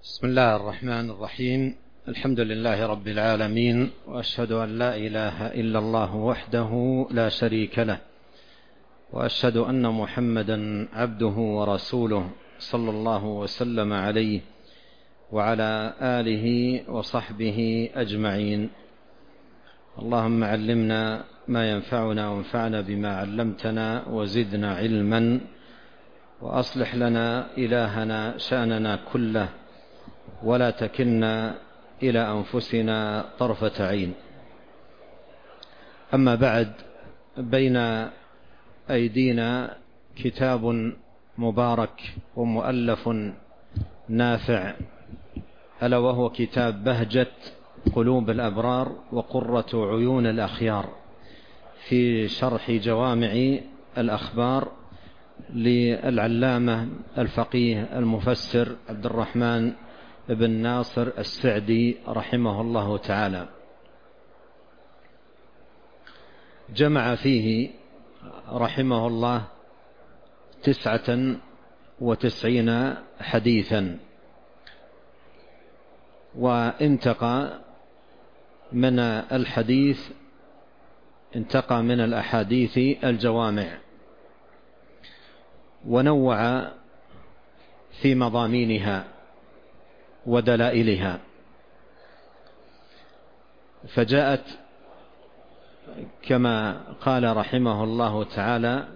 بسم الله الرحمن الرحيم. الحمد لله رب العالمين، وأشهد أن لا إله إلا الله وحده لا شريك له، وأشهد أن محمدا عبده ورسوله صلى الله وسلم عليه وعلى آله وصحبه أجمعين. اللهم علمنا ما ينفعنا وانفعنا بما علمتنا وزدنا علما، وأصلح لنا إلهنا شأننا كله، ولا تكلنا إلى أنفسنا طرفة عين. أما بعد، بين أيدينا كتاب مبارك ومؤلف نافع، ألا وهو كتاب بهجة قلوب الأبرار وقرة عيون الأخيار، في شرح جوامع الأخبار للعلامة الفقيه المفسر عبد الرحمن بن ناصر السعدي رحمه الله تعالى. جمع فيه رحمه الله 99 حديثا، وانتقى من الأحاديث الجوامع، ونوع في مضامينها ودلائلها، فجاءت كما قال رحمه الله تعالى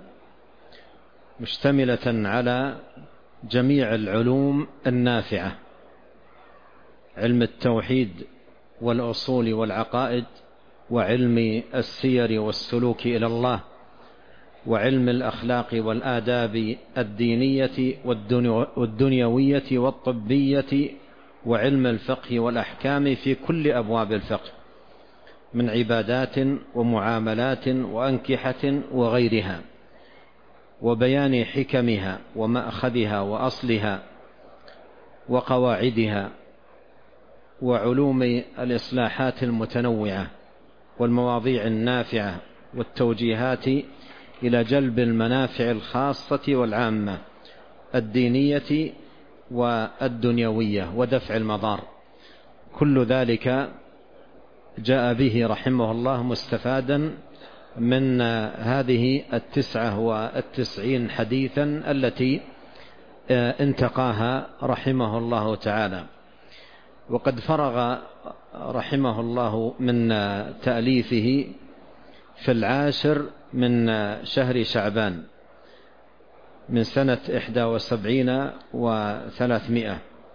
مشتملة على جميع العلوم النافعة: علم التوحيد والأصول والعقائد، وعلم السير والسلوك إلى الله، وعلم الأخلاق والآداب الدينية والدنيوية والطبية، وعلم الفقه والأحكام في كل أبواب الفقه من عبادات ومعاملات وأنكحة وغيرها، وبيان حكمها ومأخذها وأصلها وقواعدها، وعلوم الإصلاحات المتنوعة والمواضيع النافعة والتوجيهات إلى جلب المنافع الخاصة والعامة الدينية والدنيوية ودفع المضار. كل ذلك جاء به رحمه الله مستفادا من هذه 99 حديثا التي انتقاها رحمه الله تعالى. وقد فرغ رحمه الله من تأليفه في 10 من شهر شعبان من سنة 71 و300،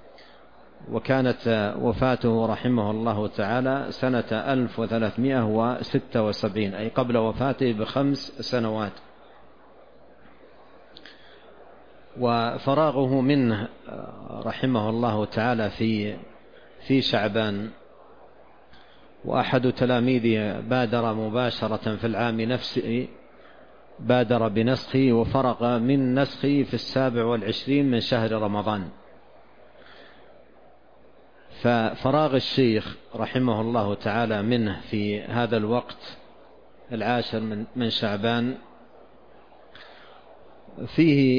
وكانت وفاته رحمه الله تعالى سنة 1376، أي قبل وفاته ب5 سنوات. وفراغه منه رحمه الله تعالى في شعبان، وأحد تلاميذه بادر مباشرة في العام نفسه، بادر بنسخه وفرغ من نسخه في 27 من شهر رمضان. ففراغ الشيخ رحمه الله تعالى منه في هذا الوقت 10 من شعبان فيه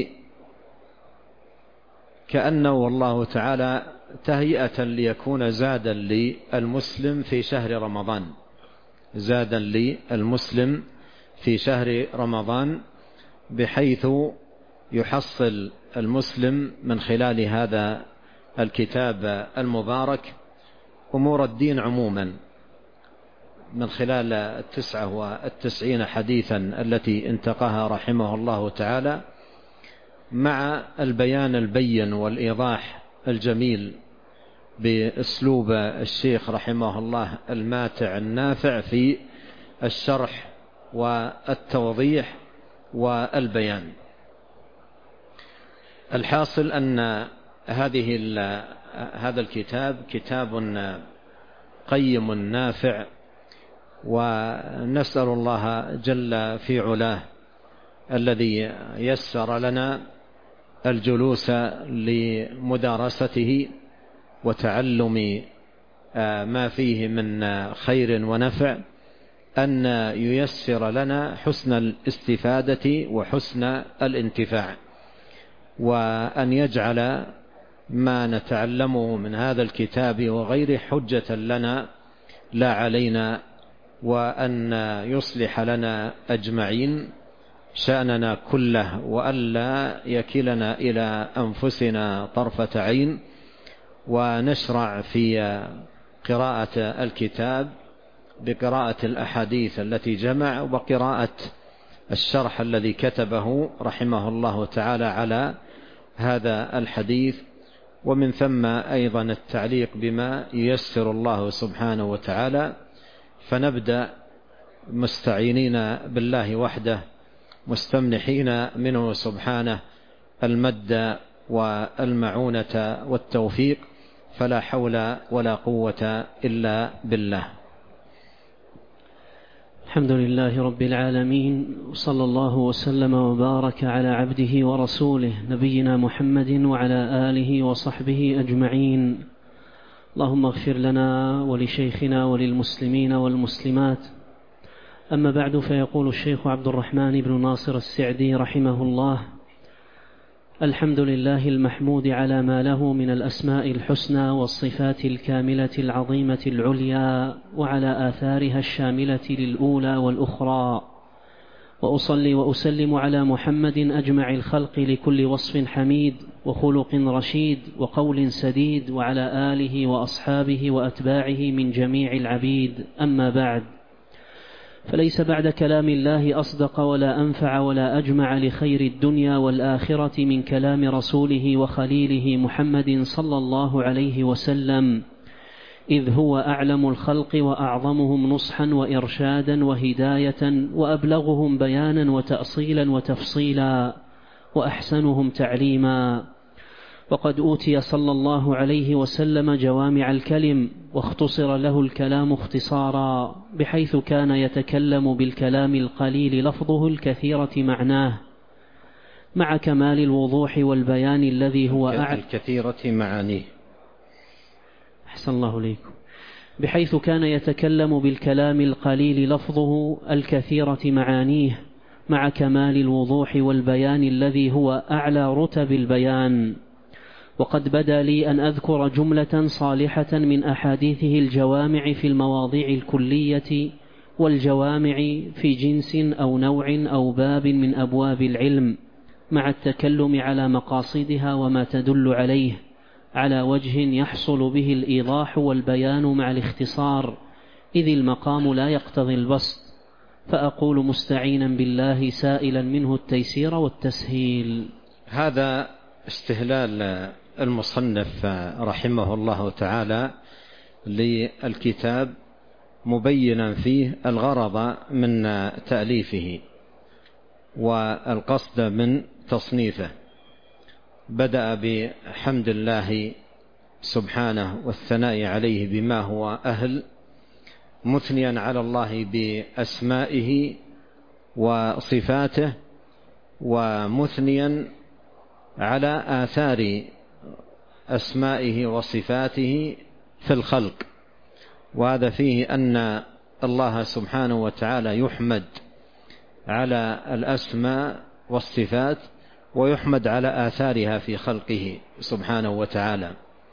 كأنه والله تعالى تهيئة ليكون زادا للمسلم في شهر رمضان، زادا للمسلم في شهر رمضان، بحيث يحصل المسلم من خلال هذا الكتاب المبارك أمور الدين عموما، من خلال 99 حديثا التي انتقاها رحمه الله تعالى، مع البيان البين والإيضاح الجميل بأسلوب الشيخ رحمه الله الماتع النافع في الشرح والتوضيح والبيان. الحاصل أن هذا الكتاب كتاب قيم نافع، ونسأل الله جل في علاه الذي يسر لنا الجلوس لمدارسته وتعلم ما فيه من خير ونفع، أن ييسر لنا حسن الاستفادة وحسن الانتفاع، وأن يجعل ما نتعلمه من هذا الكتاب وغيره حجة لنا لا علينا، وأن يصلح لنا أجمعين شأننا كله، وألا يكلنا إلى أنفسنا طرفة عين، ونشرع في قراءة الكتاب بقراءة الأحاديث التي جمع، وبقراءة الشرح الذي كتبه رحمه الله تعالى على هذا الحديث، ومن ثم أيضا التعليق بما ييسر الله سبحانه وتعالى. فنبدأ مستعينين بالله وحده، مستمنحين منه سبحانه المد والمعونة والتوفيق، فلا حول ولا قوة إلا بالله. الحمد لله رب العالمين، وصلى الله وسلم وبارك على عبده ورسوله نبينا محمد وعلى آله وصحبه أجمعين. اللهم اغفر لنا ولشيخنا وللمسلمين والمسلمات. أما بعد، فيقول الشيخ عبد الرحمن بن ناصر السعدي رحمه الله: الحمد لله المحمود على ما له من الأسماء الحسنى والصفات الكاملة العظيمة العليا، وعلى آثارها الشاملة للأولى والأخرى، وأصلي وأسلم على محمد أجمع الخلق لكل وصف حميد وخلق رشيد وقول سديد، وعلى آله وأصحابه وأتباعه من جميع العبيد. أما بعد، فليس بعد كلام الله أصدق ولا أنفع ولا أجمع لخير الدنيا والآخرة من كلام رسوله وخليله محمد صلى الله عليه وسلم، إذ هو أعلم الخلق وأعظمهم نصحا وإرشادا وهداية، وأبلغهم بيانا وتأصيلا وتفصيلا، وأحسنهم تعليما. وقد أوتي صلى الله عليه وسلم جوامع الكلم، واختصر له الكلام اختصارا، بحيث كان يتكلم بالكلام القليل لفظه الكثيرة معناه، مع كمال الوضوح والبيان الذي هو الكثيرة معانيه. أحسن الله إليكم. بحيث كان يتكلم بالكلام القليل لفظه الكثيرة معانيه، مع كمال الوضوح والبيان الذي هو أعلى رتب البيان. وقد بدا لي أن أذكر جملة صالحة من أحاديثه الجوامع في المواضيع الكلية والجوامع في جنس أو نوع أو باب من أبواب العلم، مع التكلم على مقاصدها وما تدل عليه، على وجه يحصل به الإيضاح والبيان مع الاختصار، إذ المقام لا يقتضي البسط. فأقول مستعينا بالله سائلا منه التيسير والتسهيل. هذا استهلال المصنف رحمه الله تعالى للكتاب، مبينا فيه الغرض من تأليفه والقصد من تصنيفه. بدأ بحمد الله سبحانه والثناء عليه بما هو أهل، مثنيا على الله بأسمائه وصفاته، ومثنيا على آثار أسمائه وصفاته في الخلق. وهذا فيه أن الله سبحانه وتعالى يحمد على الأسماء والصفات، ويحمد على آثارها في خلقه سبحانه وتعالى،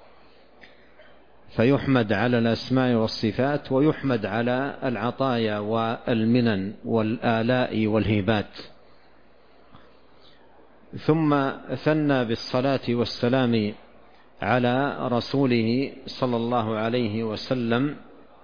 فيحمد على الأسماء والصفات، ويحمد على العطايا والمنن والآلاء والهبات. ثم ثنى بالصلاة والسلام على رسوله صلى الله عليه وسلم،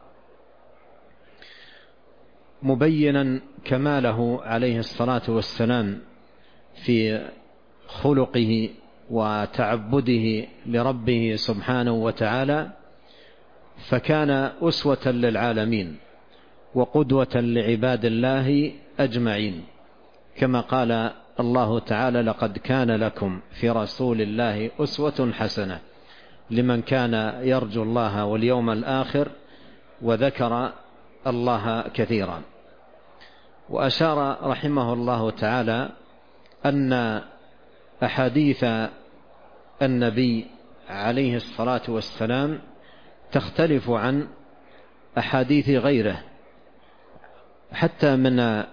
مبينا كماله عليه الصلاة والسلام في خلقه وتعبده لربه سبحانه وتعالى، فكان أسوة للعالمين وقدوة لعباد الله أجمعين، كما قال الله تعالى: لقد كان لكم في رسول الله أسوة حسنة لمن كان يرجو الله واليوم الآخر وذكر الله كثيرا. وأشار رحمه الله تعالى أن أحاديث النبي عليه الصلاة والسلام تختلف عن أحاديث غيره، حتى من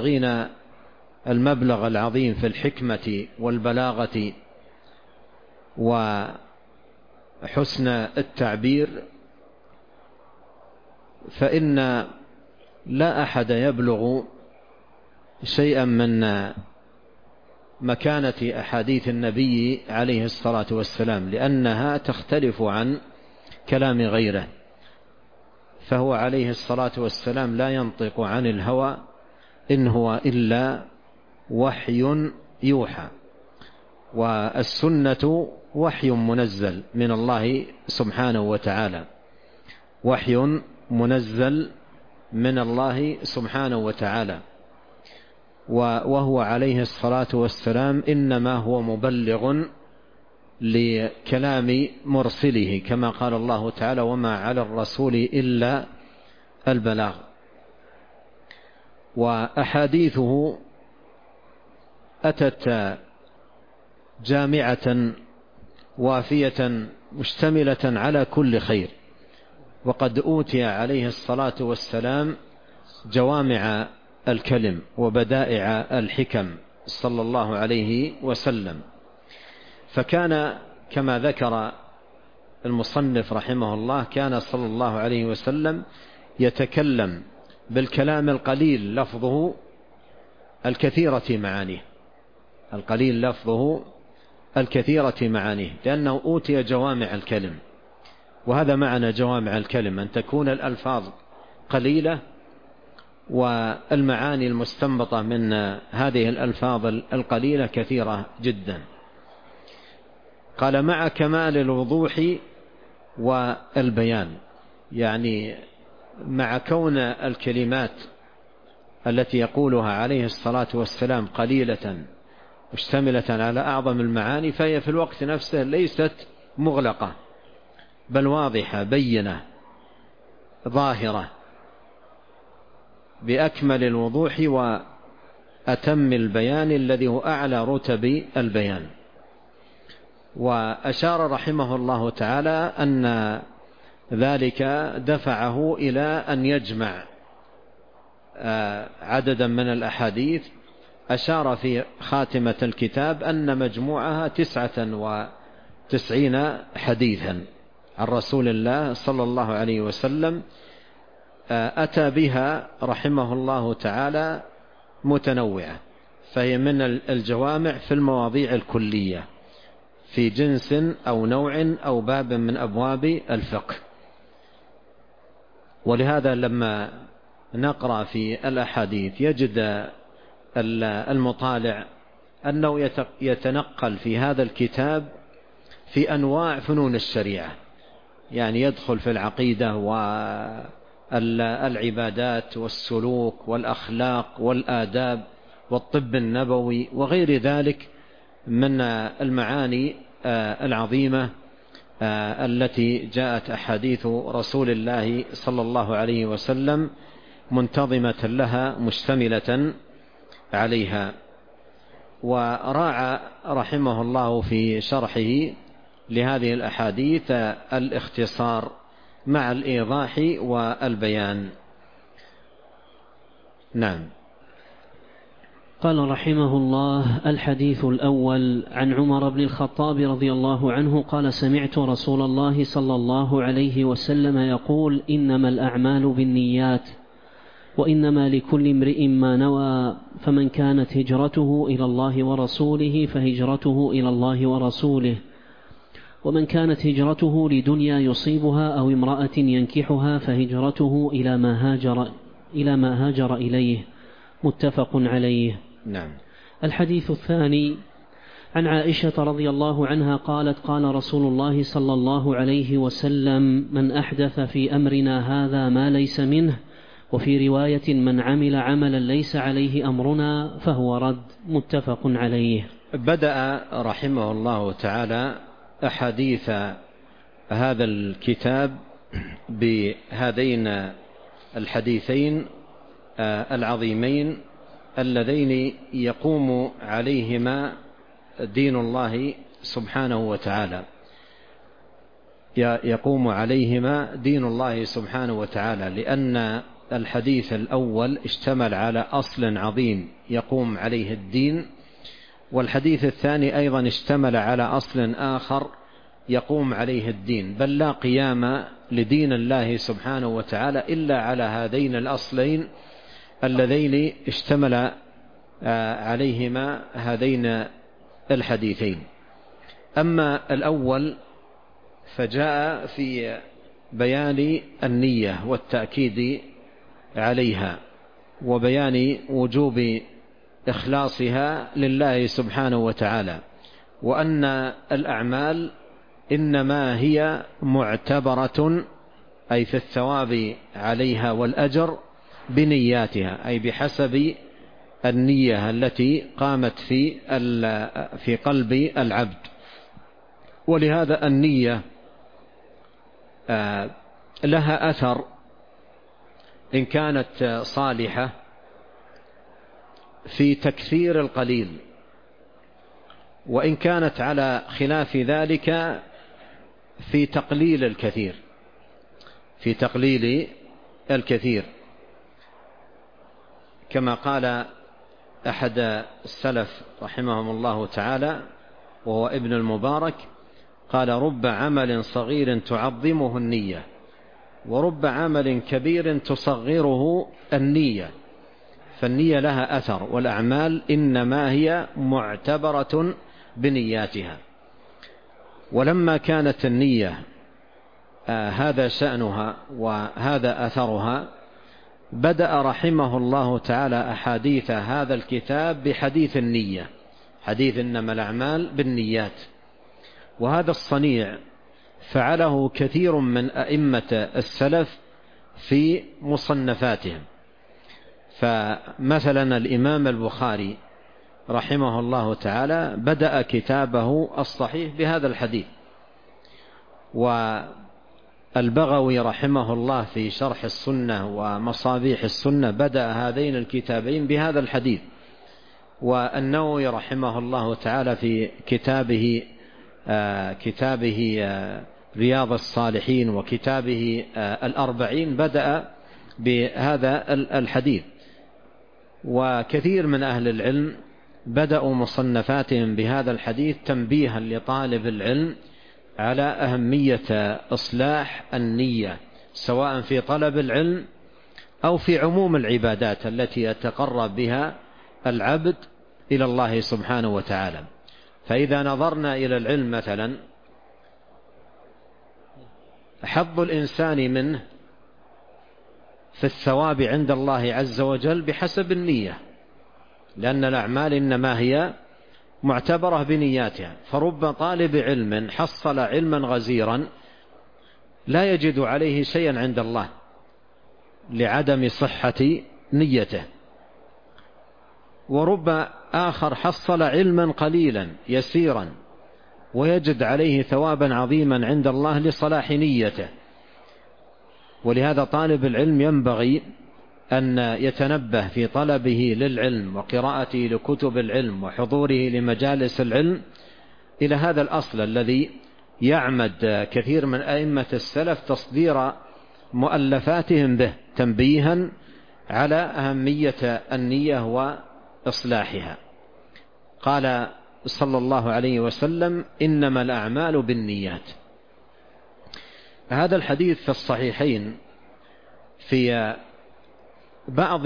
البالغين المبلغ العظيم في الحكمة والبلاغة وحسن التعبير، فإن لا أحد يبلغ شيئا من مكانة أحاديث النبي عليه الصلاة والسلام، لأنها تختلف عن كلام غيره، فهو عليه الصلاة والسلام لا ينطق عن الهوى إن هو إلا وحي يوحى، والسنة وحي منزل من الله سبحانه وتعالى، وحي منزل من الله سبحانه وتعالى، وهو عليه الصلاة والسلام إنما هو مبلغ لكلام مرسله، كما قال الله تعالى: وما على الرسول إلا البلاغ. وأحاديثه أتت جامعة وافية مشتملة على كل خير، وقد أوتي عليه الصلاة والسلام جوامع الكلم وبدائع الحكم صلى الله عليه وسلم، فكان كما ذكر المصنف رحمه الله كان صلى الله عليه وسلم يتكلم بالكلام القليل لفظه الكثيرة معانيه، القليل لفظه الكثيرة معانيه، لأنه أوتي جوامع الكلم. وهذا معنى جوامع الكلم، أن تكون الألفاظ قليلة والمعاني المستنبطة من هذه الألفاظ القليلة كثيرة جدا. قال: مع كمال الوضوح والبيان، يعني مع كون الكلمات التي يقولها عليه الصلاة والسلام قليلة مشتملة على أعظم المعاني، فهي في الوقت نفسه ليست مغلقة، بل واضحة بينة ظاهرة بأكمل الوضوح وأتم البيان الذي هو أعلى رتب البيان. وأشار رحمه الله تعالى أن ذلك دفعه إلى أن يجمع عددا من الأحاديث. أشار في خاتمة الكتاب أن مجموعها 99 حديثا عن رسول الله صلى الله عليه وسلم، أتى بها رحمه الله تعالى متنوعة، فهي من الجوامع في المواضيع الكلية في جنس أو نوع أو باب من أبواب الفقه. ولهذا لما نقرأ في الأحاديث يجد المطالع أنه يتنقل في هذا الكتاب في أنواع فنون الشريعة، يعني يدخل في العقيدة والعبادات والسلوك والأخلاق والآداب والطب النبوي وغير ذلك من المعاني العظيمة التي جاءت أحاديث رسول الله صلى الله عليه وسلم منتظمة لها مشتملة عليها. وراعى رحمه الله في شرحه لهذه الأحاديث الاختصار مع الإيضاح والبيان. نعم. قال رحمه الله: الحديث الأول عن عمر بن الخطاب رضي الله عنه قال: سمعت رسول الله صلى الله عليه وسلم يقول: إنما الأعمال بالنيات وإنما لكل امرئ ما نوى، فمن كانت هجرته إلى الله ورسوله فهجرته إلى الله ورسوله، ومن كانت هجرته لدنيا يصيبها أو امرأة ينكحها فهجرته إلى ما هاجر إليه. متفق عليه. نعم. الحديث الثاني عن عائشة رضي الله عنها قالت: قال رسول الله صلى الله عليه وسلم: من أحدث في أمرنا هذا ما ليس منه، وفي رواية: من عمل عملا ليس عليه أمرنا فهو رد. متفق عليه. بدأ رحمه الله تعالى أحاديث هذا الكتاب بهذين الحديثين العظيمين اللذين يقوم عليهما دين الله سبحانه وتعالى، يقوم عليهما دين الله سبحانه وتعالى، لأن الحديث الأول اشتمل على أصل عظيم يقوم عليه الدين، والحديث الثاني أيضا اشتمل على أصل آخر يقوم عليه الدين، بل لا قيام لدين الله سبحانه وتعالى إلا على هذين الأصلين اللذين اشتمل عليهما هذين الحديثين. أما الأول فجاء في بيان النية والتأكيد عليها وبيان وجوب إخلاصها لله سبحانه وتعالى، وأن الأعمال إنما هي معتبرة أي في الثواب عليها والأجر بنياتها، أي بحسب النية التي قامت في قلب العبد. ولهذا النية لها أثر إن كانت صالحة في تكثير القليل، وإن كانت على خلاف ذلك في تقليل الكثير، في تقليل الكثير، كما قال أحد السلف رحمهم الله تعالى وهو ابن المبارك، قال: رب عمل صغير تعظمه النية، ورب عمل كبير تصغره النية. فالنية لها أثر، والأعمال إنما هي معتبرة بنياتها. ولما كانت النية هذا شأنها وهذا أثرها، بدأ رحمه الله تعالى أحاديث هذا الكتاب بحديث النية، حديث إنما الأعمال بالنيات. وهذا الصنيع فعله كثير من أئمة السلف في مصنفاتهم. فمثلا الإمام البخاري رحمه الله تعالى بدأ كتابه الصحيح بهذا الحديث، والبغوي رحمه الله في شرح السنة ومصابيح السنة بدأ هذين الكتابين بهذا الحديث، والنووي رحمه الله تعالى في كتابه رياض الصالحين وكتابه الأربعين بدأ بهذا الحديث. وكثير من أهل العلم بدأوا مصنفاتهم بهذا الحديث تنبيها لطالب العلم على أهمية إصلاح النية، سواء في طلب العلم أو في عموم العبادات التي يتقرب بها العبد إلى الله سبحانه وتعالى. فإذا نظرنا إلى العلم مثلا، حظ الإنسان منه في الثواب عند الله عز وجل بحسب النية، لأن الأعمال إنما هي معتبرة بنياتها. فرب طالب علم حصل علما غزيرا لا يجد عليه شيئا عند الله لعدم صحة نيته، ورب آخر حصل علما قليلا يسيرا ويجد عليه ثوابا عظيما عند الله لصلاح نيته. ولهذا طالب العلم ينبغي أن يتنبه في طلبه للعلم وقراءته لكتب العلم وحضوره لمجالس العلم إلى هذا الأصل الذي يعمد كثير من أئمة السلف تصدير مؤلفاتهم به، تنبيها على أهمية النية وإصلاحها. قال صلى الله عليه وسلم: إنما الأعمال بالنيات. هذا الحديث في الصحيحين في بعض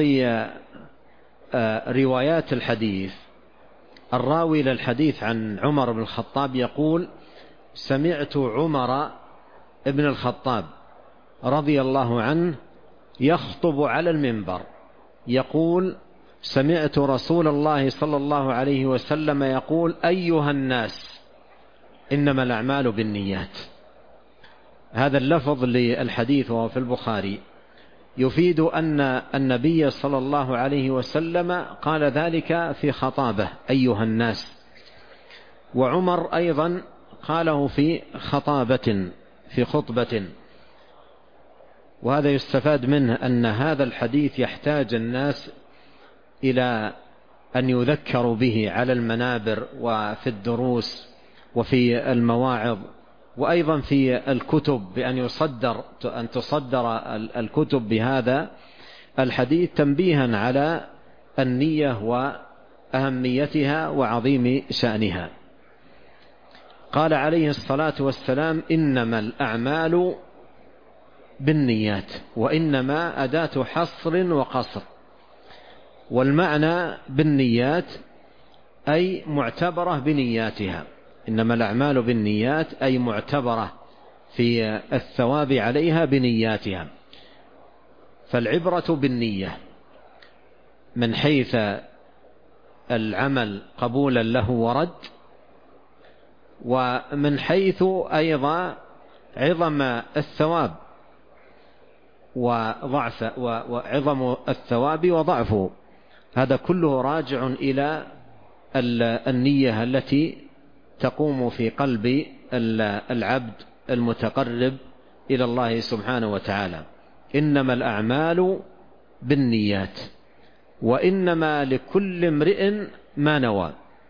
روايات الحديث الراوي للحديث عن عمر بن الخطاب يقول: سمعت عمر بن الخطاب رضي الله عنه يخطب على المنبر يقول: سمعت رسول الله صلى الله عليه وسلم يقول: أيها الناس إنما الأعمال بالنيات. هذا اللفظ للحديث وهو في البخاري يفيد أن النبي صلى الله عليه وسلم قال ذلك في خطابه أيها الناس، وعمر أيضا قاله في خطابة في خطبة. وهذا يستفاد منه أن هذا الحديث يحتاج الناس إلى أن يذكروا به على المنابر وفي الدروس وفي المواعظ، وأيضا في الكتب، بأن تصدر الكتب بهذا الحديث تنبيها على النية أهميتها وعظيم شأنها. قال عليه الصلاة والسلام: إنما الأعمال بالنيات. وإنما أداة حصر وقصر، والمعنى بالنيات أي معتبرة بنياتها. إنما الأعمال بالنيات أي معتبرة في الثواب عليها بنياتها. فالعبرة بالنية من حيث العمل قبولا له ورد، ومن حيث أيضا عظم الثواب وعظم الثواب وضعفه. هذا كله راجع إلى النية التي تقوم في قلب العبد المتقرب إلى الله سبحانه وتعالى. إنما الأعمال بالنيات وإنما لكل امرئ ما نوى.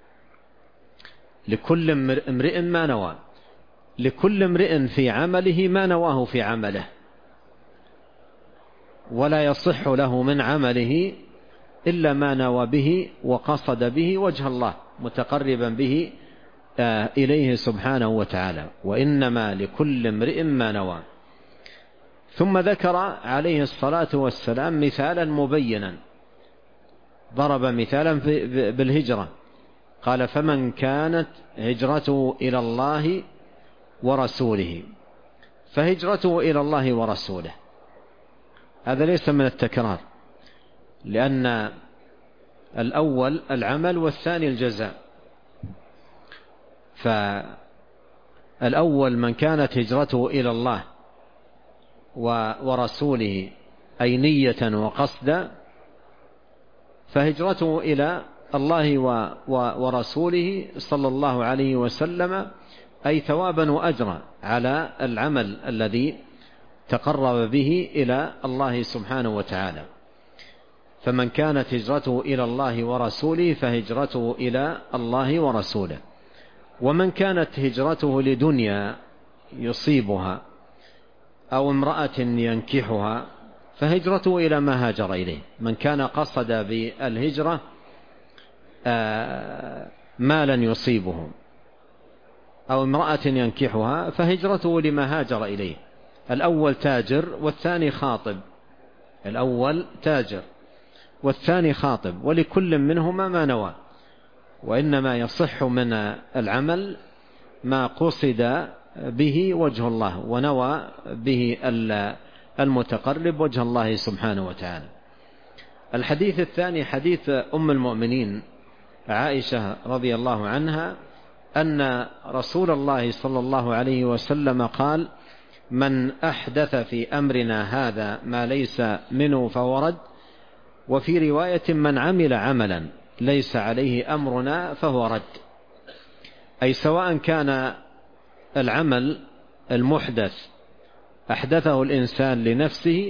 لكل امرئ ما نوى، لكل امرئ في عمله ما نواه في عمله، ولا يصح له من عمله إلا ما نوى به وقصد به وجه الله متقربا به إليه سبحانه وتعالى. وإنما لكل امرئ ما نوى. ثم ذكر عليه الصلاة والسلام مثالا مبينا، ضرب مثالا بالهجرة، قال: فمن كانت هجرته إلى الله ورسوله فهجرته إلى الله ورسوله. هذا ليس من التكرار، لأن الأول العمل والثاني الجزاء. فالأول من كانت هجرته إلى الله ورسوله أي نية وقصدا، فهجرته إلى الله ورسوله صلى الله عليه وسلم أي ثوابا وأجرا على العمل الذي تقرب به إلى الله سبحانه وتعالى. فمن كانت هجرته إلى الله ورسوله فهجرته إلى الله ورسوله. ومن كانت هجرته لدنيا يصيبها أو امرأة ينكحها فهجرته إلى ما هاجر إليه. من كان قصد بالهجرة مالا يصيبه أو امرأة ينكحها فهجرته لما هاجر إليه. الأول تاجر والثاني خاطب، الأول تاجر والثاني خاطب، ولكل منهما ما نوى. وإنما يصح من العمل ما قصد به وجه الله ونوى به المتقرب وجه الله سبحانه وتعالى. الحديث الثاني حديث أم المؤمنين عائشة رضي الله عنها أن رسول الله صلى الله عليه وسلم قال: من أحدث في أمرنا هذا ما ليس منه فهو رد. وفي رواية: من عمل عملا ليس عليه أمرنا فهو رد. أي سواء كان العمل المحدث أحدثه الإنسان لنفسه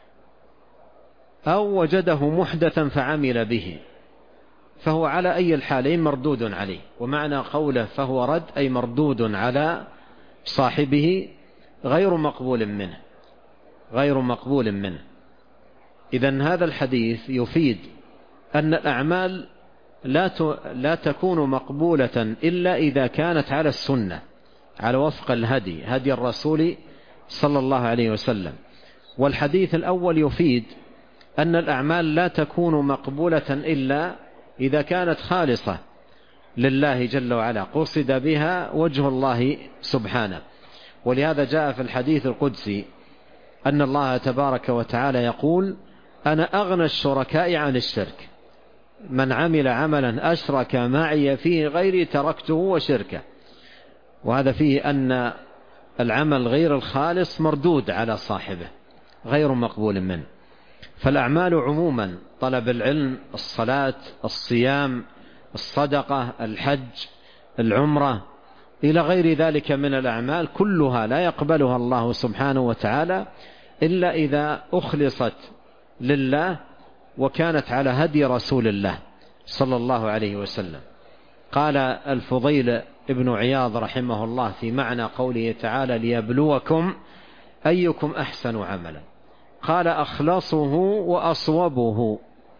أو وجده محدثا فعمل به، فهو على أي الحالين مردود عليه. ومعنى قوله فهو رد أي مردود على صاحبه غير مقبول منه، غير مقبول منه. إذن هذا الحديث يفيد أن الأعمال لا تكون مقبولة إلا إذا كانت على السنة، على وفق هدي الرسول صلى الله عليه وسلم. والحديث الأول يفيد أن الأعمال لا تكون مقبولة إلا إذا كانت خالصة لله جل وعلا قصد بها وجه الله سبحانه. ولهذا جاء في الحديث القدسي أن الله تبارك وتعالى يقول: أنا أغنى الشركاء عن الشرك، من عمل عملا أشرك معي فيه غيري تركته وشركه. وهذا فيه أن العمل غير الخالص مردود على صاحبه غير مقبول منه. فالأعمال عموما طلب العلم، الصلاة، الصيام، الصدقة، الحج، العمرة إلى غير ذلك من الأعمال كلها لا يقبلها الله سبحانه وتعالى إلا إذا أخلصت لله وكانت على هدي رسول الله صلى الله عليه وسلم. قال الفضيل ابن عياض رحمه الله في معنى قوله تعالى: ليبلوكم أيكم أحسن عملا، قال: أخلصه وأصوبه.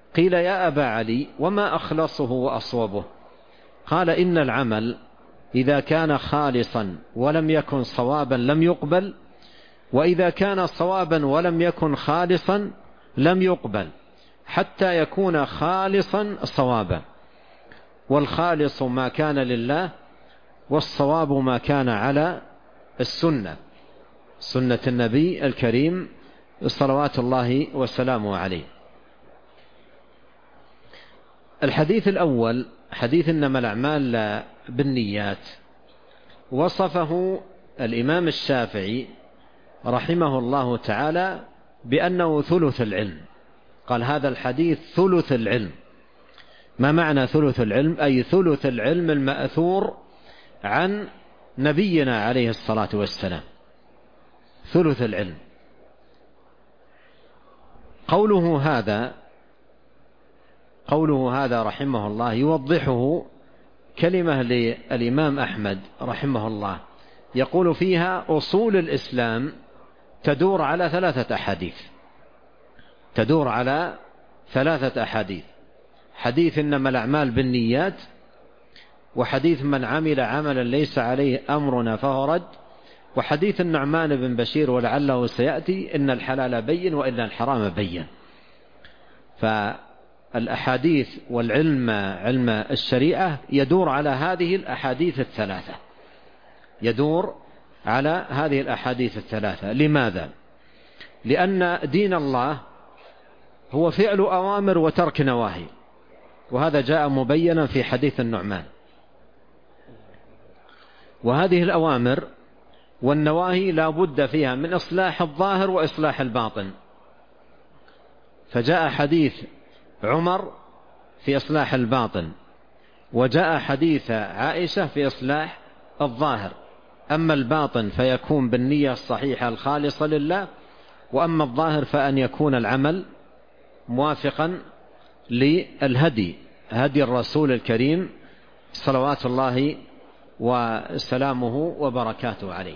قيل يا أبا علي وما أخلصه وأصوبه؟ قال إن العمل إذا كان خالصا ولم يكن صوابا لم يقبل، وإذا كان صوابا ولم يكن خالصا لم يقبل، حتى يكون خالصا صوابا. والخالص ما كان لله، والصواب ما كان على السنة، سنة النبي الكريم صلوات الله وسلامه عليه. الحديث الأول حديث إنما الأعمال بالنيات، وصفه الإمام الشافعي رحمه الله تعالى بأنه ثلث العلم. قال هذا الحديث ثلث العلم. ما معنى ثلث العلم؟ أي ثلث العلم المأثور عن نبينا عليه الصلاة والسلام، ثلث العلم. قوله هذا رحمه الله يوضحه كلمة للإمام أحمد رحمه الله، يقول فيها أصول الإسلام تدور على ثلاثة أحاديث: حديث إنما الأعمال بالنيات، وحديث من عمل عملا ليس عليه أمرنا فهو رد، وحديث النعمان بن بشير ولعله سيأتي إن الحلال بين وإن الحرام بين. فالأحاديث والعلم، علم الشريعة، يدور على هذه الأحاديث الثلاثة. لماذا؟ لأن دين الله هو فعل أوامر وترك نواهي، وهذا جاء مبينا في حديث النعمان. وهذه الأوامر والنواهي لا بد فيها من إصلاح الظاهر وإصلاح الباطن، فجاء حديث عمر في إصلاح الباطن، وجاء حديث عائشة في إصلاح الظاهر. أما الباطن فيكون بالنية الصحيحة الخالصة لله، وأما الظاهر فأن يكون العمل موافقا للهدي، هدي الرسول الكريم صلوات الله وسلامه وبركاته عليه.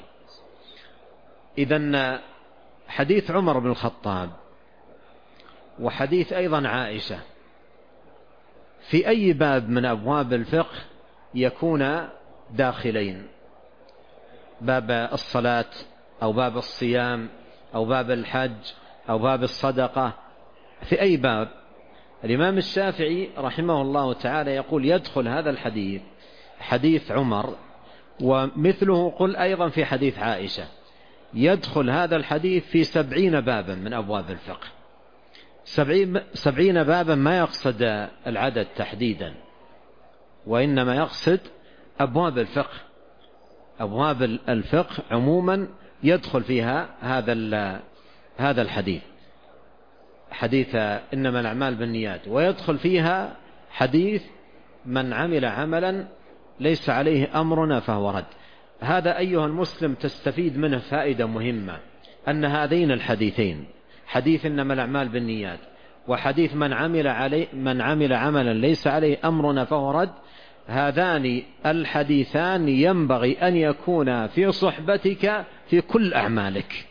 إذن حديث عمر بن الخطاب وحديث أيضا عائشة في أي باب من أبواب الفقه يكون داخلين: باب الصلاة أو باب الصيام أو باب الحج أو باب الصدقة، في أي باب. الإمام الشافعي رحمه الله تعالى يقول يدخل هذا الحديث، حديث عمر، ومثله قل أيضا في حديث عائشة، يدخل هذا الحديث في 70 بابا من أبواب الفقه. 70 بابا، ما يقصد العدد تحديدا، وإنما يقصد أبواب الفقه. أبواب الفقه عموما يدخل فيها هذا الحديث، حديث إنما الأعمال بالنيات، ويدخل فيها حديث من عمل عملا ليس عليه أمرنا فهو رد. هذا أيها المسلم تستفيد منه فائدة مهمة، أن هذين الحديثين، حديث إنما الأعمال بالنيات وحديث من عمل عملا ليس عليه أمرنا فهو رد، هذان الحديثان ينبغي أن يكون في صحبتك في كل أعمالك،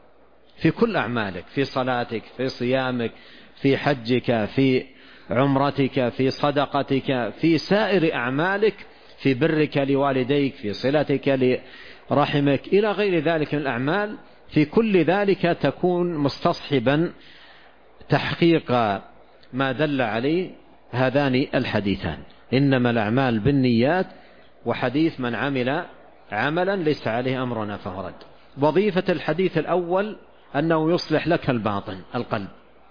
في صلاتك، في صيامك، في حجك، في عمرتك، في صدقتك، في سائر أعمالك، في برك لوالديك، في صلتك لرحمك، إلى غير ذلك من الأعمال. في كل ذلك تكون مستصحبا تحقيق ما دل عليه هذان الحديثان: إنما الأعمال بالنيات، وحديث من عمل عملا ليس عليه أمرنا فهو رد. وظيفة الحديث الأول أنه يصلح لك الباطن، القلب،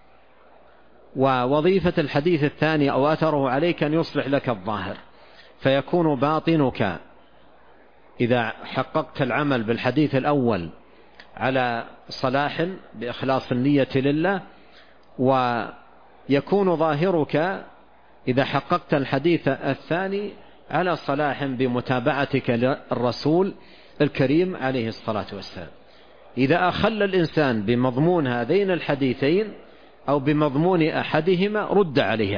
ووظيفة الحديث الثاني أو أثره عليك أن يصلح لك الظاهر، فيكون باطنك إذا حققت العمل بالحديث الأول على صلاح بإخلاص النية لله، ويكون ظاهرك إذا حققت الحديث الثاني على صلاح بمتابعتك للرسول الكريم عليه الصلاة والسلام. إذا أخل الإنسان بمضمون هذين الحديثين أو بمضمون أحدهما رد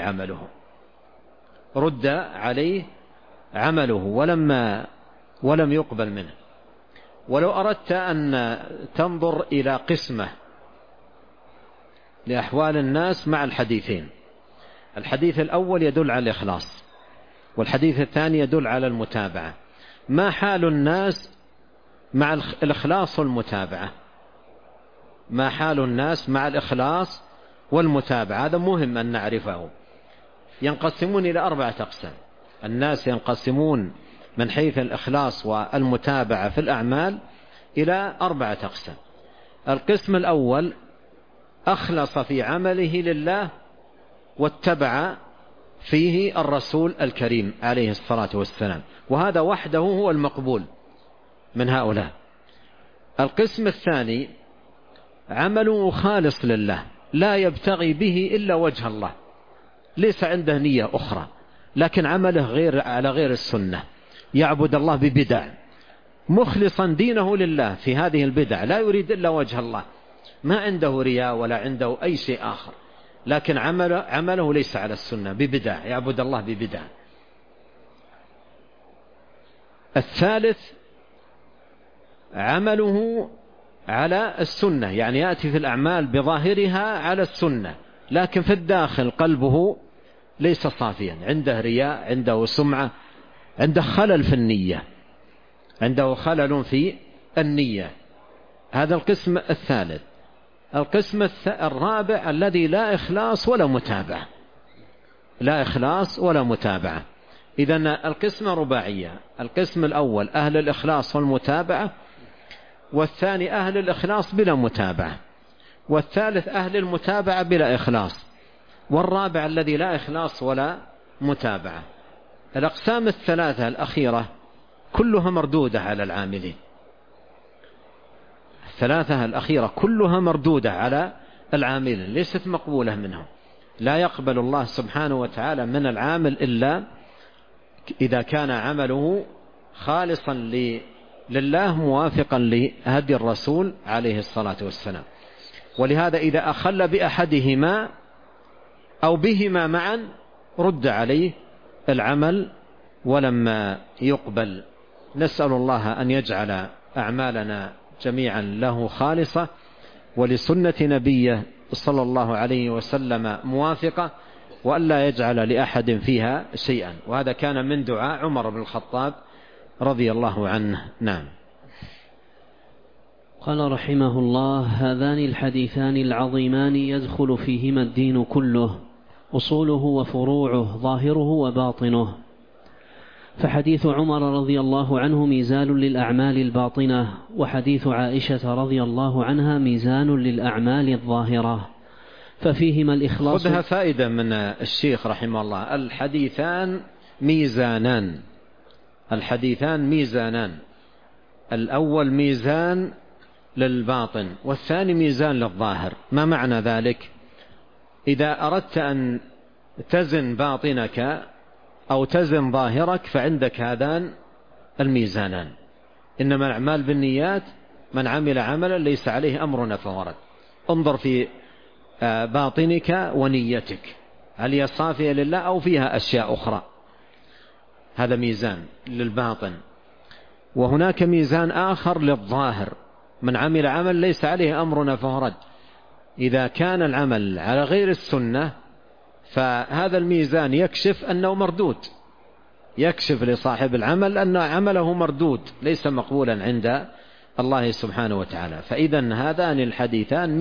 عليه عمله ولم يقبل منه. ولو أردت أن تنظر إلى قسمة لأحوال الناس مع الحديثين، الحديث الأول يدل على الإخلاص، والحديث الثاني يدل على المتابعة. ما حال الناس مع الإخلاص والمتابعة؟ ما حال الناس مع الإخلاص والمتابعة؟ هذا مهم أن نعرفه. ينقسمون إلى 4 أقسام. الناس ينقسمون من حيث الإخلاص والمتابعة في الأعمال إلى 4 أقسام. القسم الأول أخلص في عمله لله واتبع فيه الرسول الكريم عليه الصلاة والسلام، وهذا وحده هو المقبول من هؤلاء. القسم الثاني عمله خالص لله، لا يبتغي به إلا وجه الله، ليس عنده نية أخرى، لكن عمله على غير السنة، يعبد الله ببدع، مخلصا دينه لله في هذه البدع، لا يريد إلا وجه الله، ما عنده رياء ولا عنده أي شيء آخر، لكن عمله ليس على السنة، ببدع، يعبد الله ببدع. الثالث عمله على السنة، يعني يأتي في الأعمال بظاهرها على السنة، لكن في الداخل قلبه ليس صافيا، عنده رياء، عنده سمعة، عنده خلل في النية، عنده خلل في النية. هذا القسم الثالث. القسم الرابع الذي لا إخلاص ولا متابعة، لا إخلاص ولا متابعة. إذن القسم رباعية: القسم الأول أهل الإخلاص والمتابعة، والثاني أهل الإخلاص بلا متابعة، والثالث أهل المتابعة بلا إخلاص، والرابع الذي لا إخلاص ولا متابعة. الأقسام الثلاثة الأخيرة كلها مردودة على العاملين، الثلاثة الأخيرة كلها مردودة على العاملين، ليست مقبولة منهم. لا يقبل الله سبحانه وتعالى من العامل إلا إذا كان عمله خالصا لله موافقا لهدي الرسول عليه الصلاة والسلام. ولهذا إذا أخل بأحدهما أو بهما معا رد عليه العمل ولما يقبل. نسأل الله أن يجعل أعمالنا جميعا له خالصة ولسنة نبيه صلى الله عليه وسلم موافقة، وأن لا يجعل لأحد فيها شيئا. وهذا كان من دعاء عمر بن الخطاب رضي الله عنه. نعم. قال رحمه الله: هذان الحديثان العظيمان يدخل فيهما الدين كله، أصوله وفروعه، ظاهره وباطنه. فحديث عمر رضي الله عنه ميزان للأعمال الباطنة، وحديث عائشة رضي الله عنها ميزان للأعمال الظاهرة، ففيهما الإخلاص. خذها فائدة من الشيخ رحمه الله: الحديثان ميزانان، الحديثان ميزانان، الأول ميزان للباطن والثاني ميزان للظاهر. ما معنى ذلك؟ إذا أردت أن تزن باطنك أو تزن ظاهرك فعندك هذان الميزانان. إنما الأعمال بالنيات، من عمل عملا ليس عليه أمرنا فهو رد. انظر في باطنك ونيتك، هل هي صافية لله أو فيها أشياء أخرى؟ هذا ميزان للباطن. وهناك ميزان آخر للظاهر: من عمل عمل ليس عليه أمرنا فهو رد. إذا كان العمل على غير السنة فهذا الميزان يكشف أنه مردود، يكشف لصاحب العمل أن عمله مردود ليس مقبولا عند الله سبحانه وتعالى. فإذا هذان الحديثان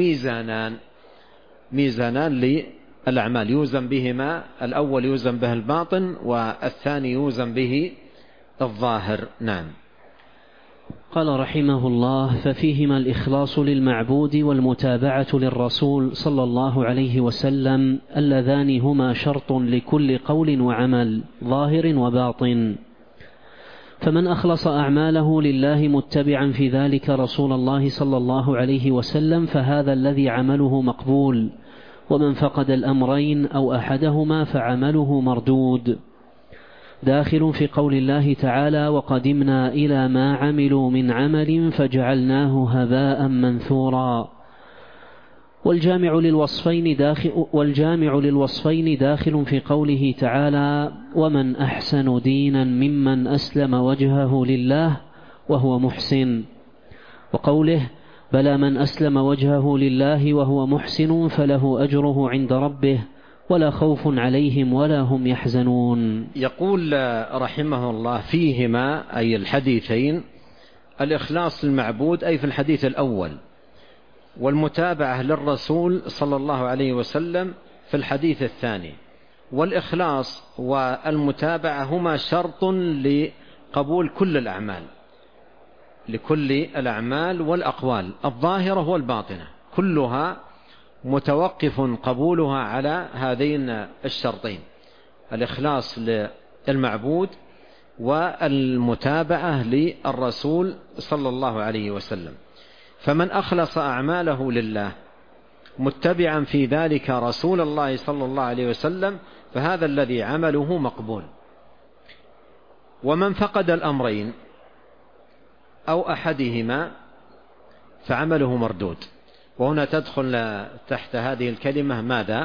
ميزانان للأعمال يوزن بهما، الأول يوزن به الباطن والثاني يوزن به الظاهر. نعم. قال رحمه الله: ففيهما الإخلاص للمعبود والمتابعة للرسول صلى الله عليه وسلم، اللذان هما شرط لكل قول وعمل ظاهر وباطن. فمن أخلص أعماله لله متبعا في ذلك رسول الله صلى الله عليه وسلم فهذا الذي عمله مقبول، ومن فقد الأمرين أو أحدهما فعمله مردود، داخل في قول الله تعالى: وقدمنا إلى ما عملوا من عمل فجعلناه هباء منثورا. والجامع للوصفين داخل في قوله تعالى: ومن أحسن دينا ممن أسلم وجهه لله وهو محسن، وقوله: بلى من أسلم وجهه لله وهو محسن فله أجره عند ربه ولا خوف عليهم ولا هم يحزنون. يقول رحمه الله: فيهما أي الحديثين الإخلاص للمعبود أي في الحديث الأول، والمتابعة للرسول صلى الله عليه وسلم في الحديث الثاني. والإخلاص والمتابعة هما شرط لقبول كل الأعمال، لكل الأعمال والأقوال الظاهرة والباطنة، كلها متوقف قبولها على هذين الشرطين: الإخلاص للمعبود والمتابعة للرسول صلى الله عليه وسلم. فمن أخلص أعماله لله متبعا في ذلك رسول الله صلى الله عليه وسلم فهذا الذي عمله مقبول. ومن فقد الأمرين أو أحدهما فعمله مردود. وهنا تدخل تحت هذه الكلمة ماذا؟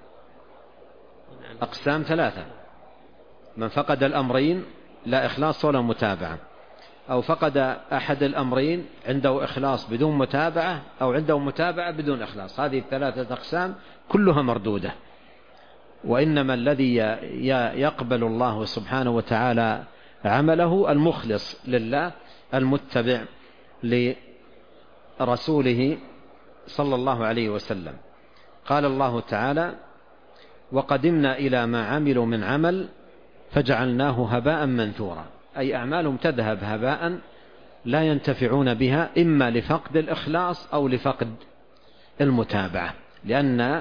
أقسام ثلاثة: من فقد الأمرين لا إخلاص ولا متابعة، أو فقد أحد الأمرين عنده إخلاص بدون متابعة، أو عنده متابعة بدون إخلاص. هذه الثلاثة أقسام كلها مردودة. وإنما الذي يقبل الله سبحانه وتعالى عمله المخلص لله المتبع لرسوله صلى الله عليه وسلم. قال الله تعالى: وقدمنا إلى ما عملوا من عمل فجعلناه هباء منثورا، أي أعمالهم تذهب هباء لا ينتفعون بها، إما لفقد الإخلاص أو لفقد المتابعة، لأن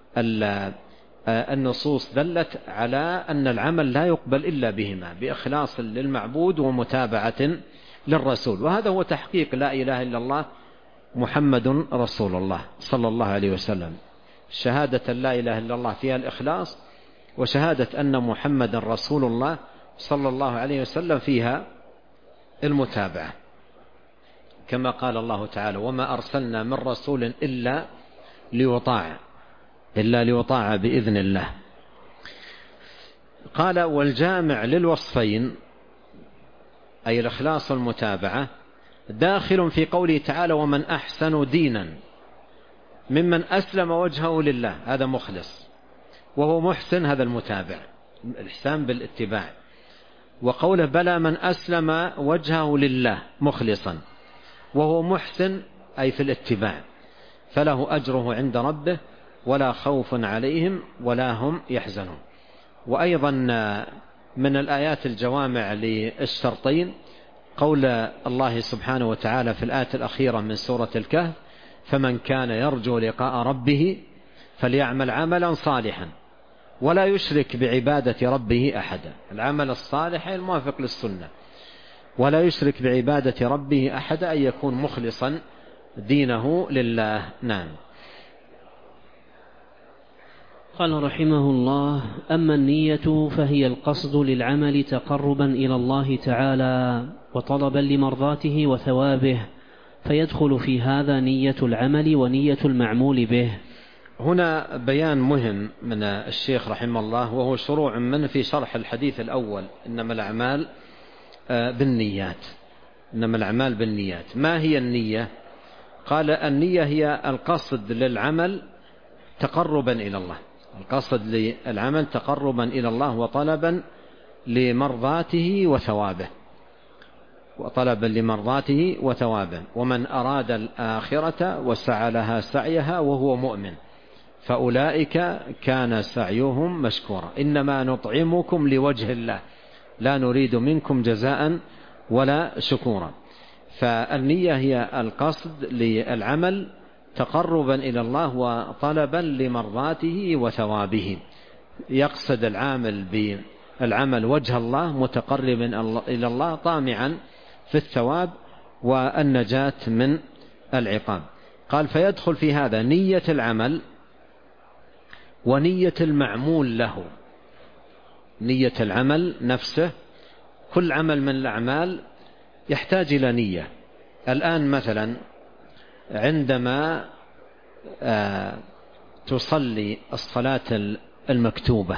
النصوص دلت على أن العمل لا يقبل إلا بهما: بإخلاص للمعبود ومتابعة للرسول. وهذا هو تحقيق لا إله إلا الله محمد رسول الله صلى الله عليه وسلم. شهادة لا إله إلا الله فيها الإخلاص، وشهادة أن محمد رسول الله صلى الله عليه وسلم فيها المتابعة، كما قال الله تعالى: وما أرسلنا من رسول إلا ليطاع بإذن الله. قال: والجامع للوصفين أي الإخلاص والمتابعة داخل في قوله تعالى: ومن أحسن دينا ممن أسلم وجهه لله، هذا مخلص، وهو محسن، هذا المتابع، الإحسان بالاتباع. وقوله: بلى من أسلم وجهه لله مخلصا وهو محسن أي في الاتباع فله أجره عند ربه ولا خوف عليهم ولا هم يحزنون. وأيضا من الآيات الجوامع للشرطين قول الله سبحانه وتعالى في الآية الأخيرة من سورة الكهف: فمن كان يرجو لقاء ربه فليعمل عملا صالحا ولا يشرك بعبادة ربه أحدا. العمل الصالح الموافق للسنة، ولا يشرك بعبادة ربه أحدا، أن يكون مخلصا دينه لله. نعم. قال رحمه الله: أما النية فهي القصد للعمل تقربا إلى الله تعالى وطلبا لمرضاته وثوابه، فيدخل في هذا نية العمل ونية المعمول به. هنا بيان مهم من الشيخ رحمه الله، وهو شروع من في شرح الحديث الأول: إنما الأعمال بالنيات. إنما الأعمال بالنيات. ما هي النية؟ قال: النية هي القصد للعمل تقربا إلى الله، القصد للعمل تقربا إلى الله وطلبا لمرضاته وثوابه، ومن أراد الآخرة وسعى لها سعيها وهو مؤمن فأولئك كان سعيهم مشكورا، إنما نطعمكم لوجه الله لا نريد منكم جزاء ولا شكورا. فالنية هي القصد للعمل تقربا إلى الله وطلبا لمرضاته وثوابه، يقصد العامل بالعمل وجه الله متقربا إلى الله طامعا في الثواب والنجاة من العقاب. قال: فيدخل في هذا نية العمل ونية المعمول له. نية العمل نفسه، كل عمل من الأعمال يحتاج إلى نية. الآن مثلا عندما تصلي الصلاة المكتوبة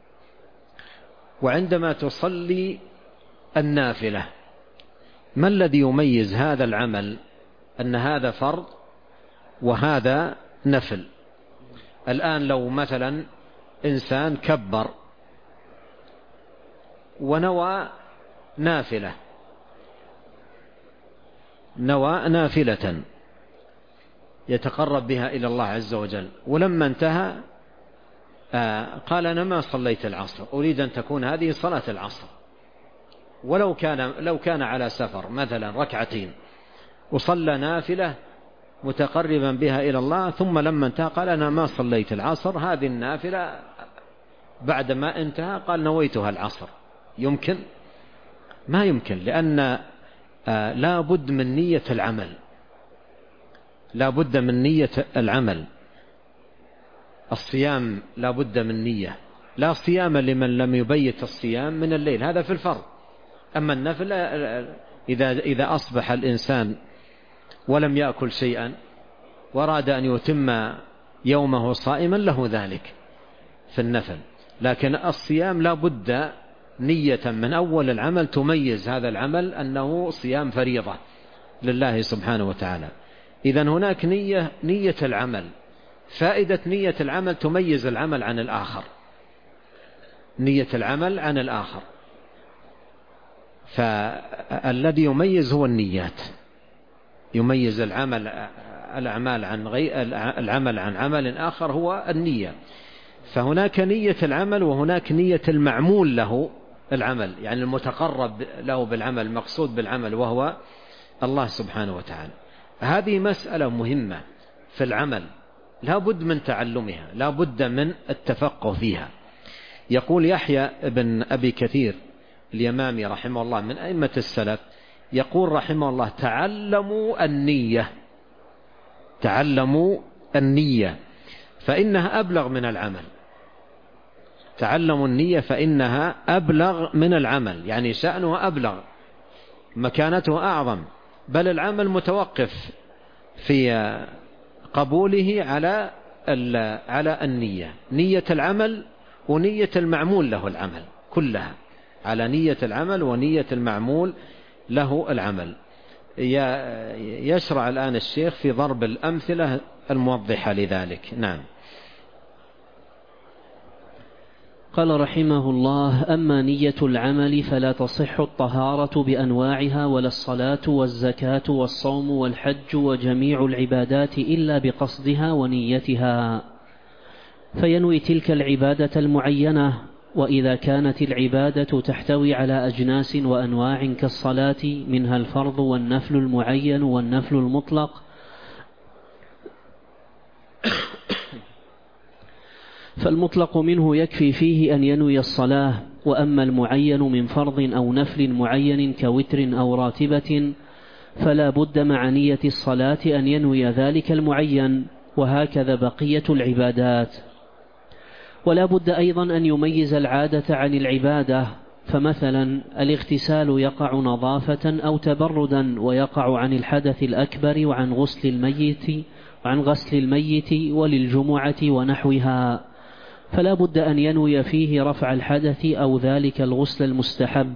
وعندما تصلي النافلة، ما الذي يميز هذا العمل أن هذا فرض وهذا نفل؟ الآن لو مثلا إنسان كبر ونوى نافلة يتقرب بها إلى الله عز وجل، ولما انتهى قال أنا ما صليت العصر، أريد أن تكون هذه صلاة العصر، ولو كان على سفر مثلا ركعتين وصلى نافلة متقربا بها إلى الله، ثم لما انتهى قال أنا ما صليت العصر، هذه النافلة بعدما انتهى قال نويتها العصر. يمكن؟ ما يمكن، لأن لا بد من نية العمل، لا بد من نية العمل. الصيام لا بد من نية، لا صيام لمن لم يبيت الصيام من الليل، هذا في الفرض. أما النفل إذا أصبح الإنسان ولم يأكل شيئا وأراد أن يتم يومه صائما له ذلك في النفل. لكن الصيام لا بد نية من أول العمل تميز هذا العمل أنه صيام فريضة لله سبحانه وتعالى. إذن هناك نية العمل. فائدة نية العمل تميز العمل عن الآخر، نية العمل عن الآخر. فالذي يميز هو النيات، يميز الأعمال العمل عن عمل آخر هو النية. فهناك نية العمل وهناك نية المعمول له العمل، يعني المتقرب له بالعمل، المقصود بالعمل وهو الله سبحانه وتعالى. هذه مسألة مهمة في العمل، لا بد من تعلمها، لا بد من التفقه فيها. يقول يحيى بن أبي كثير اليمامي رحمه الله من أئمة السلف، يقول رحمه الله تعلموا النية فإنها أبلغ من العمل. تعلموا النية فإنها أبلغ من العمل، يعني شأنها أبلغ، مكانته أعظم، بل العمل متوقف في قبوله على النية، نية العمل ونية المعمول له العمل، كلها على نية العمل ونية المعمول له العمل. يشرع الآن الشيخ في ضرب الأمثلة الموضحة لذلك. نعم. قال رحمه الله: أما نية العمل فلا تصح الطهارة بأنواعها ولا الصلاة والزكاة والصوم والحج وجميع العبادات إلا بقصدها ونيتها، فينوي تلك العبادة المعينة. وإذا كانت العبادة تحتوي على أجناس وأنواع كالصلاة منها الفرض والنفل المعين والنفل المطلق، فالمطلق منه يكفي فيه أن ينوي الصلاة. وأما المعين من فرض أو نفل معين كوتر أو راتبة فلا بد مع نية الصلاة أن ينوي ذلك المعين، وهكذا بقية العبادات. ولا بد أيضا أن يميز العادة عن العبادة، فمثلا الاغتسال يقع نظافة أو تبردا، ويقع عن الحدث الأكبر وعن غسل الميت وللجمعة ونحوها، فلا بد أن ينوي فيه رفع الحدث أو ذلك الغسل المستحب.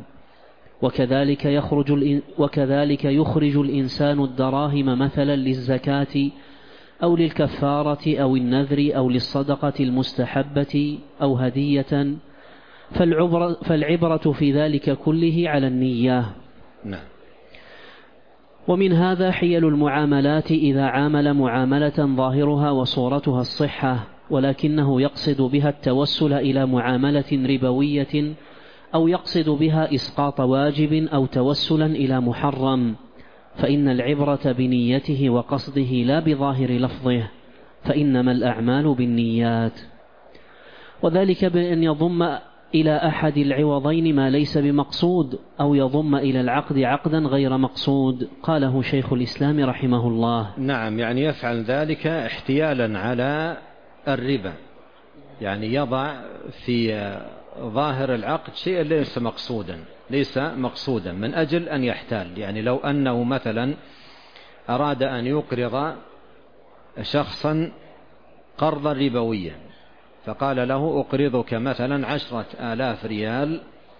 وكذلك يخرج الإنسان الدراهم مثلا للزكاة أو للكفارة أو النذر أو للصدقة المستحبة أو هدية، فالعبرة في ذلك كله على النية. نعم. ومن هذا حيل المعاملات إذا عامل معاملة ظاهرها وصورتها الصحة، ولكنه يقصد بها التوسل إلى معاملة ربوية، أو يقصد بها إسقاط واجب أو توسلا إلى محرم، فإن العبرة بنيته وقصده لا بظاهر لفظه، فإنما الأعمال بالنيات. وذلك بأن يضم إلى أحد العوضين ما ليس بمقصود، أو يضم إلى العقد عقدا غير مقصود. قاله شيخ الإسلام رحمه الله. نعم، يعني يفعل ذلك احتيالا على الربا، يعني يضع في ظاهر العقد شيء ليس مقصودا من أجل أن يحتال. يعني لو أنه مثلا أراد أن يقرض شخصا قرضا ربويا، فقال له أقرضك مثلا 10,000 ريال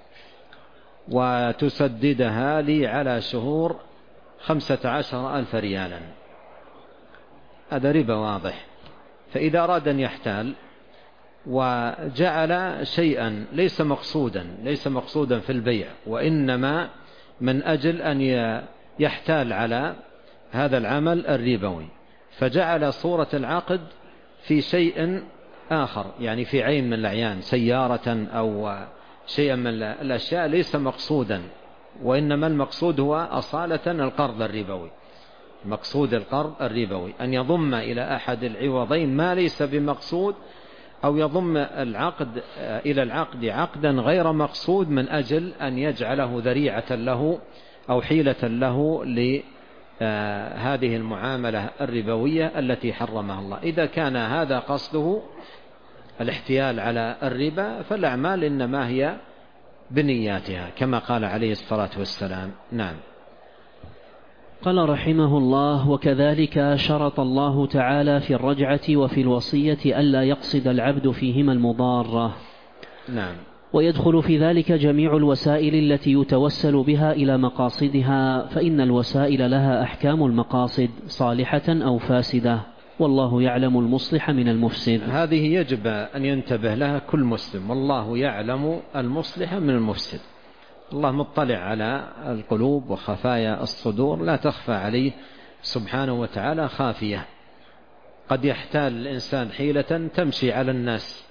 وتسددها لي على شهور 15,000 ريالا، هذا ربا واضح. فإذا أراد أن يحتال وجعل شيئا ليس مقصودا في البيع، وإنما من أجل أن يحتال على هذا العمل الربوي، فجعل صورة العقد في شيء آخر، يعني في عين من الأعيان، سيارة أو شيئا من الأشياء ليس مقصودا، وإنما المقصود هو أصالة القرض الربوي. مقصود القرض الربوي أن يضم إلى أحد العوضين ما ليس بمقصود، أو يضم العقد إلى العقد عقدا غير مقصود من أجل أن يجعله ذريعة له أو حيلة له لهذه المعاملة الربوية التي حرمها الله. إذا كان هذا قصده الاحتيال على الربا فالأعمال إنما هي بنياتها كما قال عليه الصلاة والسلام. نعم. قال رحمه الله: وكذلك شرط الله تعالى في الرجعة وفي الوصية ألا يقصد العبد فيهما المضارة. نعم. ويدخل في ذلك جميع الوسائل التي يتوسل بها إلى مقاصدها، فإن الوسائل لها أحكام المقاصد صالحة أو فاسدة، والله يعلم المصلح من المفسد. هذه يجب أن ينتبه لها كل مسلم، والله يعلم المصلح من المفسد. الله مطلع على القلوب وخفايا الصدور، لا تخفى عليه سبحانه وتعالى خافية. قد يحتال الإنسان حيلة تمشي على الناس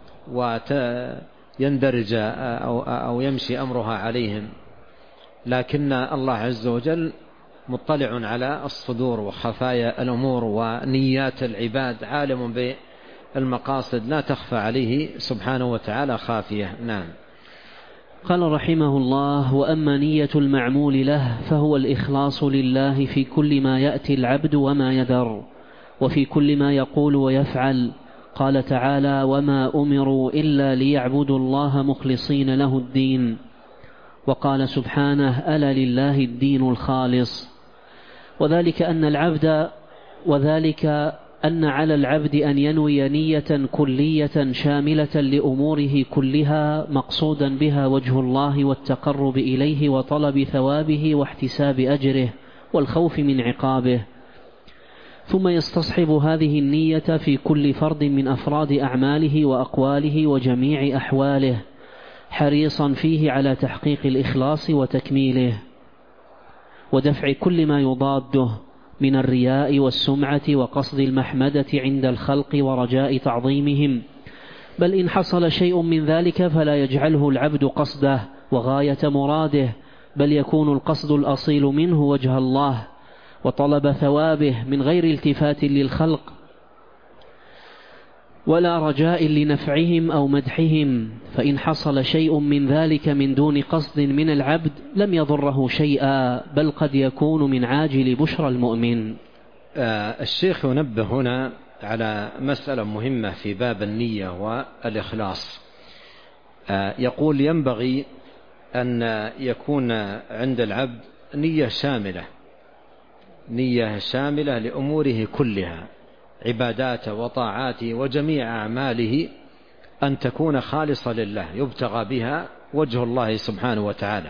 ويندرج أو يمشي أمرها عليهم، لكن الله عز وجل مطلع على الصدور وخفايا الأمور ونيات العباد، عالم بالمقاصد لا تخفى عليه سبحانه وتعالى خافية. نعم. قال رحمه الله: وأما نية المعمول له فهو الإخلاص لله في كل ما يأتي العبد وما يذر، وفي كل ما يقول ويفعل. قال تعالى: وما أمروا إلا ليعبدوا الله مخلصين له الدين. وقال سبحانه: ألا لله الدين الخالص. وذلك أن على العبد أن ينوي نية كلية شاملة لأموره كلها مقصودا بها وجه الله والتقرب إليه وطلب ثوابه واحتساب أجره والخوف من عقابه، ثم يستصحب هذه النية في كل فرد من أفراد أعماله وأقواله وجميع أحواله، حريصا فيه على تحقيق الإخلاص وتكميله ودفع كل ما يضاده من الرياء والسمعة وقصد المحمدة عند الخلق ورجاء تعظيمهم. بل إن حصل شيء من ذلك فلا يجعله العبد قصده وغاية مراده، بل يكون القصد الأصيل منه وجه الله وطلب ثوابه من غير التفات للخلق ولا رجاء لنفعهم أو مدحهم. فإن حصل شيء من ذلك من دون قصد من العبد لم يضره شيئا، بل قد يكون من عاجل بشرى المؤمن. الشيخ ينبه هنا على مسألة مهمة في باب النية والإخلاص. يقول: ينبغي أن يكون عند العبد نية شاملة لأموره كلها، عباداته وطاعاته وجميع أعماله، أن تكون خالصة لله يبتغى بها وجه الله سبحانه وتعالى.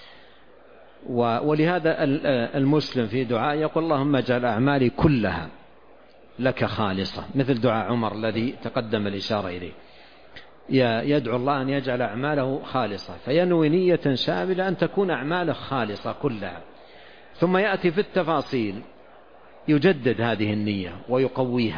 ولهذا المسلم في دعاء يقول: اللهم اجعل أعمالي كلها لك خالصة، مثل دعاء عمر الذي تقدم الإشارة إليه. يدعو الله أن يجعل أعماله خالصة، فينوي نية شاملة أن تكون أعماله خالصة كلها، ثم يأتي في التفاصيل يجدد هذه النية ويقويها،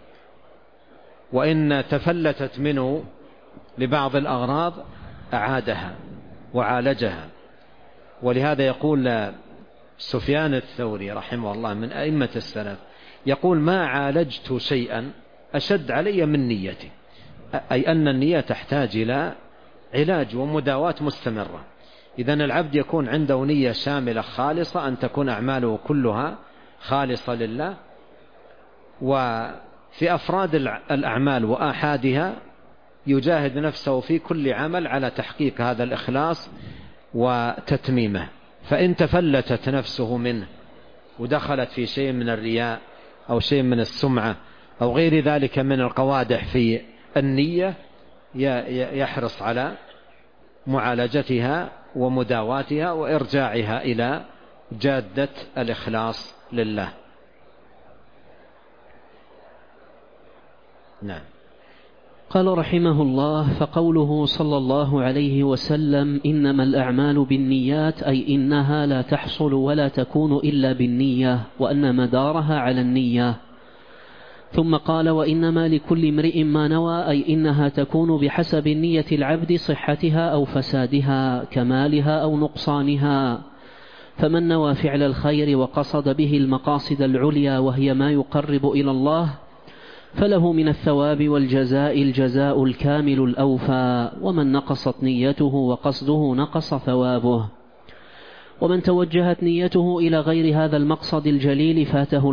وإن تفلتت منه لبعض الأغراض أعادها وعالجها. ولهذا يقول سفيان الثوري رحمه الله من أئمة السلف، يقول: ما عالجت شيئا أشد علي من نيتي، أي أن النية تحتاج إلى علاج ومداواة مستمرة. إذن العبد يكون عنده نية شاملة خالصة، أن تكون أعماله كلها خالصة لله، وفي أفراد الأعمال وآحادها يجاهد نفسه في كل عمل على تحقيق هذا الإخلاص وتتميمه. فإن تفلتت نفسه منه ودخلت في شيء من الرياء أو شيء من السمعة أو غير ذلك من القوادح في النية، يحرص على معالجتها ومداواتها وإرجاعها إلى جادة الإخلاص لله. نعم. قال رحمه الله: فقوله صلى الله عليه وسلم: إنما الأعمال بالنيات، أي إنها لا تحصل ولا تكون إلا بالنية، وأن مدارها على النية. ثم قال: وإنما لكل امرئ ما نوى، أي إنها تكون بحسب نية العبد، صحتها أو فسادها، كمالها أو نقصانها. فمن نوى فعل الخير وقصد به المقاصد العليا وهي ما يقرب إلى الله، فله من الثواب والجزاء الجزاء الكامل الأوفى. ومن نقصت نيته وقصده نقص ثوابه. ومن توجهت نيته إلى غير هذا المقصد الجليل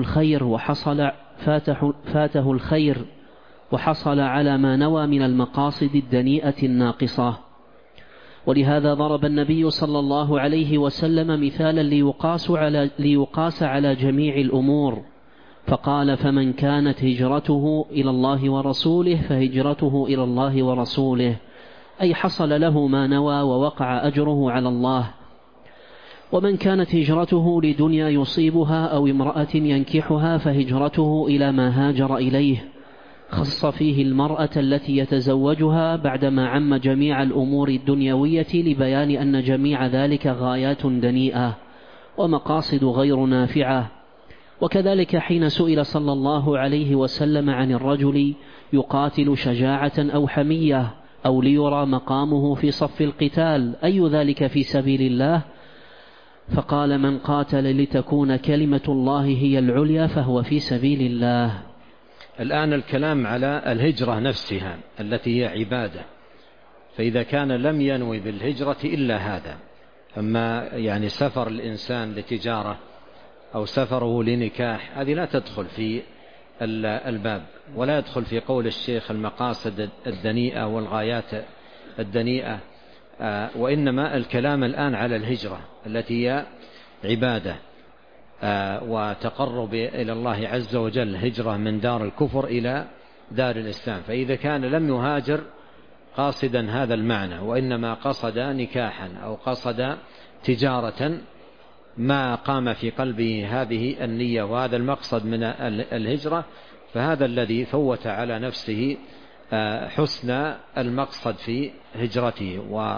فاته الخير وحصل على ما نوى من المقاصد الدنيئة الناقصة. ولهذا ضرب النبي صلى الله عليه وسلم مثالا ليقاس على جميع الأمور، فقال: فمن كانت هجرته إلى الله ورسوله فهجرته إلى الله ورسوله، أي حصل له ما نوى ووقع أجره على الله. ومن كانت هجرته لدنيا يصيبها أو امرأة ينكحها فهجرته إلى ما هاجر إليه، خص فيه المرأة التي يتزوجها بعدما عم جميع الأمور الدنيوية، لبيان أن جميع ذلك غايات دنيئة ومقاصد غير نافعة. وكذلك حين سئل صلى الله عليه وسلم عن الرجل يقاتل شجاعة أو حمية أو ليرى مقامه في صف القتال، أي ذلك في سبيل الله؟ فقال: من قاتل لتكون كلمة الله هي العليا فهو في سبيل الله. الآن الكلام على الهجرة نفسها التي هي عبادة، فإذا كان لم ينوي بالهجرة إلا هذا، أما يعني سفر الإنسان لتجارة أو سفره لنكاح، هذه لا تدخل في الباب، ولا يدخل في قول الشيخ المقاصد الدنيئة والغايات الدنيئة، وإنما الكلام الآن على الهجرة التي هي عبادة وتقرب إلى الله عز وجل، هجرة من دار الكفر إلى دار الإسلام. فإذا كان لم يهاجر قاصدا هذا المعنى، وإنما قصد نكاحا أو قصد تجارة، ما قام في قلبه هذه النية وهذا المقصد من الهجرة، فهذا الذي فوت على نفسه حسن المقصد في هجرته،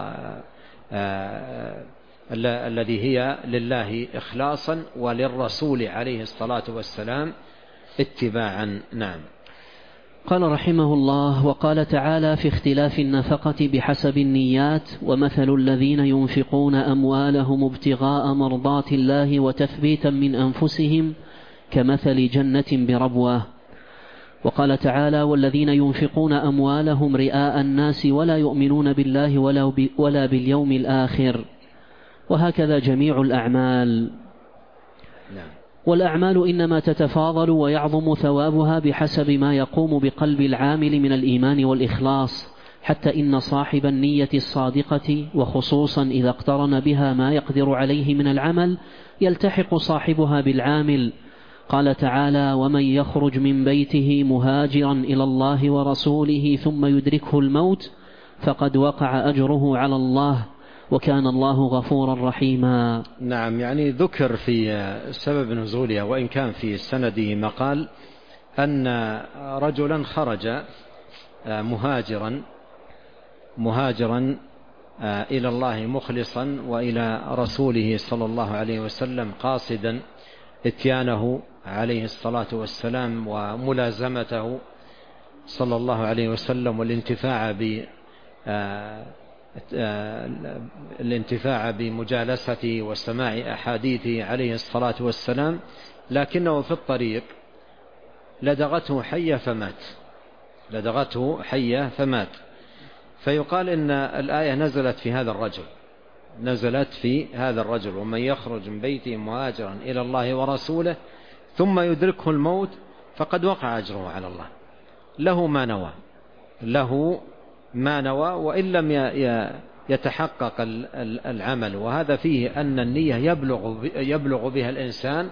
الذي هي لله إخلاصا وللرسول عليه الصلاة والسلام اتباعا. نعم. قال رحمه الله: وقال تعالى في اختلاف النفقة بحسب النيات: ومثل الذين ينفقون أموالهم ابتغاء مرضات الله وتثبيتا من أنفسهم كمثل جنة بربوة. وقال تعالى: والذين ينفقون أموالهم رئاء الناس ولا يؤمنون بالله ولا باليوم الآخر. وهكذا جميع الأعمال. والأعمال إنما تتفاضل ويعظم ثوابها بحسب ما يقوم بقلب العامل من الإيمان والإخلاص، حتى إن صاحب النية الصادقة، وخصوصا إذا اقترن بها ما يقدر عليه من العمل، يلتحق صاحبها بالعامل. قال تعالى: ومن يخرج من بيته مهاجرا إلى الله ورسوله ثم يدركه الموت فقد وقع أجره على الله وكان الله غفورا رحيما. نعم، يعني ذكر في سبب نزولها، وإن كان في سنده مقال، أن رجلا خرج مهاجرا إلى الله مخلصا وإلى رسوله صلى الله عليه وسلم قاصدا اتيانه عليه الصلاة والسلام وملازمته صلى الله عليه وسلم، والانتفاع بمجالسته وسماع أحاديثه عليه الصلاة والسلام، لكنه في الطريق لدغته حية فمات. فيقال إن الآية نزلت في هذا الرجل: ومن يخرج من بيته مهاجرا إلى الله ورسوله ثم يدركه الموت فقد وقع أجره على الله. له ما نوى وإن لم يتحقق العمل. وهذا فيه أن النية يبلغ بها الإنسان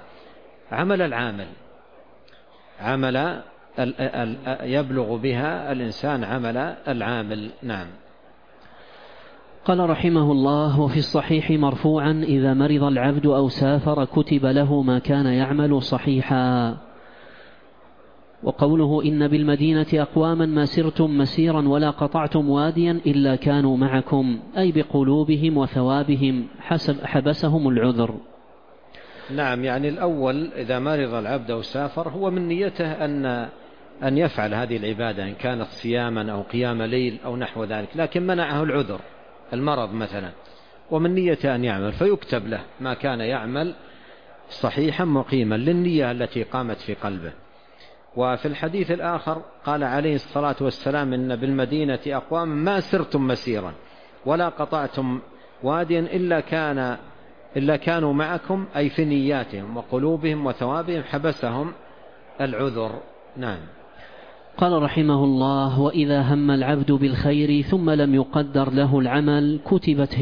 يبلغ بها الإنسان عمل العامل. نعم. قال رحمه الله: وفي الصحيح مرفوعا: إذا مرض العبد أو سافر كتب له ما كان يعمل صحيحا. وقوله إن بالمدينة أقواما ما سرتم مسيرا ولا قطعتم واديا إلا كانوا معكم، أي بقلوبهم وثوابهم حبسهم العذر. نعم، يعني الأول إذا مرض العبد أو سافر هو من نيته أن يفعل هذه العبادة إن كانت صياما أو قيام ليل أو نحو ذلك، لكن منعه العذر المرض مثلا، ومن نيته أن يعمل فيكتب له ما كان يعمل صحيحا مقيما للنية التي قامت في قلبه. وفي الحديث الآخر قال عليه الصلاة والسلام إن بالمدينة أقوام ما سرتم مسيرا ولا قطعتم واديا إلا كانوا معكم، أي في نياتهم وقلوبهم وثوابهم حبسهم العذر. نعم. قال رحمه الله: وإذا هم العبد بالخير ثم لم يقدر له العمل كتبت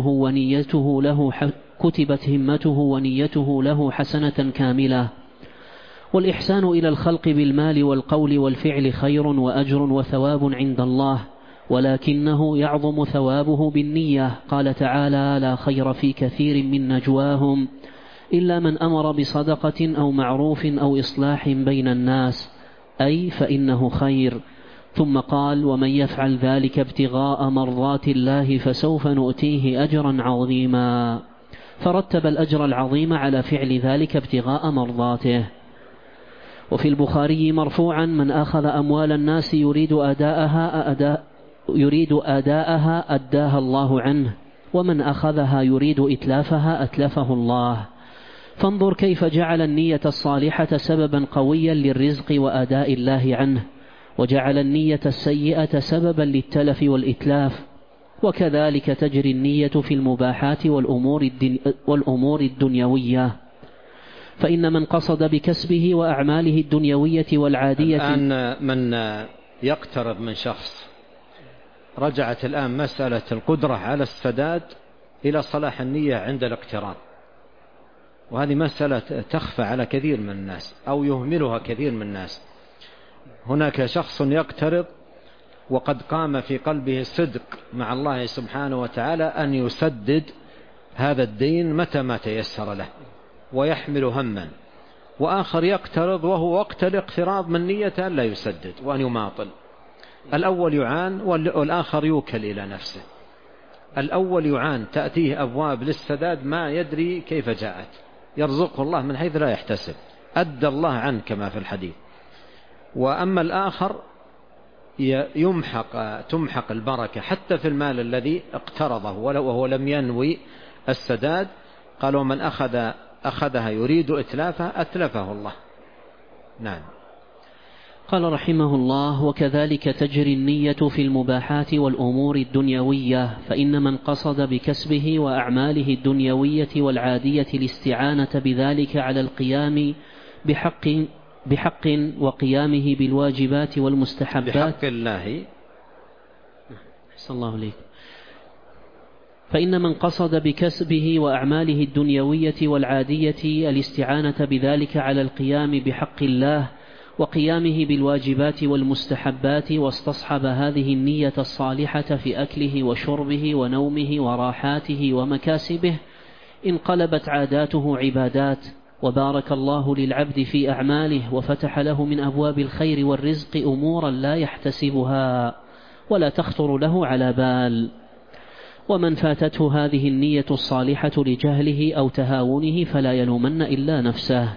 همته ونيته له حسنة كاملة. والإحسان إلى الخلق بالمال والقول والفعل خير وأجر وثواب عند الله، ولكنه يعظم ثوابه بالنية. قال تعالى: لا خير في كثير من نجواهم إلا من أمر بصدقة أو معروف أو إصلاح بين الناس، أي فإنه خير. ثم قال: ومن يفعل ذلك ابتغاء مرضات الله فسوف نؤتيه أجرا عظيما، فرتب الأجر العظيم على فعل ذلك ابتغاء مرضاته. وفي البخاري مرفوعا: من أخذ أموال الناس يريد أداءها أداها الله عنه، ومن أخذها يريد إتلافها أتلفه الله. فانظر كيف جعل النية الصالحة سببا قويا للرزق وأداء الله عنه، وجعل النية السيئة سببا للتلف والإتلاف. وكذلك تجري النية في المباحات والأمور الدنيوية، فإن من قصد بكسبه وأعماله الدنيوية والعادية. الآن من يقترض من شخص، رجعت الآن مسألة القدرة على السداد إلى صلاح النية عند الاقتراض، وهذه مسألة تخفى على كثير من الناس أو يهملها كثير من الناس. هناك شخص يقترض وقد قام في قلبه صدق مع الله سبحانه وتعالى أن يسدد هذا الدين متى ما تيسر له ويحمل هما، وآخر يقترض وهو وقت الاقتراض من نية أن لا يسدد وأن يماطل. الأول يعان والآخر يوكل إلى نفسه. الأول يعان، تأتيه أبواب للسداد ما يدري كيف جاءت، يرزقه الله من حيث لا يحتسب، أدى الله عنه كما في الحديث. وأما الآخر تمحق البركة حتى في المال الذي اقترضه وهو لم ينوي السداد. قالوا من أخذها يريد إتلافها أتلفه الله. نعم. قال رحمه الله: وكذلك تجري النية في المباحات والأمور الدنيوية، فإن من قصد بكسبه وأعماله الدنيوية والعادية الاستعانة بذلك على القيام بحق وقيامه بالواجبات والمستحبات بحق الله. أحسن الله عليك. فإن من قصد بكسبه وأعماله الدنيوية والعادية الاستعانة بذلك على القيام بحق الله وقيامه بالواجبات والمستحبات، واستصحب هذه النية الصالحة في أكله وشربه ونومه وراحاته ومكاسبه، انقلبت عاداته عبادات، وبارك الله للعبد في أعماله، وفتح له من أبواب الخير والرزق أمورا لا يحتسبها ولا تخطر له على بال. ومن فاتته هذه النية الصالحة لجهله أو تهاونه فلا يلومن إلا نفسه.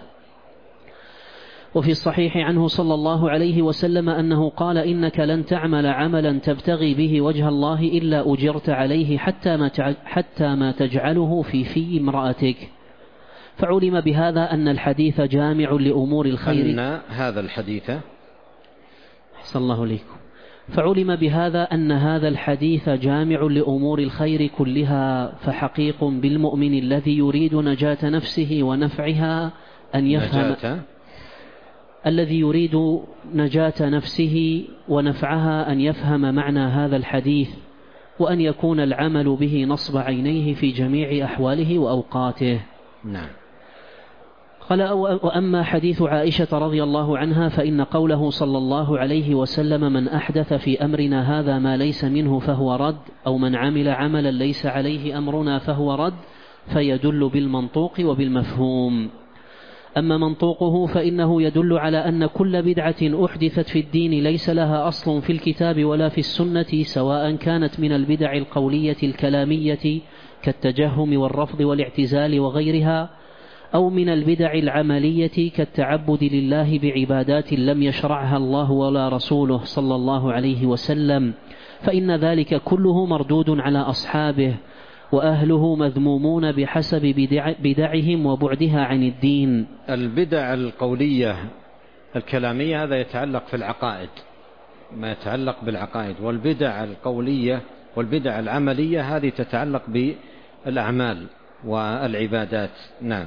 وفي الصحيح عنه صلى الله عليه وسلم أنه قال: إنك لن تعمل عملا تبتغي به وجه الله إلا أجرت عليه حتى ما تجعله في امرأتك. فعلم بهذا أن الحديث جامع لأمور الخير. أن هذا الحديث أحسن الله عليكم. فعلم بهذا أن هذا الحديث جامع لأمور الخير كلها، فحقيق بالمؤمن الذي يريد نجاة نفسه ونفعها أن يفهم الذي يريد نجاة نفسه ونفعها أن يفهم معنى هذا الحديث، وأن يكون العمل به نصب عينيه في جميع أحواله وأوقاته. نعم. قال: وأما حديث عائشة رضي الله عنها فإن قوله صلى الله عليه وسلم: من أحدث في أمرنا هذا ما ليس منه فهو رد، أو من عمل عملا ليس عليه أمرنا فهو رد، فيدل بالمنطوق وبالمفهوم. أما منطوقه فإنه يدل على أن كل بدعة أحدثت في الدين ليس لها أصل في الكتاب ولا في السنة، سواء كانت من البدع القولية الكلامية كالتجهم والرفض والاعتزال وغيرها، أو من البدع العملية كالتعبد لله بعبادات لم يشرعها الله ولا رسوله صلى الله عليه وسلم، فإن ذلك كله مردود على أصحابه، وأهله مذمومون بحسب بدعهم وبعدها عن الدين. البدع القولية الكلامية هذا يتعلق في العقائد، ما يتعلق بالعقائد، والبدع القولية والبدع العملية هذه تتعلق بالأعمال والعبادات. نعم.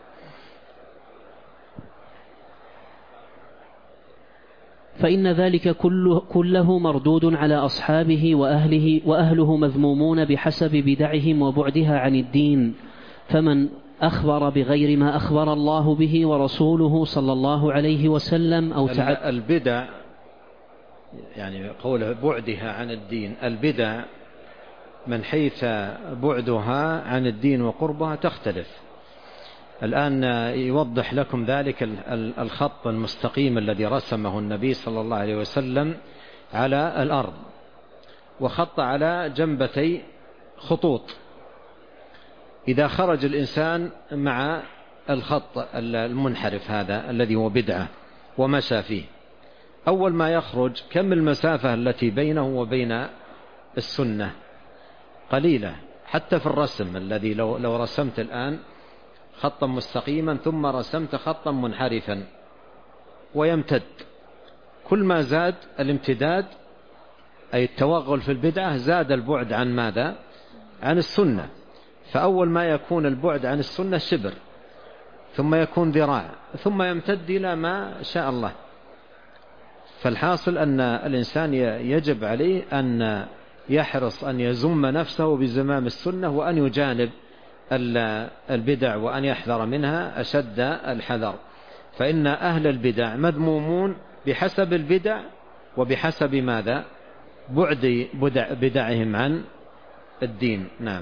فإن ذلك كله مردود على أصحابه وأهله مذمومون بحسب بدعهم وبعدها عن الدين. فمن أخبر بغير ما أخبر الله به ورسوله صلى الله عليه وسلم أو البدع يعني قوله بعدها عن الدين، البدع من حيث بعدها عن الدين وقربها تختلف. الآن يوضح لكم ذلك الخط المستقيم الذي رسمه النبي صلى الله عليه وسلم على الأرض، وخط على جنبتي خطوط. إذا خرج الإنسان مع الخط المنحرف هذا الذي هو بدعة ومشى فيه، أول ما يخرج كم المسافة التي بينه وبين السنة؟ قليلة. حتى في الرسم الذي لو رسمت الآن خطا مستقيما ثم رسمت خطا منحرفا ويمتد، كل ما زاد الامتداد أي التوغل في البدعة زاد البعد عن ماذا؟ عن السنة. فأول ما يكون البعد عن السنة شبر، ثم يكون ذراع، ثم يمتد إلى ما شاء الله. فالحاصل أن الإنسان يجب عليه أن يحرص أن يزم نفسه بزمام السنة، وأن يجانب البدع، وأن يحذر منها أشد الحذر. فإن أهل البدع مذمومون بحسب البدع وبحسب ماذا؟ بعد بدعهم عن الدين. نعم.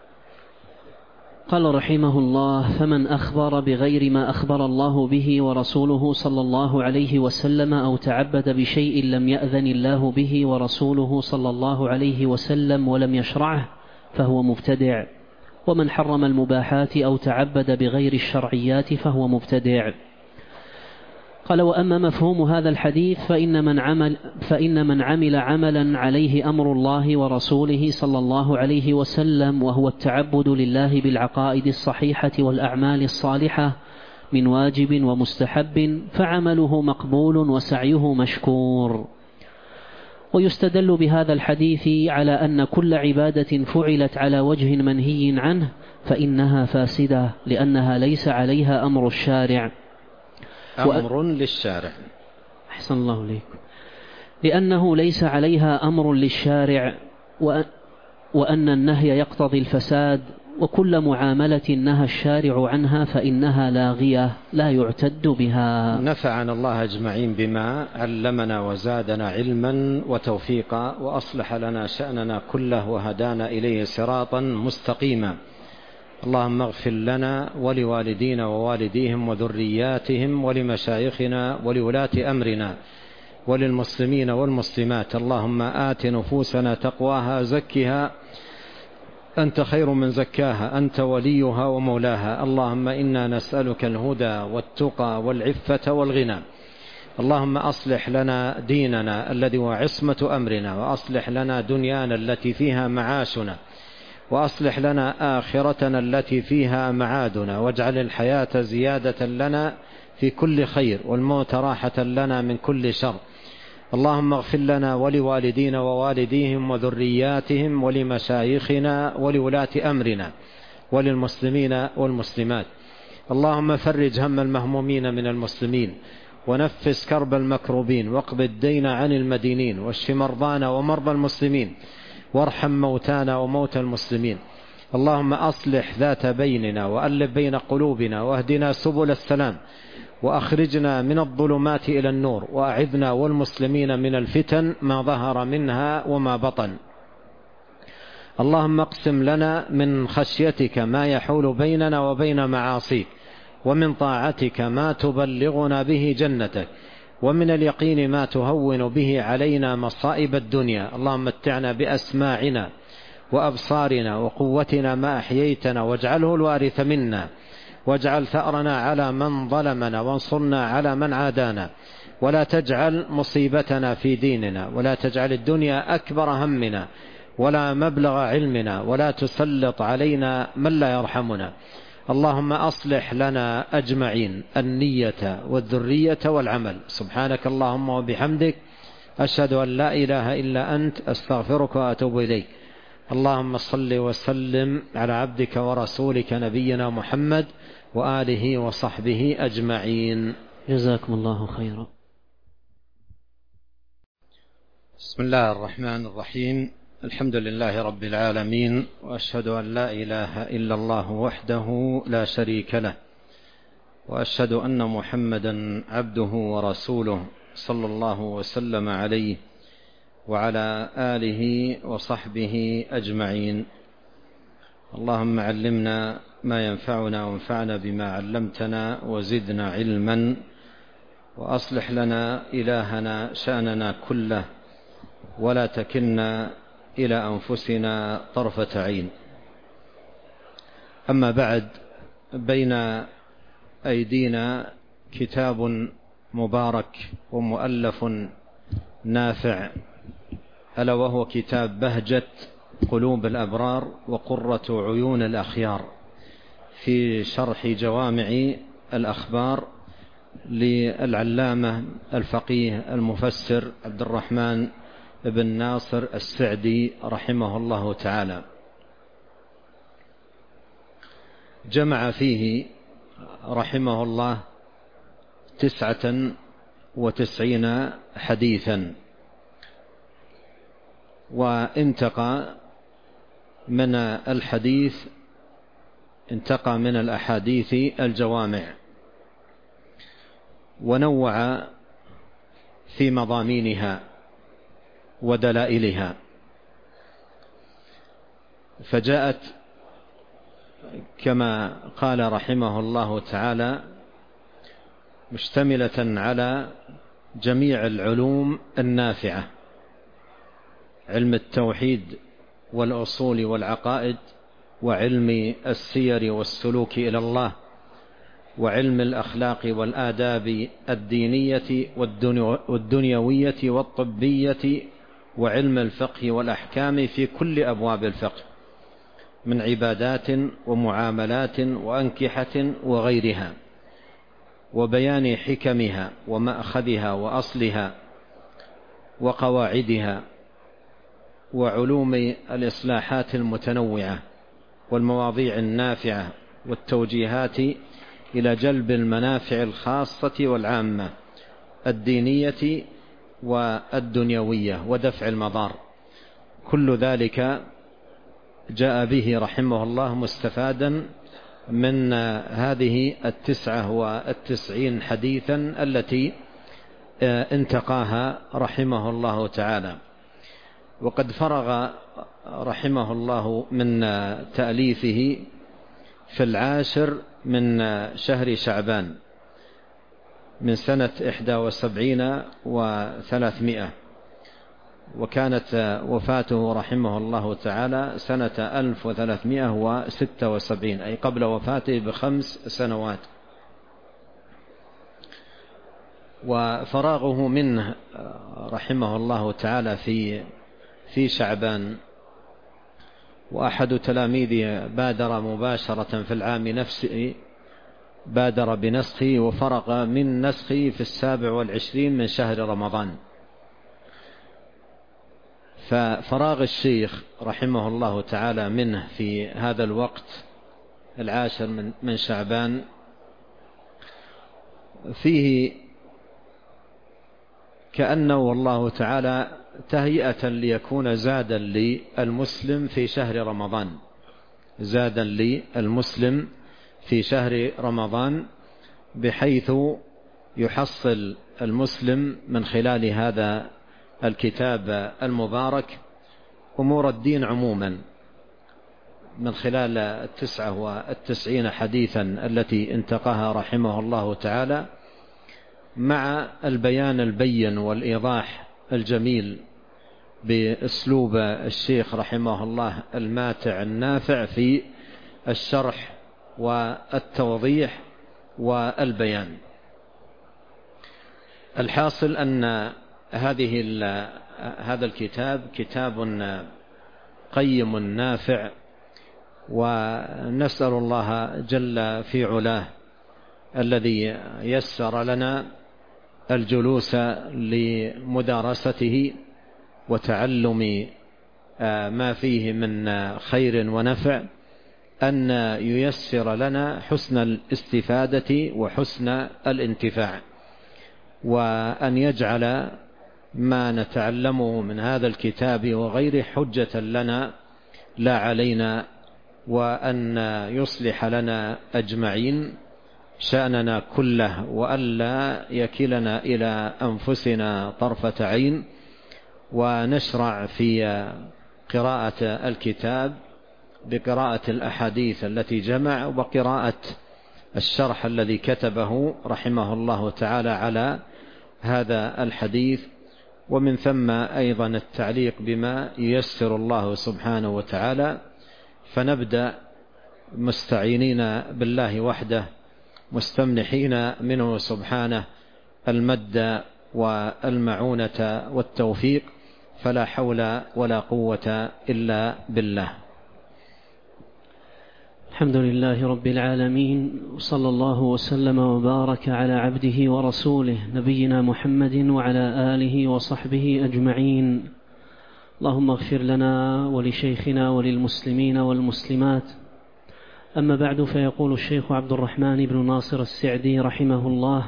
قال رحمه الله: فمن أخبر بغير ما أخبر الله به ورسوله صلى الله عليه وسلم أو تعبد بشيء لم يأذن الله به ورسوله صلى الله عليه وسلم ولم يشرعه فهو مبتدع. ومن حرم المباحات أو تعبد بغير الشرعيات فهو مبتدع. قال: وأما مفهوم هذا الحديث فإن من عمل عملا عليه أمر الله ورسوله صلى الله عليه وسلم، وهو التعبد لله بالعقائد الصحيحة والأعمال الصالحة من واجب ومستحب، فعمله مقبول وسعيه مشكور. ويستدل بهذا الحديث على أن كل عبادة فعلت على وجه منهي عنه فإنها فاسدة، لأنها ليس عليها أمر الشارع. أمر للشارع. أحسن الله إليكم. لأنه ليس عليها أمر للشارع، وأن النهي يقتضي الفساد، وكل معاملة نهى الشارع عنها فإنها لاغية لا يعتد بها. نفعنا الله أجمعين بما علمنا وزادنا علما وتوفيقا، وأصلح لنا شأننا كله وهدانا إليه صراطا مستقيما. اللهم اغفر لنا ولوالدينا ووالديهم وذرياتهم ولمشايخنا ولولاة أمرنا وللمسلمين والمسلمات. اللهم آت نفوسنا تقواها زكها أنت خير من زكاها، أنت وليها ومولاها. اللهم إنا نسألك الهدى والتقى والعفة والغنى. اللهم أصلح لنا ديننا الذي هو عصمة أمرنا، وأصلح لنا دنيانا التي فيها معاشنا، وأصلح لنا آخرتنا التي فيها معادنا، واجعل الحياة زيادة لنا في كل خير، والموت راحة لنا من كل شر. اللهم اغفر لنا ولوالدينا ووالديهم وذرياتهم ولمشايخنا ولولاة أمرنا وللمسلمين والمسلمات. اللهم فرج هم المهمومين من المسلمين، ونفس كرب المكروبين، واقض الدين عن المدينين، واشف مرضانا ومرضى المسلمين، وارحم موتانا وموتى المسلمين. اللهم أصلح ذات بيننا، وألف بين قلوبنا، واهدنا سبل السلام، وأخرجنا من الظلمات إلى النور، وأعذنا والمسلمين من الفتن ما ظهر منها وما بطن. اللهم اقسم لنا من خشيتك ما يحول بيننا وبين معاصيك، ومن طاعتك ما تبلغنا به جنتك، ومن اليقين ما تهون به علينا مصائب الدنيا. اللهم متعنا بأسماعنا وأبصارنا وقوتنا ما أحييتنا، واجعله الوارث منا، واجعل ثأرنا على من ظلمنا، وانصرنا على من عادانا، ولا تجعل مصيبتنا في ديننا، ولا تجعل الدنيا أكبر همنا ولا مبلغ علمنا، ولا تسلط علينا من لا يرحمنا. اللهم أصلح لنا أجمعين النية والذرية والعمل. سبحانك اللهم وبحمدك، أشهد أن لا إله إلا أنت، أستغفرك وأتوب إليك. اللهم صل وسلم على عبدك ورسولك نبينا محمد وآله وصحبه أجمعين. جزاكم الله خيرا. بسم الله الرحمن الرحيم. الحمد لله رب العالمين، وأشهد أن لا إله إلا الله وحده لا شريك له، وأشهد أن محمدا عبده ورسوله صلى الله وسلم عليه وعلى آله وصحبه أجمعين. اللهم علمنا ما ينفعنا، وانفعنا بما علمتنا، وزدنا علما، وأصلح لنا إلهنا شأننا كله، ولا تكلنا إلى أنفسنا طرفة عين. أما بعد، بين أيدينا كتاب مبارك ومؤلف نافع، ألا وهو كتاب بهجة قلوب الأبرار وقرة عيون الأخيار، في شرح جوامع الأخبار للعلامة الفقيه المفسر عبد الرحمن بن ناصر السعدي رحمه الله تعالى. جمع فيه رحمه الله 99 حديثا، وانتقى من الأحاديث الجوامع، ونوع في مضامينها ودلائلها، فجاءت كما قال رحمه الله تعالى مشتملة على جميع العلوم النافعة: علم التوحيد والأصول والعقائد، وعلم السير والسلوك إلى الله، وعلم الأخلاق والآداب الدينية والدنيوية والطبية، وعلم الفقه والأحكام في كل أبواب الفقه من عبادات ومعاملات وأنكحة وغيرها، وبيان حكمها ومأخذها وأصلها وقواعدها، وعلوم الإصلاحات المتنوعة والمواضيع النافعة والتوجيهات إلى جلب المنافع الخاصة والعامة الدينية والدنيوية ودفع المضار. كل ذلك جاء به رحمه الله مستفادا من هذه 99 حديثا التي انتقاها رحمه الله تعالى. وقد فرغ رحمه الله من تأليفه في 10 من شهر شعبان من سنة 71 و300، وكانت وفاته رحمه الله تعالى سنة 1376، أي قبل وفاته ب5 سنوات. وفراغه منه رحمه الله تعالى في شعبان، وأحد تلاميذه بادر مباشرة في العام نفسه، بادر بنسخه وفرغ من نسخه في 27 من شهر رمضان. ففراغ الشيخ رحمه الله تعالى منه في هذا الوقت 10 من شعبان فيه كأنه والله تعالى تهيئة ليكون زادا للمسلم في شهر رمضان، زادا للمسلم في شهر رمضان، بحيث يحصل المسلم من خلال هذا الكتاب المبارك أمور الدين عموما، من خلال 99 حديثا التي انتقاها رحمه الله تعالى، مع البيان البين والإيضاح الجميل بأسلوب الشيخ رحمه الله الماتع النافع في الشرح والتوضيح والبيان. الحاصل أن هذا الكتاب كتاب قيم نافع، ونسأل الله جل في علاه الذي يسر لنا الجلوس لمدارسته وتعلم ما فيه من خير ونفع، أن ييسر لنا حسن الاستفادة وحسن الانتفاع، وأن يجعل ما نتعلمه من هذا الكتاب وغيره حجة لنا لا علينا، وأن يصلح لنا أجمعين شأننا كله، وألا يكلنا إلى أنفسنا طرفة عين، ونشرع في قراءة الكتاب بقراءة الأحاديث التي جمع، وقراءة الشرح الذي كتبه رحمه الله تعالى على هذا الحديث، ومن ثم أيضا التعليق بما ييسر الله سبحانه وتعالى. فنبدأ مستعينين بالله وحده، مستمنحين منه سبحانه المد والمعونة والتوفيق، فلا حول ولا قوة إلا بالله. الحمد لله رب العالمين، وصلى الله وسلم وبارك على عبده ورسوله نبينا محمد وعلى آله وصحبه أجمعين. اللهم اغفر لنا ولشيخنا وللمسلمين والمسلمات. أما بعد، فيقول الشيخ عبد الرحمن بن ناصر السعدي رحمه الله: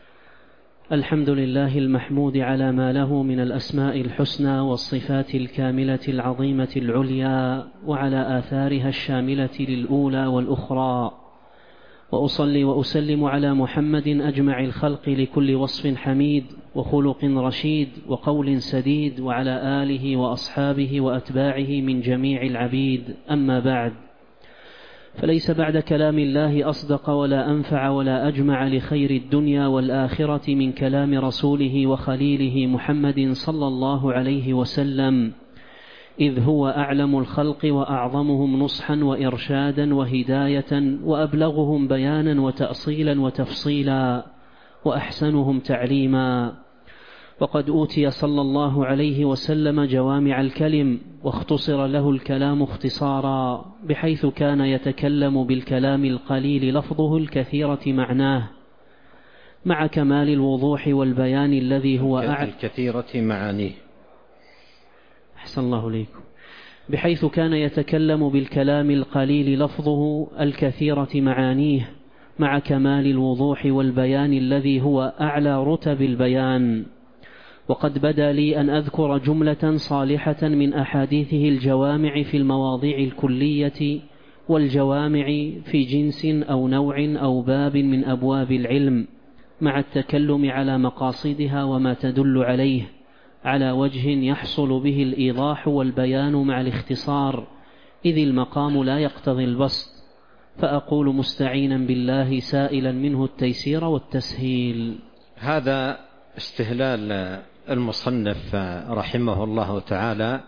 الحمد لله المحمود على ما له من الأسماء الحسنى والصفات الكاملة العظيمة العليا، وعلى آثارها الشاملة للأولى والأخرى، وأصلي وأسلم على محمد أجمع الخلق لكل وصف حميد وخلق رشيد وقول سديد، وعلى آله وأصحابه وأتباعه من جميع العبيد. أما بعد، فليس بعد كلام الله أصدق ولا أنفع ولا أجمع لخير الدنيا والآخرة من كلام رسوله وخليله محمد صلى الله عليه وسلم، إذ هو أعلم الخلق وأعظمهم نصحا وإرشادا وهداية، وأبلغهم بيانا وتأصيلا وتفصيلا، وأحسنهم تعليما. وقد أوتي صلى الله عليه وسلم جوامع الكلم، واختصر له الكلام اختصارا، بحيث كان يتكلم بالكلام القليل لفظه الكثيرة معناه، مع كمال الوضوح والبيان الذي هو الكثيرة معانيه. أحسن الله ليكم. بحيث كان يتكلم بالكلام القليل لفظه الكثيرة معانيه، مع كمال الوضوح والبيان الذي هو أعلى رتب البيان. وقد بدا لي أن أذكر جملة صالحة من أحاديثه الجوامع في المواضيع الكلية والجوامع في جنس أو نوع أو باب من أبواب العلم، مع التكلم على مقاصدها وما تدل عليه، على وجه يحصل به الإيضاح والبيان مع الاختصار، إذ المقام لا يقتضي البسط. فأقول مستعينا بالله سائلا منه التيسير والتسهيل. هذا استهلال المصنف رحمه الله تعالى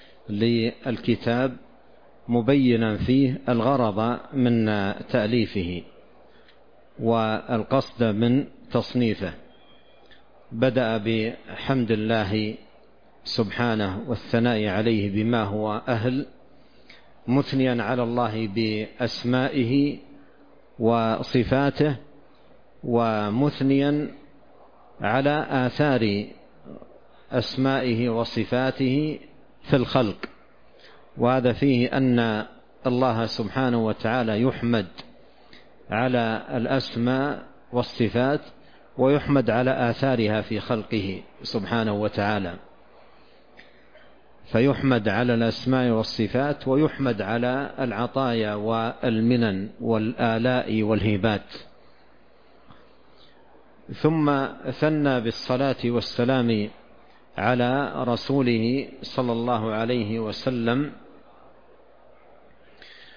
للكتاب، مبينا فيه الغرض من تأليفه والقصد من تصنيفه. بدأ بحمد الله سبحانه والثناء عليه بما هو أهل، مثنيا على الله بأسمائه وصفاته، ومثنيا على آثار أسمائه وصفاته في الخلق. وهذا فيه أن الله سبحانه وتعالى يحمد على الأسماء والصفات، ويحمد على آثارها في خلقه سبحانه وتعالى، فيحمد على الأسماء والصفات، ويحمد على العطايا والمنن والآلاء والهبات. ثم ثنى بالصلاة والسلام على رسوله صلى الله عليه وسلم،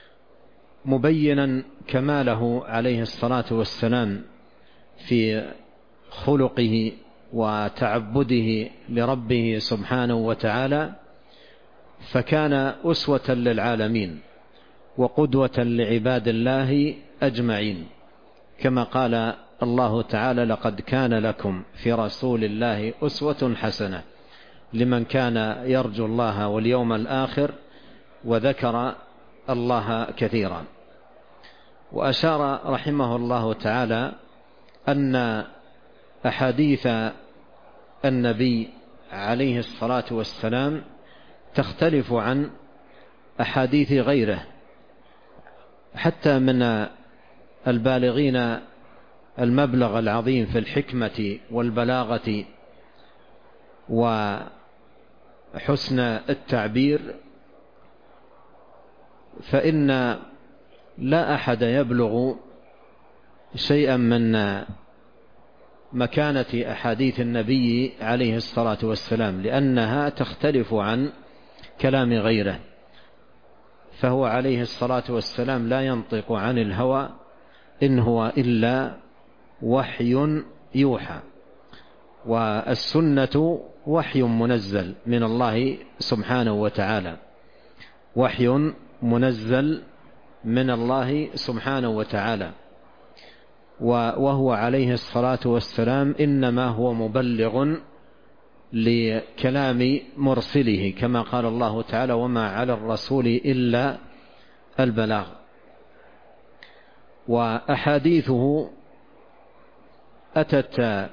مبينا كماله عليه الصلاة والسلام في خلقه وتعبده لربه سبحانه وتعالى، فكان أسوة للعالمين وقدوة لعباد الله أجمعين، كما قال الله تعالى: لقد كان لكم في رسول الله أسوة حسنة لمن كان يرجو الله واليوم الآخر وذكر الله كثيرا. وأشار رحمه الله تعالى أن أحاديث النبي عليه الصلاة والسلام تختلف عن أحاديث غيره، حتى من البالغين المبلغ العظيم في الحكمة والبلاغة وحسن التعبير، فإن لا أحد يبلغ شيئا من مكانة أحاديث النبي عليه الصلاة والسلام، لأنها تختلف عن كلام غيره، فهو عليه الصلاة والسلام لا ينطق عن الهوى إن هو إلا وحي يوحى، والسنة وحي منزل من الله سبحانه وتعالى، وحي منزل من الله سبحانه وتعالى، وهو عليه الصلاة والسلام إنما هو مبلغ لكلام مرسله، كما قال الله تعالى: وما على الرسول إلا البلاغ. وأحاديثه أتت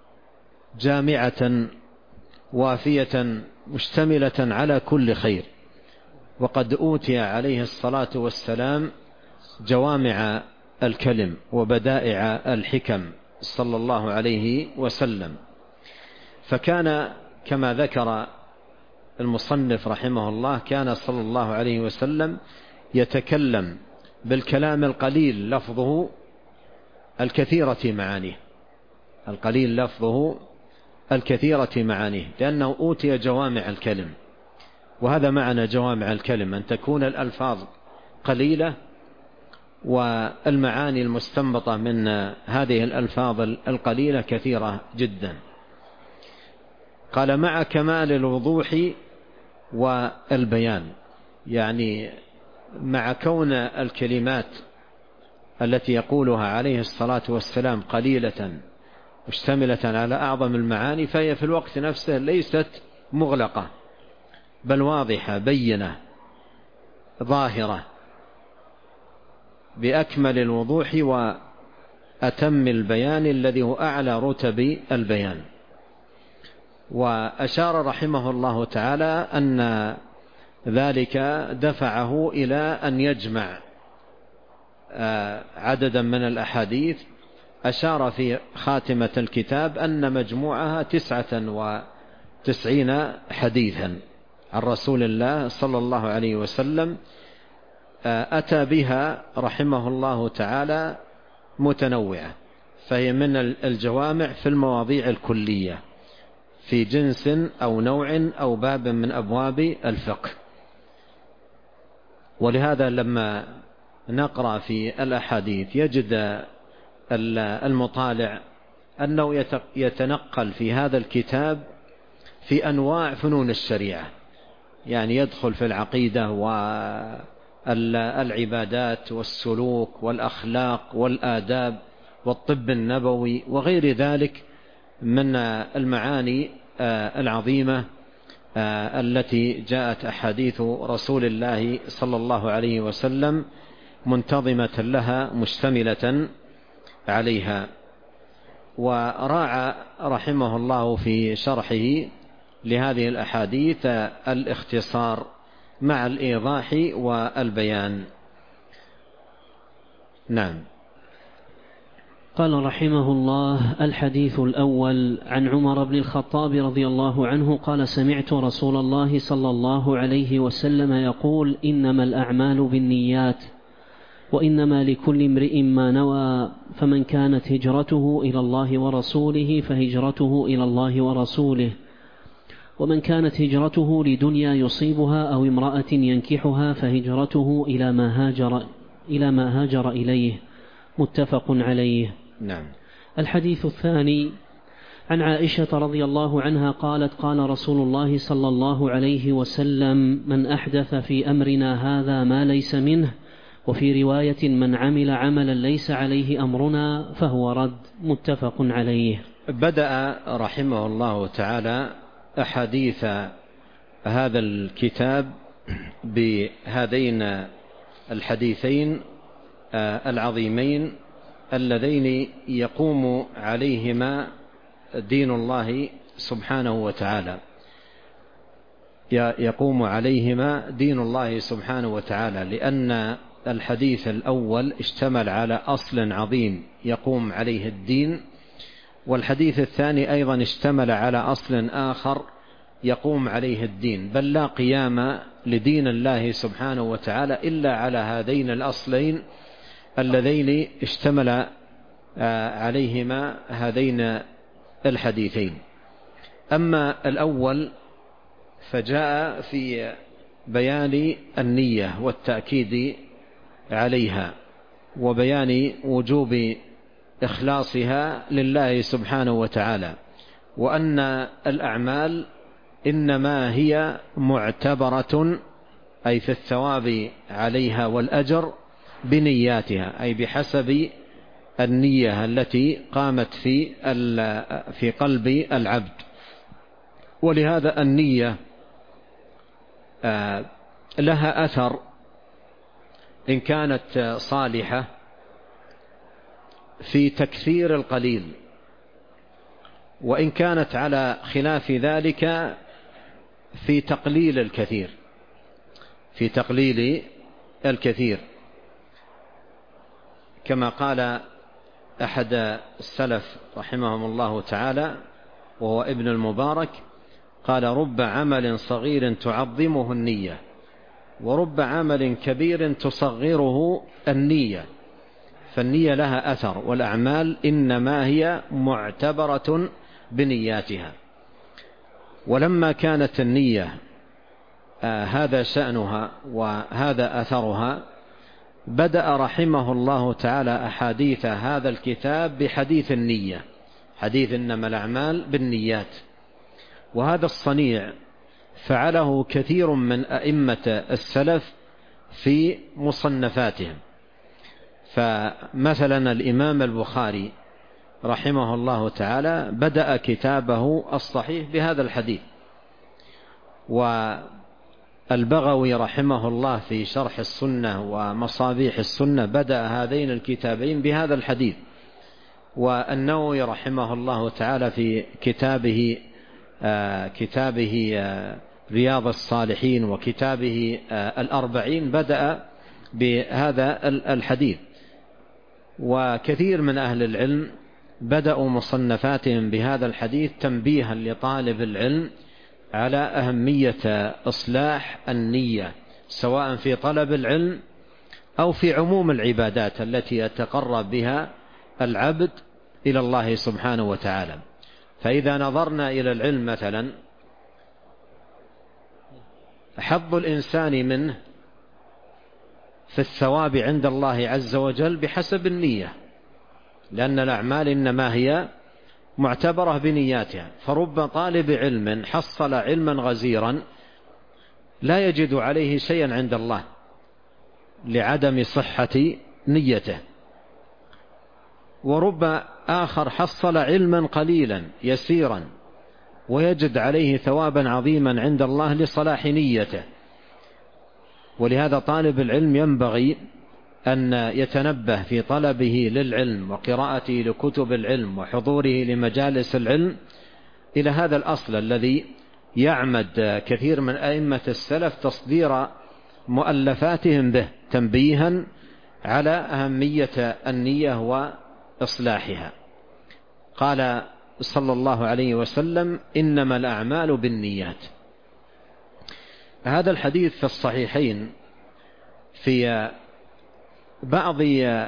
جامعة وافية مشتملة على كل خير، وقد أوتي عليه الصلاة والسلام جوامع الكلم وبدائع الحكم صلى الله عليه وسلم، فكان كما ذكر المصنف رحمه الله كان صلى الله عليه وسلم يتكلم بالكلام القليل لفظه الكثيرة معانيه، القليل لفظه الكثيرة معانيه، لأنه أوتي جوامع الكلم. وهذا معنى جوامع الكلم، أن تكون الألفاظ قليلة والمعاني المستنبطة من هذه الألفاظ القليلة كثيرة جدا. قال: مع كمال الوضوح والبيان، يعني مع كون الكلمات التي يقولها عليه الصلاة والسلام قليلة مشتملة على أعظم المعاني، فهي في الوقت نفسه ليست مغلقة، بل واضحة بينة ظاهرة بأكمل الوضوح وأتم البيان الذي هو أعلى رتب البيان. وأشار رحمه الله تعالى أن ذلك دفعه إلى أن يجمع عددا من الأحاديث. أشار في خاتمة الكتاب أن مجموعها 99 حديثا عن رسول الله صلى الله عليه وسلم، أتى بها رحمه الله تعالى متنوعة، فهي من الجوامع في المواضيع الكلية في جنس أو نوع أو باب من أبواب الفقه. ولهذا لما نقرأ في الأحاديث يجد المطالع أنه يتنقل في هذا الكتاب في أنواع فنون الشريعة، يعني يدخل في العقيدة والعبادات والسلوك والأخلاق والآداب والطب النبوي وغير ذلك من المعاني العظيمة التي جاءت أحاديث رسول الله صلى الله عليه وسلم منتظمة لها مشتملة عليها. وراعى رحمه الله في شرحه لهذه الأحاديث الاختصار مع الإيضاح والبيان. نعم. قال رحمه الله: الحديث الأول عن عمر بن الخطاب رضي الله عنه قال: سمعت رسول الله صلى الله عليه وسلم يقول: إنما الأعمال بالنيات وإنما لكل امرئ ما نوى، فمن كانت هجرته إلى الله ورسوله فهجرته إلى الله ورسوله، ومن كانت هجرته لدنيا يصيبها أو امرأة ينكحها فهجرته إلى ما هاجر إليه، متفق عليه. نعم. الحديث الثاني عن عائشة رضي الله عنها قالت: قال رسول الله صلى الله عليه وسلم: من أحدث في أمرنا هذا ما ليس منه، وفي رواية: من عمل عملا ليس عليه أمرنا فهو رد، متفق عليه. بدأ رحمه الله تعالى أحاديث هذا الكتاب بهذين الحديثين العظيمين اللذين يقوم عليهما دين الله سبحانه وتعالى، يقوم عليهما دين الله سبحانه وتعالى، لأن الحديث الأول اشتمل على أصل عظيم يقوم عليه الدين، والحديث الثاني أيضا اشتمل على أصل آخر يقوم عليه الدين، بل لا قيام لدين الله سبحانه وتعالى إلا على هذين الأصلين اللذين اشتمل عليهما هذين الحديثين. أما الأول فجاء في بيان النية والتأكيد عليها، وبيان وجوب إخلاصها لله سبحانه وتعالى، وأن الأعمال إنما هي معتبرة أي في الثواب عليها والأجر بنياتها، أي بحسب النية التي قامت في قلب العبد. ولهذا النية لها أثر إن كانت صالحة في تكثير القليل، وإن كانت على خلاف ذلك في تقليل الكثير، في تقليل الكثير، كما قال أحد السلف رحمهم الله تعالى وهو ابن المبارك، قال: رب عمل صغير تعظمه النية، ورب عمل كبير تصغره النية. فالنية لها أثر، والأعمال إنما هي معتبرة بنياتها. ولما كانت النية هذا شأنها وهذا أثرها، بدأ رحمه الله تعالى أحاديث هذا الكتاب بحديث النية، حديث إنما الأعمال بالنيات. وهذا الصنيع فعله كثير من أئمة السلف في مصنفاتهم. فمثلا الإمام البخاري رحمه الله تعالى بدأ كتابه الصحيح بهذا الحديث، والبغوي رحمه الله في شرح السنة ومصابيح السنة بدأ هذين الكتابين بهذا الحديث، والنووي رحمه الله تعالى في كتابه رياض الصالحين وكتابه الأربعين بدأ بهذا الحديث. وكثير من أهل العلم بدأوا مصنفاتهم بهذا الحديث تنبيها لطالب العلم على أهمية إصلاح النية، سواء في طلب العلم أو في عموم العبادات التي يتقرب بها العبد إلى الله سبحانه وتعالى. فإذا نظرنا إلى العلم مثلا، حظ الإنسان منه في الثواب عند الله عز وجل بحسب النية، لأن الأعمال إنما هي معتبرة بنياتها. فرب طالب علم حصل علما غزيرا لا يجد عليه شيئا عند الله لعدم صحة نيته، ورب آخر حصل علما قليلا يسيرا ويجد عليه ثوابا عظيما عند الله لصلاح نيته. ولهذا طالب العلم ينبغي أن يتنبه في طلبه للعلم وقراءته لكتب العلم وحضوره لمجالس العلم إلى هذا الأصل الذي يعمد كثير من أئمة السلف تصدير مؤلفاتهم به، تنبيها على أهمية النية وإصلاحها. قال صلى الله عليه وسلم: إنما الأعمال بالنيات. هذا الحديث في الصحيحين في بعض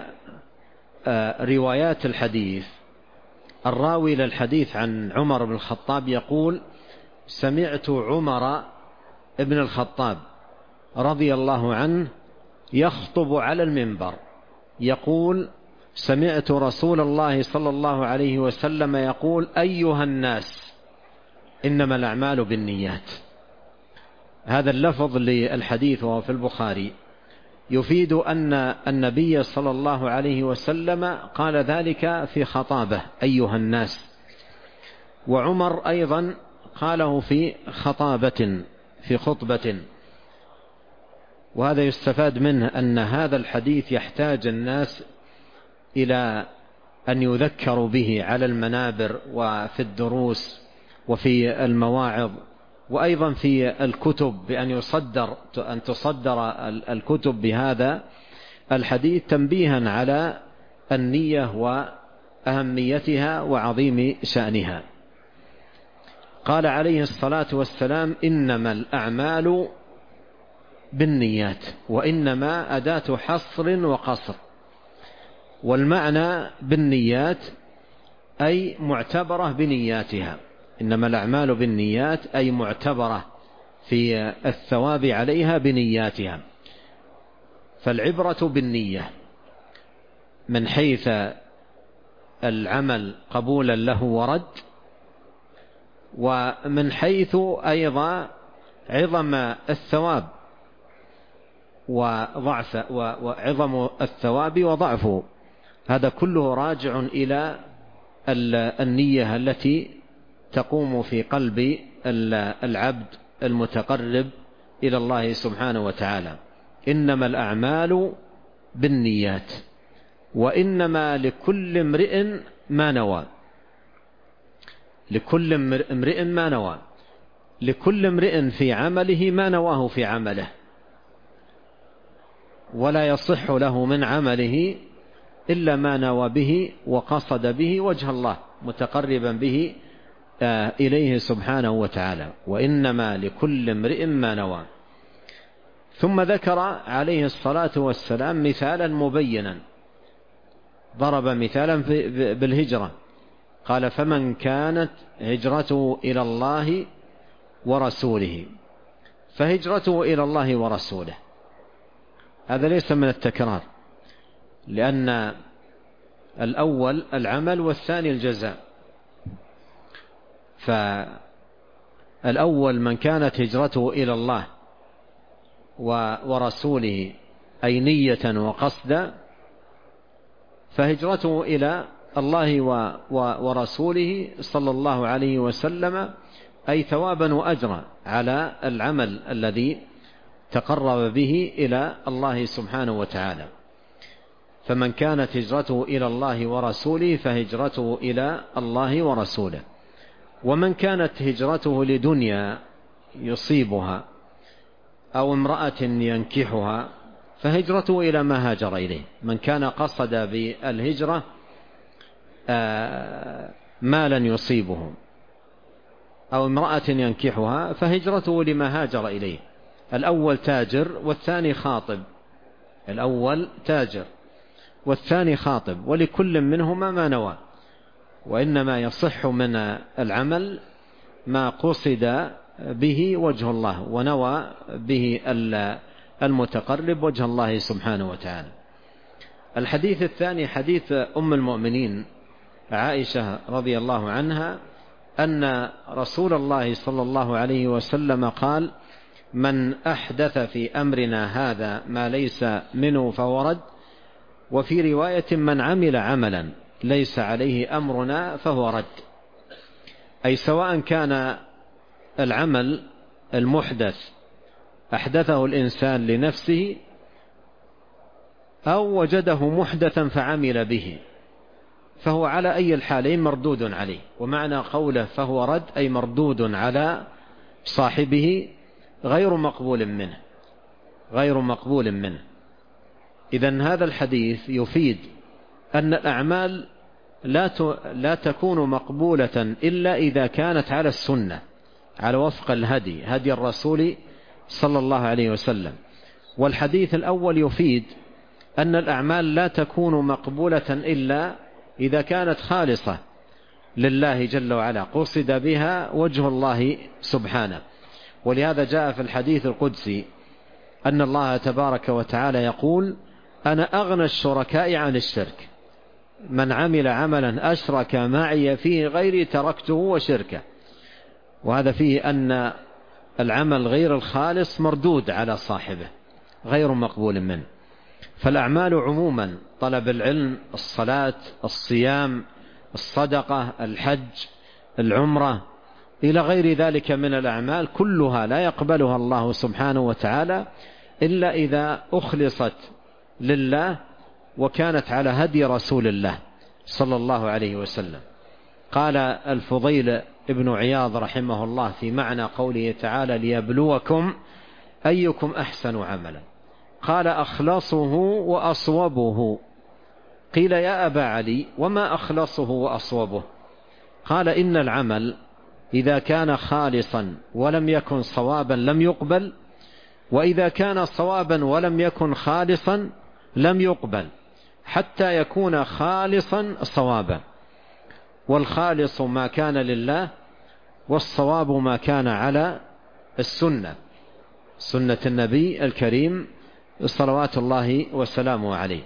روايات الحديث الراوي للحديث عن عمر بن الخطاب يقول: سمعت عمر بن الخطاب رضي الله عنه يخطب على المنبر يقول: سمعت رسول الله صلى الله عليه وسلم يقول: أيها الناس إنما الأعمال بالنيات. هذا اللفظ للحديث وهو في البخاري يفيد أن النبي صلى الله عليه وسلم قال ذلك في خطابه أيها الناس، وعمر أيضا قاله في خطابة في خطبة. وهذا يستفاد منه أن هذا الحديث يحتاج الناس إلى أن يذكروا به على المنابر وفي الدروس وفي المواعظ، وأيضا في الكتب، بأن تصدر الكتب بهذا الحديث تنبيها على النية وأهميتها وعظيم شأنها. قال عليه الصلاة والسلام: إنما الأعمال بالنيات، وإنما أداة حصر وقصر. والمعنى بالنيات أي معتبرة بنياتها، إنما الأعمال بالنيات أي معتبرة في الثواب عليها بنياتها. فالعبرة بالنية من حيث العمل قبولا له ورد، ومن حيث أيضا عظم الثواب وعظم الثواب وضعفه. هذا كله راجع إلى النية التي تقوم في قلب العبد المتقرب إلى الله سبحانه وتعالى. إنما الأعمال بالنيات، وإنما لكل امرئ ما نوى. لكل امرئ ما نوى، لكل امرئ في عمله ما نواه في عمله، ولا يصح له من عمله إلا ما نوى به وقصد به وجه الله متقربا به إليه سبحانه وتعالى. وإنما لكل امرئ ما نوى. ثم ذكر عليه الصلاة والسلام مثالا مبينا، ضرب مثالا بالهجرة، قال: فمن كانت هجرته إلى الله ورسوله فهجرته إلى الله ورسوله. هذا ليس من التكرار، لأن الأول العمل والثاني الجزاء. فالأول من كانت هجرته إلى الله ورسوله أي نية وقصدا، فهجرته إلى الله ورسوله صلى الله عليه وسلم أي ثوابا وأجرا على العمل الذي تقرب به إلى الله سبحانه وتعالى. فمن كانت هجرته إلى الله ورسوله فهجرته إلى الله ورسوله. ومن كانت هجرته لدنيا يصيبها أو امرأة ينكحها فهجرته إلى ما هاجر إليه. من كان قصد بالهجرة مالا يصيبه أو امرأة ينكحها فهجرته لما هاجر إليه. الأول تاجر والثاني خاطب، الأول تاجر والثاني خاطب، ولكل منهما ما نوى. وإنما يصح من العمل ما قصد به وجه الله ونوى به المتقرب وجه الله سبحانه وتعالى. الحديث الثاني حديث أم المؤمنين عائشة رضي الله عنها أن رسول الله صلى الله عليه وسلم قال: من أحدث في أمرنا هذا ما ليس منه فهو رد. وفي رواية: من عمل عملا ليس عليه أمرنا فهو رد. أي سواء كان العمل المحدث أحدثه الإنسان لنفسه أو وجده محدثا فعمل به، فهو على أي الحالين مردود عليه. ومعنى قوله فهو رد أي مردود على صاحبه غير مقبول منه، غير مقبول منه. إذن هذا الحديث يفيد أن الأعمال لا تكون مقبولة إلا إذا كانت على السنة، على وفق هدي الرسول صلى الله عليه وسلم. والحديث الأول يفيد أن الأعمال لا تكون مقبولة إلا إذا كانت خالصة لله جل وعلا، قصد بها وجه الله سبحانه. ولهذا جاء في الحديث القدسي: أن الله تبارك وتعالى يقول: أنا أغنى الشركاء عن الشرك، من عمل عملا أشرك معي فيه غيري تركته وشركه. وهذا فيه أن العمل غير الخالص مردود على صاحبه، غير مقبول منه. فالأعمال عموما، طلب العلم، الصلاة، الصيام، الصدقة، الحج، العمرة، إلى غير ذلك من الأعمال، كلها لا يقبلها الله سبحانه وتعالى إلا إذا أخلصت لله وكانت على هدي رسول الله صلى الله عليه وسلم. قال الفضيل ابن عياض رحمه الله في معنى قوله تعالى: ليبلوكم أيكم أحسن عملا، قال: أخلصه وأصوبه. قيل: يا أبا علي، وما أخلصه وأصوبه؟ قال: إن العمل إذا كان خالصا ولم يكن صوابا لم يقبل، وإذا كان صوابا ولم يكن خالصا لم يقبل، حتى يكون خالصا صوابا. والخالص ما كان لله، والصواب ما كان على السنة، سنة النبي الكريم صلوات الله وسلامه عليه.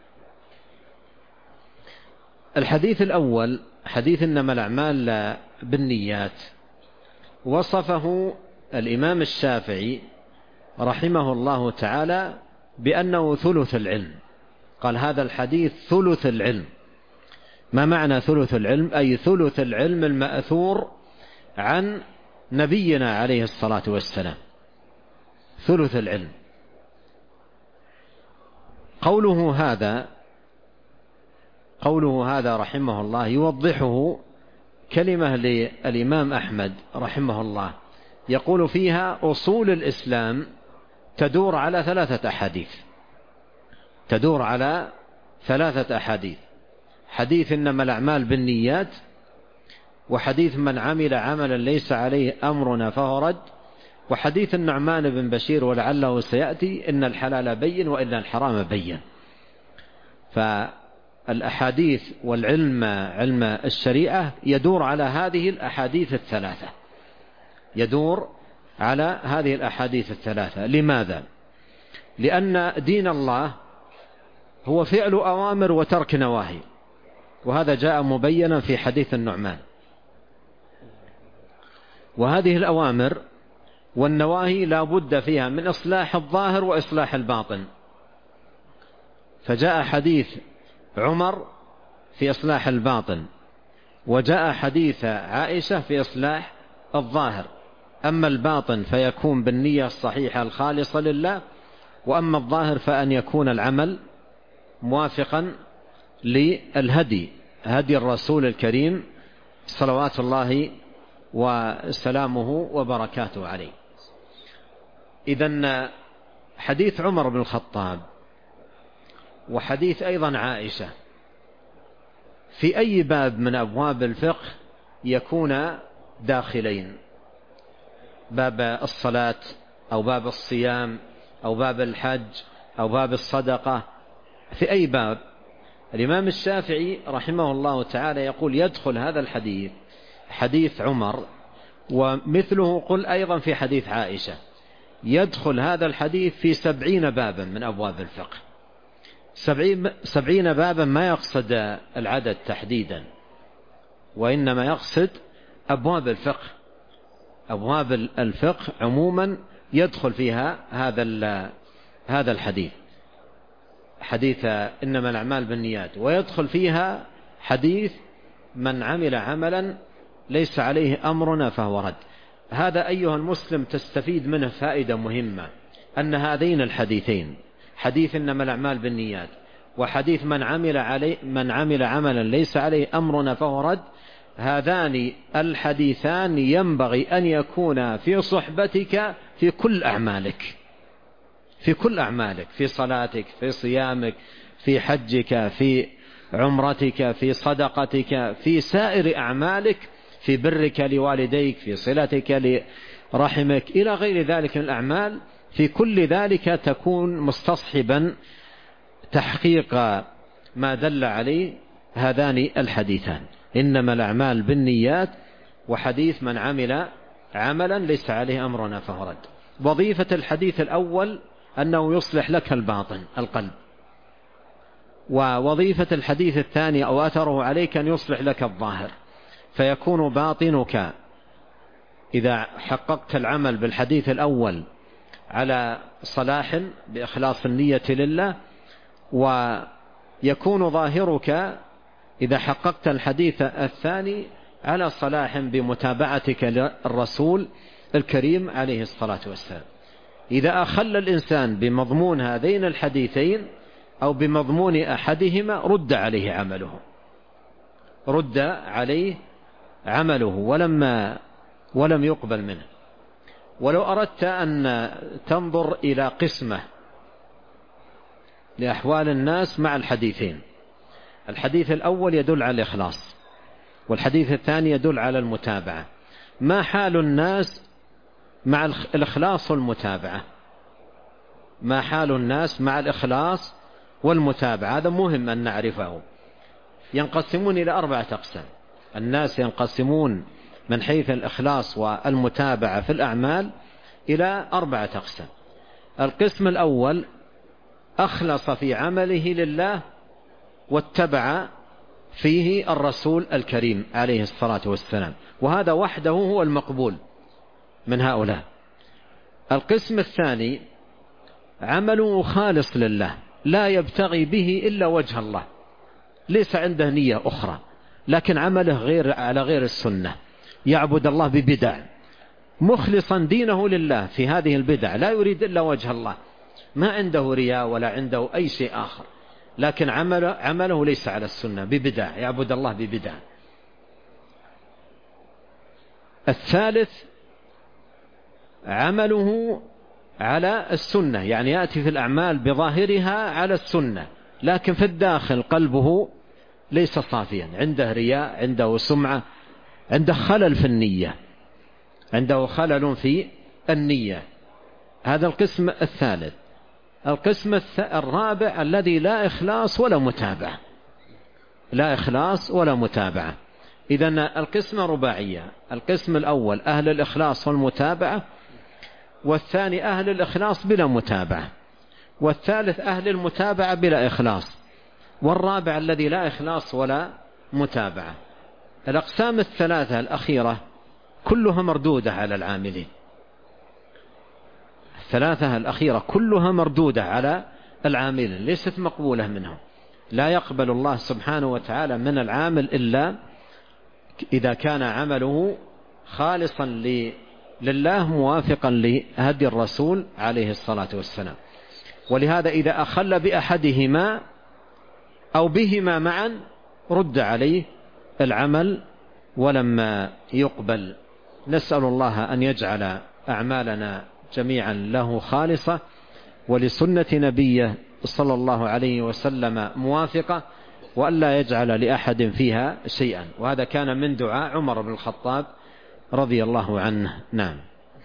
الحديث الأول، حديث إنما الأعمال بالنيات، وصفه الإمام الشافعي رحمه الله تعالى بأنه ثلث العلم. قال: هذا الحديث ثلث العلم. ما معنى ثلث العلم؟ أي ثلث العلم المأثور عن نبينا عليه الصلاة والسلام، ثلث العلم. قوله هذا رحمه الله يوضحه كلمة للإمام أحمد رحمه الله، يقول فيها: أصول الإسلام تدور على 3 أحاديث، تدور على 3 أحاديث: حديث إنما الأعمال بالنيات، وحديث من عمل عملا ليس عليه أمرنا فهو رد، وحديث النعمان بن بشير ولعله سيأتي: إن الحلال بين وإن الحرام بين. فالأحاديث والعلم، علم الشريعة، يدور على هذه الأحاديث ال3، يدور على هذه الأحاديث ال3. لماذا؟ لأن دين الله هو فعل أوامر وترك نواهي، وهذا جاء مبينا في حديث النعمان. وهذه الأوامر والنواهي لا بد فيها من إصلاح الظاهر وإصلاح الباطن، فجاء حديث عمر في إصلاح الباطن، وجاء حديث عائشة في إصلاح الظاهر. أما الباطن فيكون بالنية الصحيحة الخالصة لله، وأما الظاهر فأن يكون العمل موافقا للهدي، هدي الرسول الكريم صلوات الله وسلامه وبركاته عليه. إذن حديث عمر بن الخطاب وحديث أيضا عائشة في أي باب من أبواب الفقه يكون داخلين: باب الصلاة أو باب الصيام أو باب الحج أو باب الصدقة، في أي باب. الإمام الشافعي رحمه الله تعالى يقول: يدخل هذا الحديث، حديث عمر، ومثله قل أيضا في حديث عائشة، يدخل هذا الحديث في 70 بابا من أبواب الفقه. 70 بابا، ما يقصد العدد تحديدا، وإنما يقصد أبواب الفقه. أبواب الفقه عموما يدخل فيها هذا الحديث، حديث إنما الأعمال بالنيات، ويدخل فيها حديث من عمل عملا ليس عليه أمرنا فهو رد. هذا أيها المسلم تستفيد منه فائدة مهمة، أن هذين الحديثين، حديث إنما الأعمال بالنيات وحديث من عمل عملا ليس عليه أمرنا فهو رد، هذان الحديثان ينبغي أن يكون في صحبتك في كل أعمالك، في كل أعمالك، في صلاتك، في صيامك، في حجك، في عمرتك، في صدقتك، في سائر أعمالك، في برك لوالديك، في صلتك لرحمك، إلى غير ذلك من الأعمال. في كل ذلك تكون مستصحبا تحقيق ما دل عليه هذان الحديثان: إنما الأعمال بالنيات، وحديث من عمل عملا ليس عليه أمرنا فهو رد. وظيفة الحديث الأول أنه يصلح لك الباطن القلب، ووظيفة الحديث الثاني أو أثره عليك أن يصلح لك الظاهر، فيكون باطنك إذا حققت العمل بالحديث الأول على صلاح بإخلاص النية لله، ويكون ظاهرك إذا حققت الحديث الثاني على صلاح بمتابعتك للرسول الكريم عليه الصلاة والسلام. إذا أخل الإنسان بمضمون هذين الحديثين أو بمضمون أحدهما رد عليه عمله ولم يقبل منه. ولو أردت أن تنظر إلى قسمة لأحوال الناس مع الحديثين، الحديث الأول يدل على الإخلاص والحديث الثاني يدل على المتابعة، ما حال الناس مع الإخلاص والمتابعة؟ ما حال الناس مع الإخلاص والمتابعة؟ هذا مهم أن نعرفه. ينقسمون إلى 4 أقسام. الناس ينقسمون من حيث الإخلاص والمتابعة في الأعمال إلى 4 أقسام. القسم الأول أخلص في عمله لله واتبع فيه الرسول الكريم عليه الصلاة والسلام، وهذا وحده هو المقبول من هؤلاء. القسم الثاني عمله خالص لله، لا يبتغي به إلا وجه الله، ليس عنده نية أخرى، لكن عمله على غير السنة، يعبد الله ببدع، مخلصا دينه لله في هذه البدع، لا يريد إلا وجه الله، ما عنده رياء ولا عنده أي شيء آخر، لكن عمله ليس على السنة، ببدع، يعبد الله ببدع. الثالث عمله على السنة، يعني يأتي في الأعمال بظاهرها على السنة، لكن في الداخل قلبه ليس صافيا، عنده رياء، عنده سمعة، عنده خلل في النية، عنده خلل في النية. هذا القسم الثالث. القسم الرابع الذي لا إخلاص ولا متابعة، لا إخلاص ولا متابعة. إذن القسم رباعية: القسم الأول أهل الإخلاص والمتابعة، والثاني أهل الإخلاص بلا متابعة، والثالث أهل المتابعة بلا إخلاص، والرابع الذي لا إخلاص ولا متابعة. الأقسام الثلاثة الأخيرة كلها مردودة على العاملين، الثلاثة الأخيرة كلها مردودة على العاملين، ليست مقبولة منهم. لا يقبل الله سبحانه وتعالى من العامل إلا إذا كان عمله خالصا لله موافقا لهدي الرسول عليه الصلاة والسلام. ولهذا إذا أخل بأحدهما أو بهما معا رد عليه العمل ولما يقبل. نسأل الله أن يجعل أعمالنا جميعا له خالصة ولسنة نبيه صلى الله عليه وسلم موافقة، وأن لا يجعل لأحد فيها شيئا. وهذا كان من دعاء عمر بن الخطاب رضي الله عنه. نعم.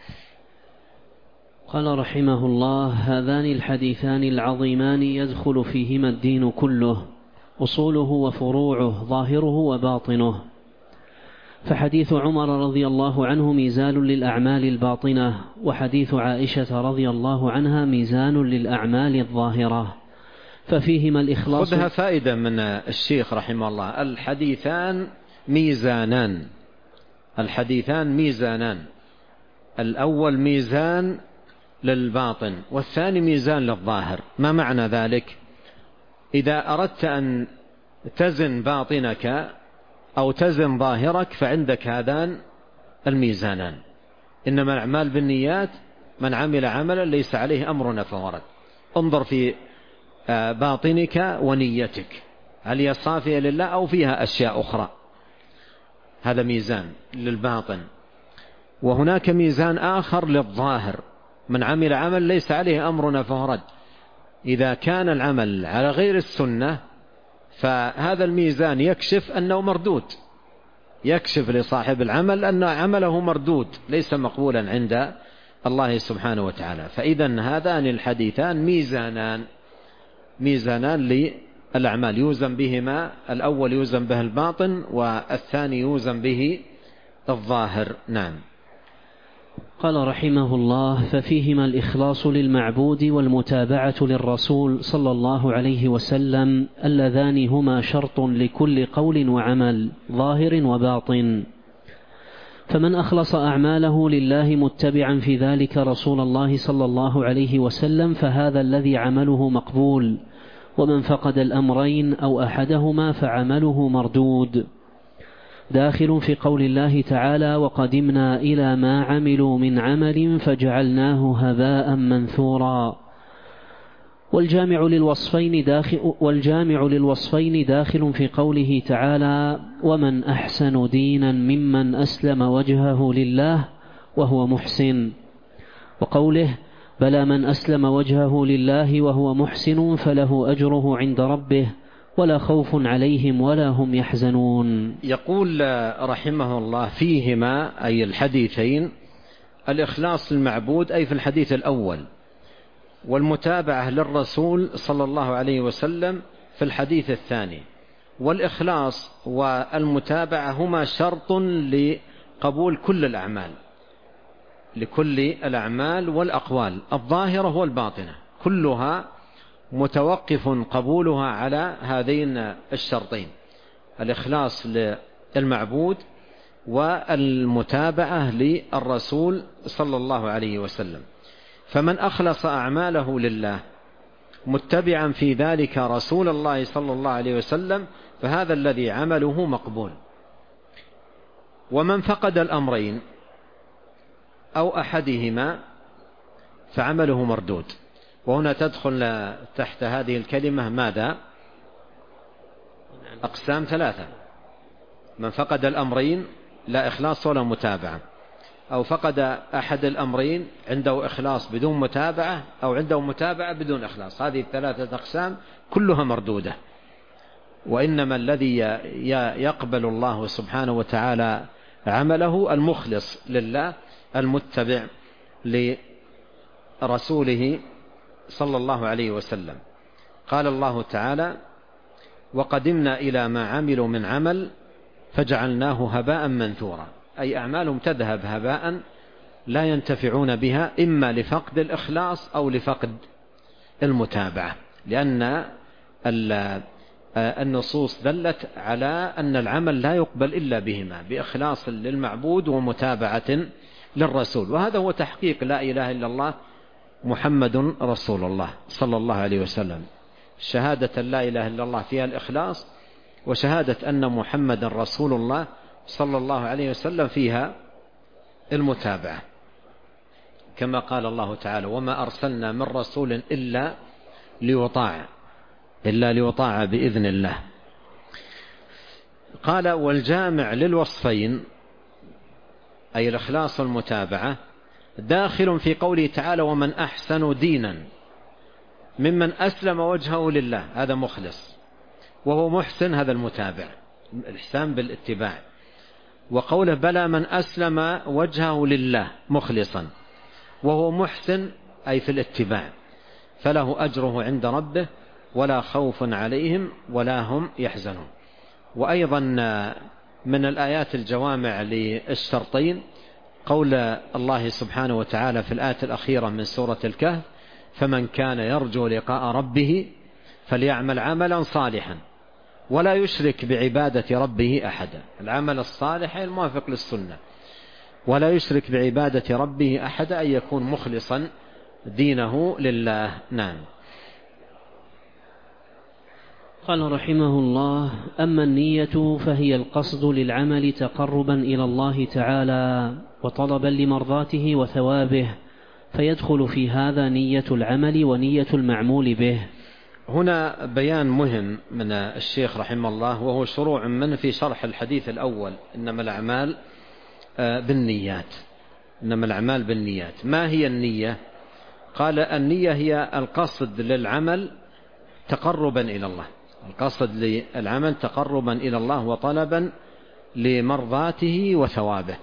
قال رحمه الله: هذان الحديثان العظيمان يدخل فيهما الدين كله، أصوله وفروعه، ظاهره وباطنه. فحديث عمر رضي الله عنه ميزان للأعمال الباطنة، وحديث عائشة رضي الله عنها ميزان للأعمال الظاهرة، ففيهما الإخلاص. خذها فائدة من الشيخ رحمه الله: الحديثان ميزانان، الحديثان ميزانان، الأول ميزان للباطن والثاني ميزان للظاهر. ما معنى ذلك؟ إذا أردت أن تزن باطنك أو تزن ظاهرك فعندك هذان الميزانان. إنما الأعمال بالنيات، من عمل عملا ليس عليه أمرنا فهو رد. انظر في باطنك ونيتك، هل هي صافية لله أو فيها أشياء أخرى؟ هذا ميزان للباطن. وهناك ميزان آخر للظاهر: من عمل عمل ليس عليه أمرنا فهو رد. إذا كان العمل على غير السنة فهذا الميزان يكشف أنه مردود، يكشف لصاحب العمل أن عمله مردود ليس مقبولا عند الله سبحانه وتعالى. فإذا هذان الحديثان ميزانان للأعمال يوزن بهما، الأول يوزن به الباطن والثاني يوزن به الظاهر. نعم. قال رحمه الله: ففيهما الإخلاص للمعبود والمتابعة للرسول صلى الله عليه وسلم، اللذان هما شرط لكل قول وعمل ظاهر وباطن. فمن أخلص أعماله لله متبعا في ذلك رسول الله صلى الله عليه وسلم فهذا الذي عمله مقبول، ومن فقد الأمرين أو أحدهما فعمله مردود. داخل في قول الله تعالى: وقدمنا إلى ما عملوا من عمل فجعلناه هباء منثورا. والجامع للوصفين داخل في قوله تعالى: ومن أحسن دينا ممن أسلم وجهه لله وهو محسن، وقوله: بلى من أسلم وجهه لله وهو محسن فله أجره عند ربه ولا خوف عليهم ولا هم يحزنون. يقول رحمه الله: فيهما أي الحديثين الإخلاص للمعبود أي في الحديث الأول، والمتابعة للرسول صلى الله عليه وسلم في الحديث الثاني. والإخلاص والمتابعة هما شرط لقبول كل الأعمال، لكل الأعمال والأقوال الظاهرة والباطنة، كلها متوقف قبولها على هذين الشرطين: الإخلاص للمعبود والمتابعة للرسول صلى الله عليه وسلم. فمن أخلص أعماله لله متبعا في ذلك رسول الله صلى الله عليه وسلم فهذا الذي عمله مقبول. ومن فقد الأمرين أو أحدهما فعمله مردود. وهنا تدخل تحت هذه الكلمة ماذا؟ أقسام ثلاثة: من فقد الأمرين لا إخلاص ولا متابعة، أو فقد أحد الأمرين عنده إخلاص بدون متابعة، أو عنده متابعة بدون إخلاص. هذه الثلاثة أقسام كلها مردودة. وإنما الذي يقبل الله سبحانه وتعالى عمله المخلص لله المتبع لرسوله صلى الله عليه وسلم. قال الله تعالى: وقدمنا إلى ما عملوا من عمل فجعلناه هباء منثورا، أي أعمالهم تذهب هباء لا ينتفعون بها، إما لفقد الإخلاص أو لفقد المتابعة، لأن النصوص دلت على أن العمل لا يقبل إلا بهما، بإخلاص للمعبود ومتابعة للرسول. وهذا هو تحقيق لا إله إلا الله محمد رسول الله صلى الله عليه وسلم. شهادة لا إله إلا الله فيها الإخلاص، وشهادة أن محمد رسول الله صلى الله عليه وسلم فيها المتابعة، كما قال الله تعالى: وما أرسلنا من رسول إلا ليطاع بإذن الله. قال: والجامع للوصفين أي الإخلاص والمتابعة داخل في قوله تعالى: ومن أحسن دينا ممن أسلم وجهه لله، هذا مخلص، وهو محسن، هذا المتابع، الإحسان بالاتباع. وقوله: بلى من أسلم وجهه لله مخلصا وهو محسن أي في الاتباع، فله أجره عند ربه ولا خوف عليهم ولا هم يحزنون. وأيضا من الآيات الجوامع للشرطين قول الله سبحانه وتعالى في الآية الأخيرة من سورة الكهف: فمن كان يرجو لقاء ربه فليعمل عملا صالحا ولا يشرك بعبادة ربه أحدا. العمل الصالح الموافق للسنة، ولا يشرك بعبادة ربه أحدا، أن يكون مخلصا دينه لله. نعم. قال رحمه الله: أما النية فهي القصد للعمل تقربا إلى الله تعالى وطلبا لمرضاته وثوابه، فيدخل في هذا نية العمل ونية المعمول به. هنا بيان مهم من الشيخ رحمه الله، وهو شروع من في شرح الحديث الأول: إنما الأعمال بالنيات. إنما الأعمال بالنيات. ما هي النية؟ قال: النية هي القصد للعمل تقربا إلى الله، القصد للعمل تقربا إلى الله وطلبا لمرضاته وثوابه،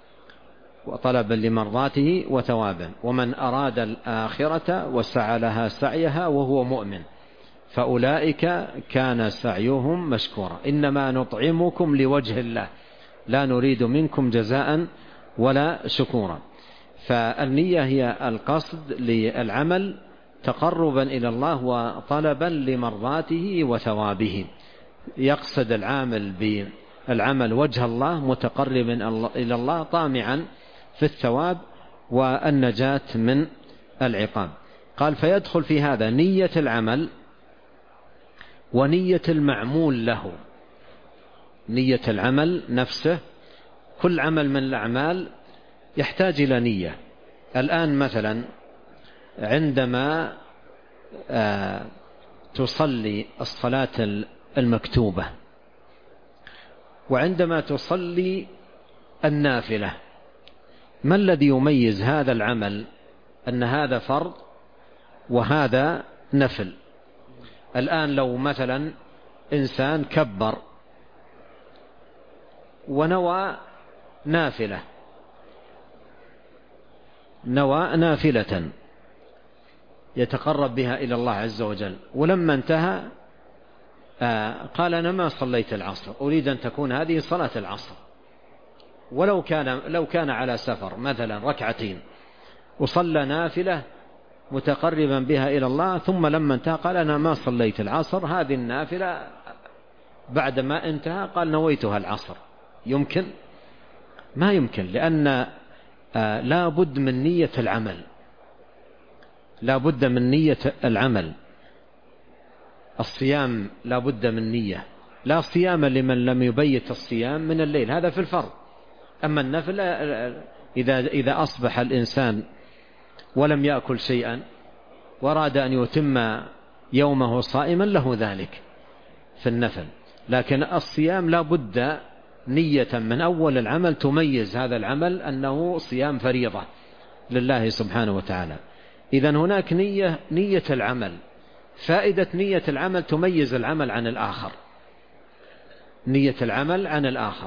ومن أراد الآخرة وسعى لها سعيها وهو مؤمن فأولئك كان سعيهم مشكورا. إنما نطعمكم لوجه الله لا نريد منكم جزاء ولا شكورا. فالنية هي القصد للعمل تقربا إلى الله وطلبا لمرضاته وثوابه. يقصد العامل بالعمل وجه الله متقربا إلى الله طامعا في الثواب والنجاة من العقاب. قال فيدخل في هذا نية العمل ونية المعمول له. نية العمل نفسه، كل عمل من الأعمال يحتاج إلى نية. الآن مثلا عندما تصلي الصلاة المكتوبة وعندما تصلي النافلة، ما الذي يميز هذا العمل أن هذا فرض وهذا نفل؟ الآن لو مثلا إنسان كبر ونوى نافلة يتقرب بها إلى الله عز وجل، ولما انتهى قال أنا ما صليت العصر، أريد أن تكون هذه صلاة العصر، ولو كان على سفر مثلا ركعتين وصلى نافلة متقربا بها إلى الله، ثم لما انتهى قال أنا ما صليت العصر، هذه النافلة بعدما انتهى قال نويتها العصر. يمكن؟ ما يمكن، لأن لا بد من نية العمل، لا بد من نية العمل. الصيام لا بد من نية، لا صيام لمن لم يبيت الصيام من الليل، هذا في الفرض. أما النفل إذا أصبح الإنسان ولم يأكل شيئا وأراد أن يتم يومه صائما له ذلك في النفل. لكن الصيام لا بد نية من أول العمل تميز هذا العمل أنه صيام فريضة لله سبحانه وتعالى. إذن هناك نية العمل. فائدة نية العمل تميز العمل عن الآخر، نية العمل عن الآخر.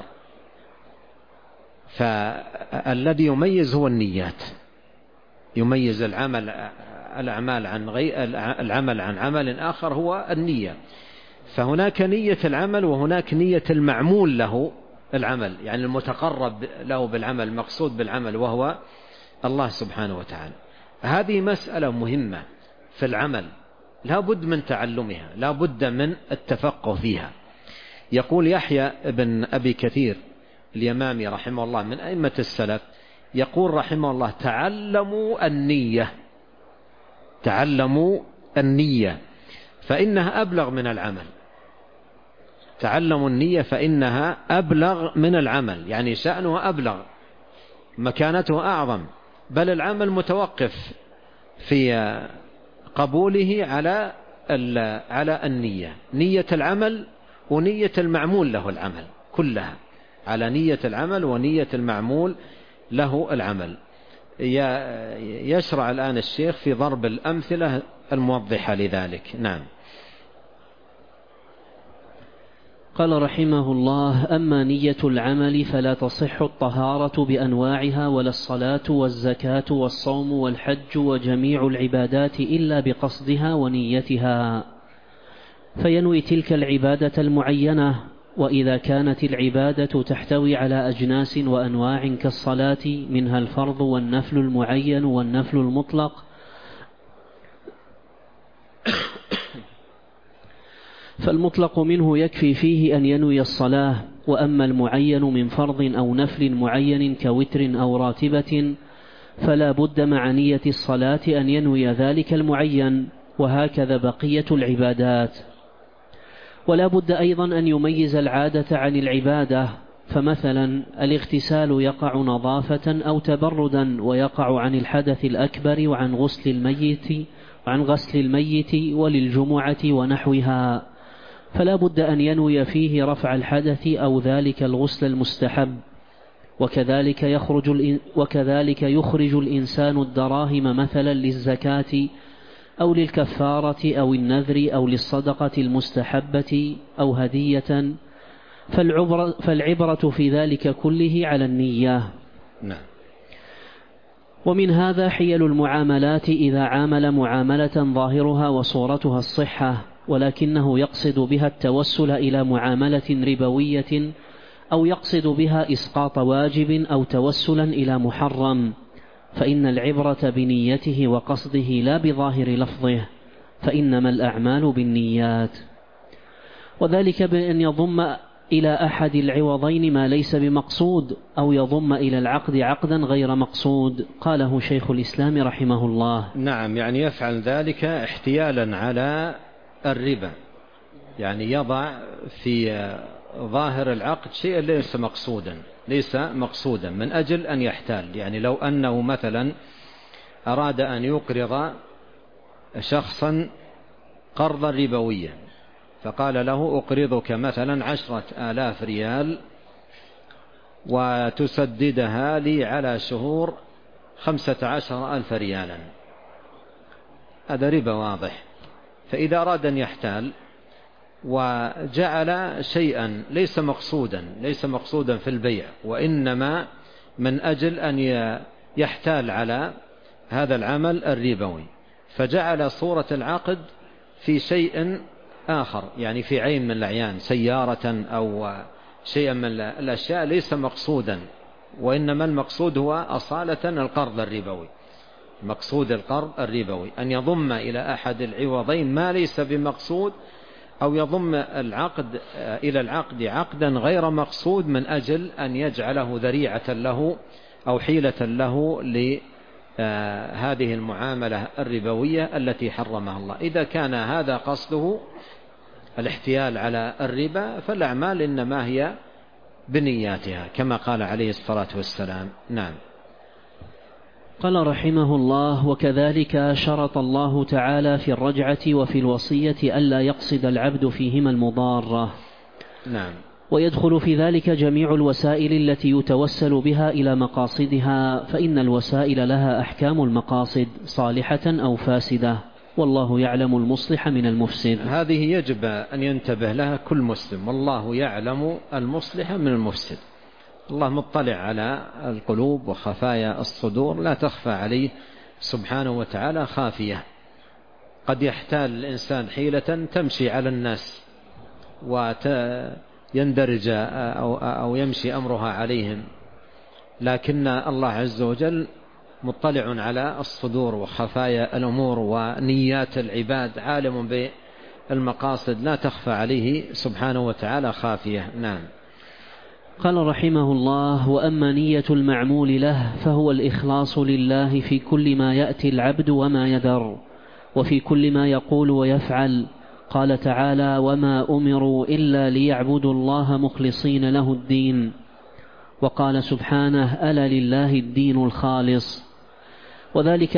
فالذي يميز هو النيات، يميز الأعمال عن العمل عن عمل آخر هو النية. فهناك نية العمل وهناك نية المعمول له العمل، يعني المتقرب له بالعمل، المقصود بالعمل وهو الله سبحانه وتعالى. هذه مسألة مهمة في العمل لا بد من تعلمها، لا بد من التفقه فيها. يقول يحيى بن أبي كثير اليمامي رحمه الله من أئمة السلف، يقول رحمه الله تعلموا النية فإنها أبلغ من العمل. تعلموا النية فإنها أبلغ من العمل، يعني شأنها أبلغ، مكانته أعظم، بل العمل متوقف في قبوله على النية، نية العمل ونية المعمول له العمل، كلها على نية العمل ونية المعمول له العمل. يشرع الآن الشيخ في ضرب الأمثلة الموضحة لذلك. نعم. قال رحمه الله: أما نية العمل فلا تصح الطهارة بأنواعها ولا الصلاة والزكاة والصوم والحج وجميع العبادات إلا بقصدها ونيتها، فينوي تلك العبادة المعينة. وإذا كانت العبادة تحتوي على أجناس وأنواع كالصلاة منها الفرض والنفل المعين والنفل المطلق، فالمطلق منه يكفي فيه أن ينوي الصلاة. وأما المعين من فرض أو نفل معين كوتر أو راتبة فلا بد مع نية الصلاة أن ينوي ذلك المعين، وهكذا بقية العبادات. ولا بد أيضا أن يميز العادة عن العبادة، فمثلا الاغتسال يقع نظافة أو تبردا، ويقع عن الحدث الأكبر وعن غسل الميت وللجمعة ونحوها، فلا بد أن ينوي فيه رفع الحدث أو ذلك الغسل المستحب. وكذلك يخرج الإنسان الدراهم مثلا للزكاة أو للكفارة أو النذر أو للصدقة المستحبة أو هدية، فالعبرة في ذلك كله على النية. نعم. ومن هذا حيل المعاملات إذا عامل معاملة ظاهرها وصورتها الصحة، ولكنه يقصد بها التوسل إلى معاملة ربوية، أو يقصد بها إسقاط واجب أو توسلا إلى محرم، فإن العبرة بنيته وقصده لا بظاهر لفظه، فإنما الأعمال بالنيات. وذلك بأن يضم إلى أحد العوضين ما ليس بمقصود، أو يضم إلى العقد عقدا غير مقصود. قاله شيخ الإسلام رحمه الله. نعم، يعني يفعل ذلك احتيالا على الربا، يعني يضع في ظاهر العقد شيئا ليس مقصودا من أجل أن يحتال. يعني لو أنه مثلا أراد أن يقرض شخصا قرضا ربويا، فقال له أقرضك مثلا 10,000 ريال وتسددها لي على شهور 15,000 ريالا، هذا ربا واضح. فإذا أراد أن يحتال وجعل شيئا ليس مقصودا في البيع، وإنما من أجل أن يحتال على هذا العمل الربوي، فجعل صورة العقد في شيء آخر، يعني في عين من الأعيان، سيارة أو شيئا من الأشياء ليس مقصودا، وإنما المقصود هو أصالة القرض الربوي. مقصود القرض الربوي أن يضم إلى أحد العوضين ما ليس بمقصود، أو يضم العقد إلى العقد عقدا غير مقصود من أجل أن يجعله ذريعة له أو حيلة له لهذه المعاملة الربوية التي حرمها الله. إذا كان هذا قصده الاحتيال على الربا، فالأعمال إنما هي بنياتها كما قال عليه الصلاة والسلام. نعم. قال رحمه الله: وكذلك شرط الله تعالى في الرجعة وفي الوصية ألا يقصد العبد فيهما المضارة. نعم. ويدخل في ذلك جميع الوسائل التي يتوسل بها إلى مقاصدها، فإن الوسائل لها أحكام المقاصد صالحة أو فاسدة، والله يعلم المصلح من المفسد. هذه يجب أن ينتبه لها كل مسلم، والله يعلم المصلح من المفسد. الله مطلع على القلوب وخفايا الصدور، لا تخفى عليه سبحانه وتعالى خافية. قد يحتال الإنسان حيلة تمشي على الناس ويندرج أو يمشي أمرها عليهم، لكن الله عز وجل مطلع على الصدور وخفايا الأمور ونيات العباد، عالم بالمقاصد لا تخفى عليه سبحانه وتعالى خافية. نعم. قال رحمه الله: وأما نية المعمول له فهو الإخلاص لله في كل ما يأتي العبد وما يذر، وفي كل ما يقول ويفعل. قال تعالى: وما أمروا إلا ليعبدوا الله مخلصين له الدين. وقال سبحانه: ألا لله الدين الخالص. وذلك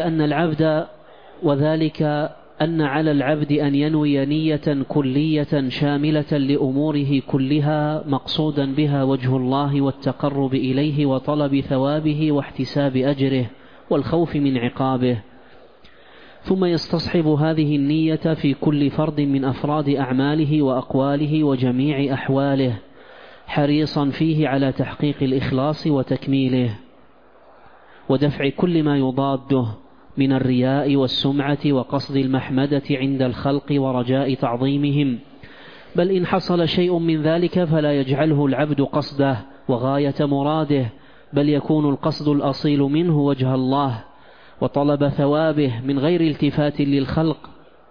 أن على العبد أن ينوي نية كلية شاملة لأموره كلها، مقصودا بها وجه الله والتقرب إليه وطلب ثوابه واحتساب أجره والخوف من عقابه، ثم يستصحب هذه النية في كل فرد من أفراد أعماله وأقواله وجميع أحواله، حريصا فيه على تحقيق الإخلاص وتكميله، ودفع كل ما يضاده من الرياء والسمعة وقصد المحمدة عند الخلق ورجاء تعظيمهم. بل إن حصل شيء من ذلك فلا يجعله العبد قصده وغاية مراده، بل يكون القصد الأصيل منه وجه الله وطلب ثوابه من غير التفات للخلق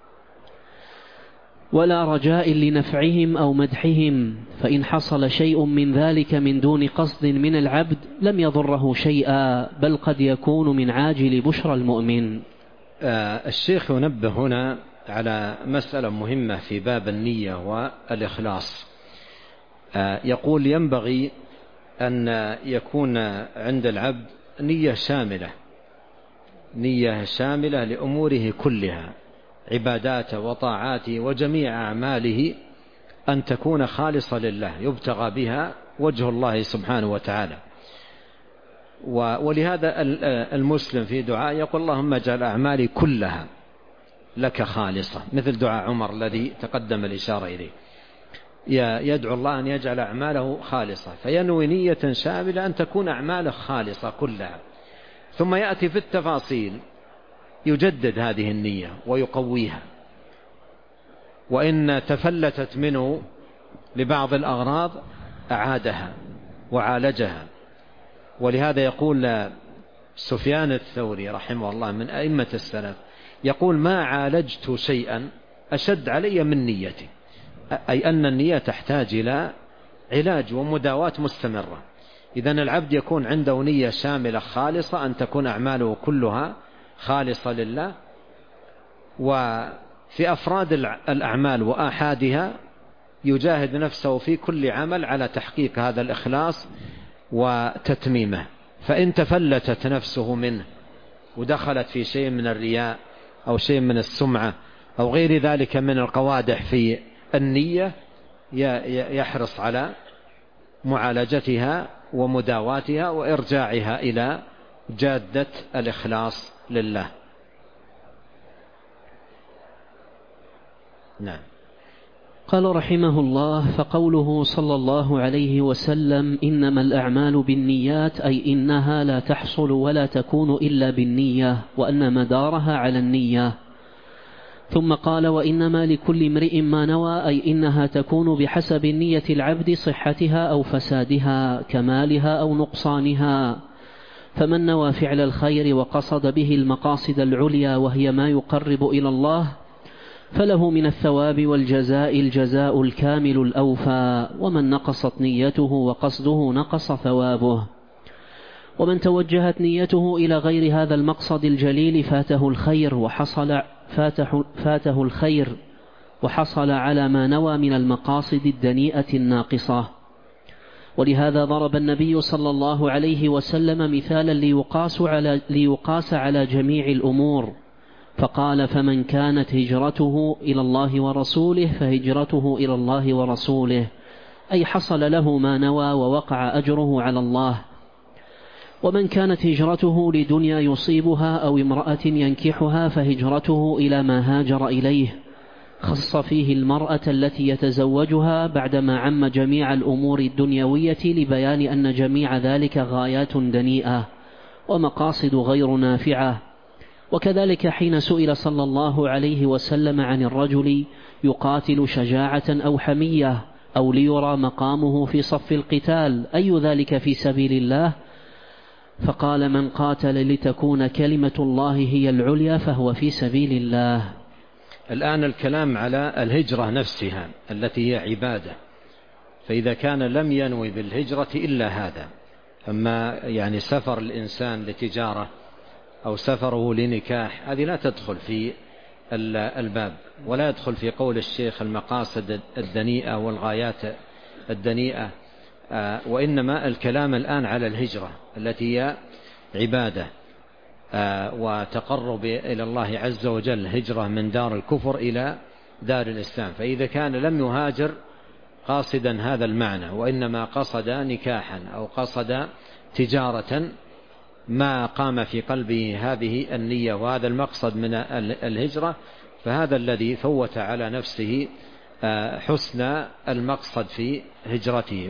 ولا رجاء لنفعهم أو مدحهم. فإن حصل شيء من ذلك من دون قصد من العبد لم يضره شيئا، بل قد يكون من عاجل بشرى المؤمن. الشيخ ينبه هنا على مسألة مهمة في باب النية والإخلاص. يقول: ينبغي أن يكون عند العبد نية شاملة لأموره كلها، عباداته وطاعاته وجميع أعماله، أن تكون خالصة لله يبتغى بها وجه الله سبحانه وتعالى. ولهذا المسلم في دعاء يقول: اللهم اجعل أعمالي كلها لك خالصة، مثل دعاء عمر الذي تقدم الإشارة إليه. يدعو الله أن يجعل أعماله خالصة، فينوي نية شاملة أن تكون أعماله خالصة كلها، ثم يأتي في التفاصيل يجدد هذه النية ويقويها، وإن تفلتت منه لبعض الأغراض أعادها وعالجها. ولهذا يقول سفيان الثوري رحمه الله من أئمة السلف يقول: ما عالجت شيئا أشد علي من نيتي، أي أن النية تحتاج إلى علاج ومداواة مستمرة. إذن العبد يكون عنده نية شاملة خالصة، أن تكون أعماله كلها خالصة لله. وفي أفراد الأعمال وآحادها يجاهد نفسه في كل عمل على تحقيق هذا الإخلاص وتتميمه. فإن تفلتت نفسه منه ودخلت في شيء من الرياء أو شيء من السمعة أو غير ذلك من القوادح في النية، يحرص على معالجتها ومداواتها وإرجاعها إلى جادة الإخلاص لله. نعم. قال رحمه الله: فقوله صلى الله عليه وسلم: إنما الأعمال بالنيات، أي إنها لا تحصل ولا تكون إلا بالنية، وأن مدارها على النية. ثم قال: وإنما لكل امرئ ما نوى، أي إنها تكون بحسب نية العبد، صحتها أو فسادها، كمالها أو نقصانها. فمن نوى فعل الخير وقصد به المقاصد العليا وهي ما يقرب إلى الله، فله من الثواب والجزاء الجزاء الكامل الأوفى. ومن نقصت نيته وقصده نقص ثوابه. ومن توجهت نيته إلى غير هذا المقصد الجليل فاته الخير وحصل على ما نوى من المقاصد الدنيئة الناقصة. ولهذا ضرب النبي صلى الله عليه وسلم مثالا ليقاس على جميع الأمور، فقال: فمن كانت هجرته إلى الله ورسوله فهجرته إلى الله ورسوله، أي حصل له ما نوى ووقع أجره على الله. ومن كانت هجرته لدنيا يصيبها أو امرأة ينكحها فهجرته إلى ما هاجر إليه، خص فيه المرأة التي يتزوجها بعدما عم جميع الأمور الدنيوية، لبيان أن جميع ذلك غايات دنيئة ومقاصد غير نافعة. وكذلك حين سئل صلى الله عليه وسلم عن الرجل يقاتل شجاعة أو حمية أو ليرى مقامه في صف القتال، أي ذلك في سبيل الله؟ فقال: من قاتل لتكون كلمة الله هي العليا فهو في سبيل الله. الآن الكلام على الهجرة نفسها التي هي عبادة. فإذا كان لم ينوي بالهجرة إلا هذا، أما يعني سفر الإنسان لتجارة أو سفره لنكاح، هذه لا تدخل في الباب، ولا يدخل في قول الشيخ المقاصد الدنيئة والغايات الدنيئة. وإنما الكلام الآن على الهجرة التي هي عبادة وتقرب إلى الله عز وجل، هجرة من دار الكفر إلى دار الإسلام. فإذا كان لم يهاجر قاصدا هذا المعنى، وإنما قصد نكاحا أو قصد تجارة، ما قام في قلبه هذه النية وهذا المقصد من الهجرة، فهذا الذي فوت على نفسه حسن المقصد في هجرته،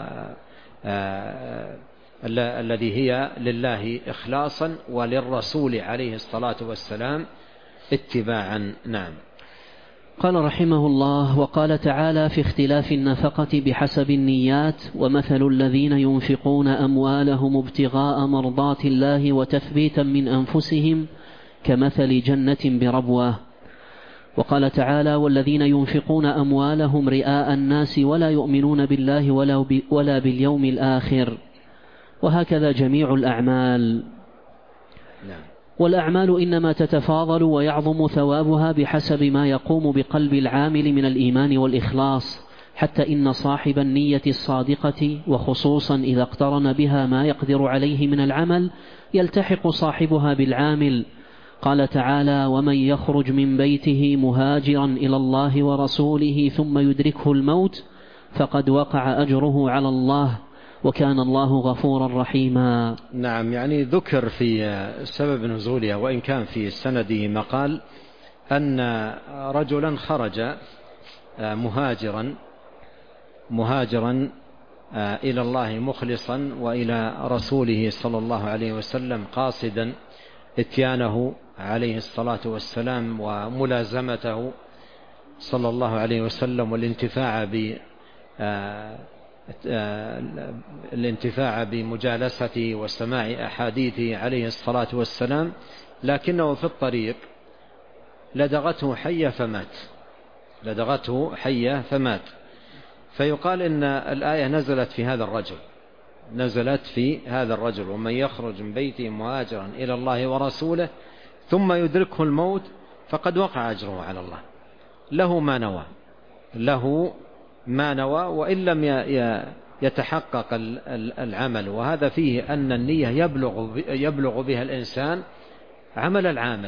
الذي هي لله إخلاصا وللرسول عليه الصلاة والسلام اتباعا. نعم. قال رحمه الله: وقال تعالى في اختلاف النفقة بحسب النيات: ومثل الذين ينفقون أموالهم ابتغاء مرضات الله وتثبيتا من أنفسهم كمثل جنة بربوة. وقال تعالى: والذين ينفقون أموالهم رئاء الناس ولا يؤمنون بالله ولا باليوم الآخر. وهكذا جميع الأعمال. والأعمال إنما تتفاضل ويعظم ثوابها بحسب ما يقوم بقلب العامل من الإيمان والإخلاص، حتى إن صاحب النية الصادقة، وخصوصا إذا اقترن بها ما يقدر عليه من العمل، يلتحق صاحبها بالعامل. قال تعالى: ومن يخرج من بيته مهاجرا إلى الله ورسوله ثم يدركه الموت فقد وقع أجره على الله وكان الله غفورا رحيما. نعم. يعني ذكر في سبب نزولها، وإن كان في سنده مقال، أن رجلا خرج مهاجرا إلى الله مخلصا وإلى رسوله صلى الله عليه وسلم قاصدا اتيانه عليه الصلاة والسلام وملازمته صلى الله عليه وسلم والانتفاع الانتفاع بمجالسته وسماع أحاديثه عليه الصلاة والسلام، لكنه في الطريق لدغته حية فمات. فيقال إن الآية نزلت في هذا الرجل ومن يخرج من بيته مهاجرا إلى الله ورسوله ثم يدركه الموت فقد وقع أجره على الله، له ما نوى وإن لم يتحقق العمل. وهذا فيه أن النية يبلغ بها الإنسان عمل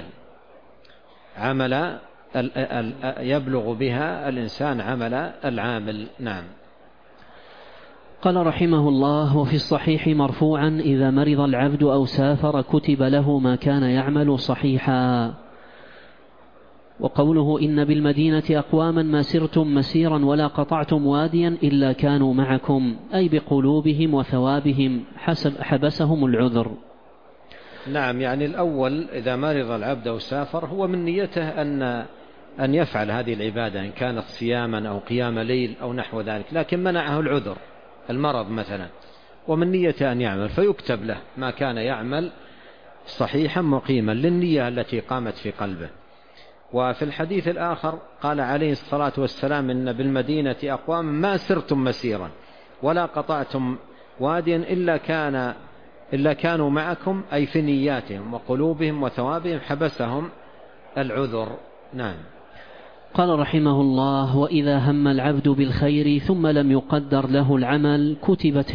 العامل. نعم. قال رحمه الله: وفي الصحيح مرفوعا: إذا مرض العبد أو سافر كتب له ما كان يعمل صحيحا. وقوله: إن بالمدينة أقواما ما سرتم مسيرا ولا قطعتم واديا إلا كانوا معكم، أي بقلوبهم وثوابهم حبسهم العذر. نعم، يعني الأول إذا مرض العبد أو سافر هو من نيته أن يفعل هذه العبادة إن كانت صياما أو قيام ليل أو نحو ذلك، لكن منعه العذر المرض مثلا، ومن نيته أن يعمل فيكتب له ما كان يعمل صحيحا مقيما للنية التي قامت في قلبه. وفي الحديث الآخر قال عليه الصلاة والسلام: إن بالمدينة أقوام ما سرتم مسيرا ولا قطعتم واديا إلا كانوا معكم، أي في نياتهم وقلوبهم وثوابهم حبسهم العذر. نعم. قال رحمه الله: وإذا هم العبد بالخير ثم لم يقدر له العمل كتبت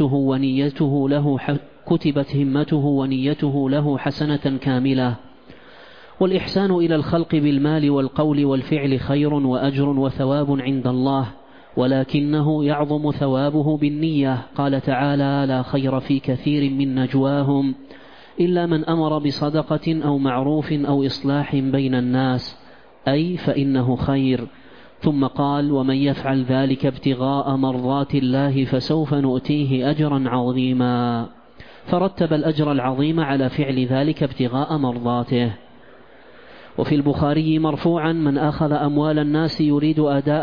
همته ونيته له حسنة كاملة. والإحسان إلى الخلق بالمال والقول والفعل خير وأجر وثواب عند الله، ولكنه يعظم ثوابه بالنية. قال تعالى: لا خير في كثير من نجواهم إلا من أمر بصدقة أو معروف أو إصلاح بين الناس، أي فإنه خير. ثم قال: ومن يفعل ذلك ابتغاء مرضات الله فسوف نؤتيه أجرا عظيما. فرتب الأجر العظيم على فعل ذلك ابتغاء مرضاته. وفي البخاري مرفوعا: من أخذ أموال الناس يريد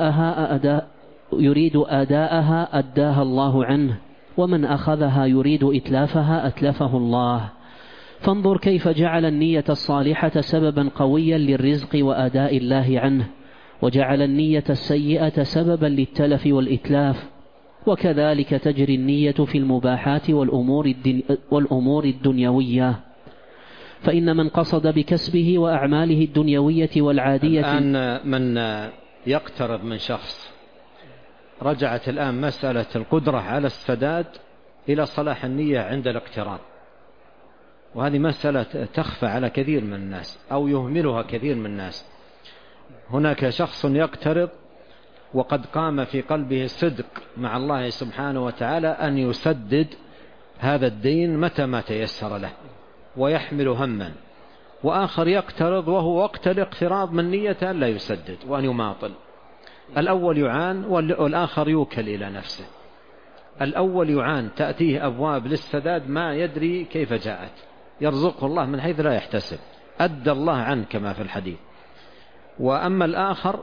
أداءها أداها الله عنه، ومن أخذها يريد إتلافها أتلفه الله. فانظر كيف جعل النية الصالحة سببا قويا للرزق وأداء الله عنه، وجعل النية السيئة سببا للتلف والإتلاف. وكذلك تجري النية في المباحات والأمور الدنيوية. فإن من قصد بكسبه وأعماله الدنيوية والعادية. الآن من يقترب من شخص، رجعت الآن مسألة القدرة على السداد إلى صلاح النية عند الاقتراب، وهذه مسألة تخفى على كثير من الناس أو يهملها كثير من الناس. هناك شخص يقترب وقد قام في قلبه صدق مع الله سبحانه وتعالى أن يسدد هذا الدين متى ما تيسر له ويحمل هما، وآخر يقترض وهو وقت الاقتراض من نيته لا يسدد وأن يماطل. الأول يعان والآخر يوكل إلى نفسه. الأول يعان، تأتيه أبواب للسداد ما يدري كيف جاءت، يرزقه الله من حيث لا يحتسب، أدى الله عنه كما في الحديث. وأما الآخر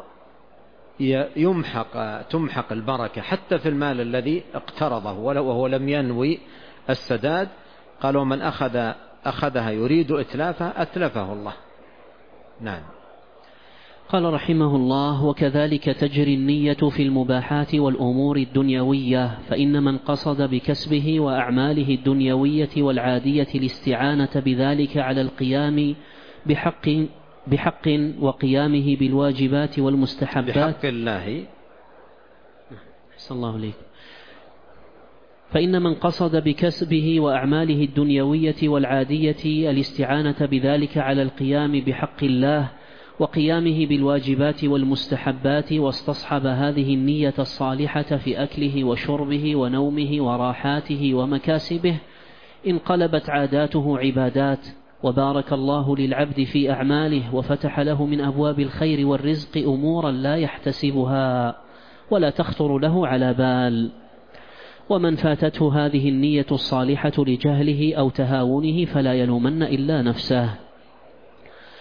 تمحق البركة حتى في المال الذي اقترضه وهو لم ينوي السداد. قالوا: من أخذها يريد إتلافها أتلفه الله. نعم. قال رحمه الله: وكذلك تجري النية في المباحات والأمور الدنيوية. فإن من قصد بكسبه وأعماله الدنيوية والعادية الاستعانة بذلك على القيام بحق وقيامه بالواجبات والمستحبات بحق الله. أحسن الله عليك. فإن من قصد بكسبه وأعماله الدنيوية والعادية الاستعانة بذلك على القيام بحق الله وقيامه بالواجبات والمستحبات، واستصحب هذه النية الصالحة في أكله وشربه ونومه وراحاته ومكاسبه، انقلبت عاداته عبادات، وبارك الله للعبد في أعماله، وفتح له من أبواب الخير والرزق أمورا لا يحتسبها ولا تخطر له على بال. ومن فاتته هذه النية الصالحة لجهله أو تهاونه فلا يلومن إلا نفسه.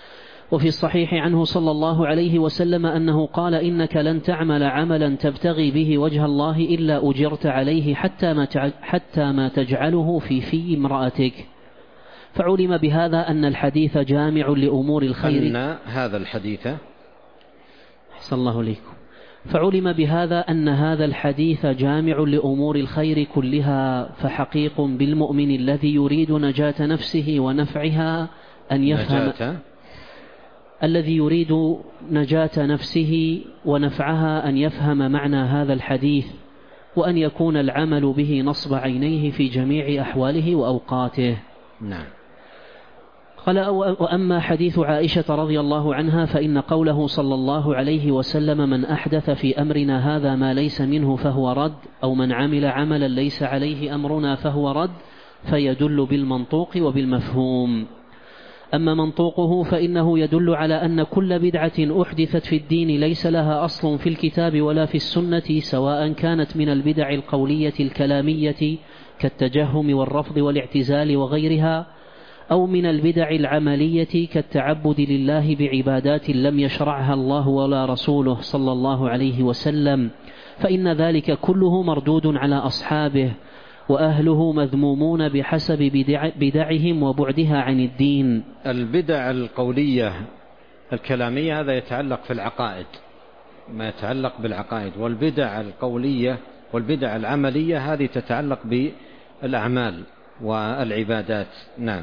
وفي الصحيح عنه صلى الله عليه وسلم أنه قال: إنك لن تعمل عملا تبتغي به وجه الله إلا أجرت عليه حتى ما تجعله في امرأتك. فعلم بهذا أن الحديث جامع لأمور الخير. أن هذا الحديث أحسن الله إليكم. فعلم بهذا أن هذا الحديث جامع لأمور الخير كلها، فحقيق بالمؤمن الذي يريد نجاة نفسه ونفعها أن يفهم الذي يريد نجاة نفسه ونفعها أن يفهم معنى هذا الحديث، وأن يكون العمل به نصب عينيه في جميع أحواله وأوقاته. نعم. قال: وأما حديث عائشة رضي الله عنها فإن قوله صلى الله عليه وسلم: من أحدث في أمرنا هذا ما ليس منه فهو رد، أو من عمل عملا ليس عليه أمرنا فهو رد، فيدل بالمنطوق وبالمفهوم. أما منطوقه فإنه يدل على أن كل بدعة أحدثت في الدين ليس لها أصل في الكتاب ولا في السنة، سواء كانت من البدع القولية الكلامية كالتجهم والرفض والاعتزال وغيرها، أو من البدع العملية كالتعبد لله بعبادات لم يشرعها الله ولا رسوله صلى الله عليه وسلم، فإن ذلك كله مردود على أصحابه، وأهله مذمومون بحسب بدعهم وبعدها عن الدين. البدع القولية الكلامية هذا يتعلق في العقائد، ما يتعلق بالعقائد، والبدع القولية والبدع العملية هذه تتعلق بالأعمال والعبادات. نعم.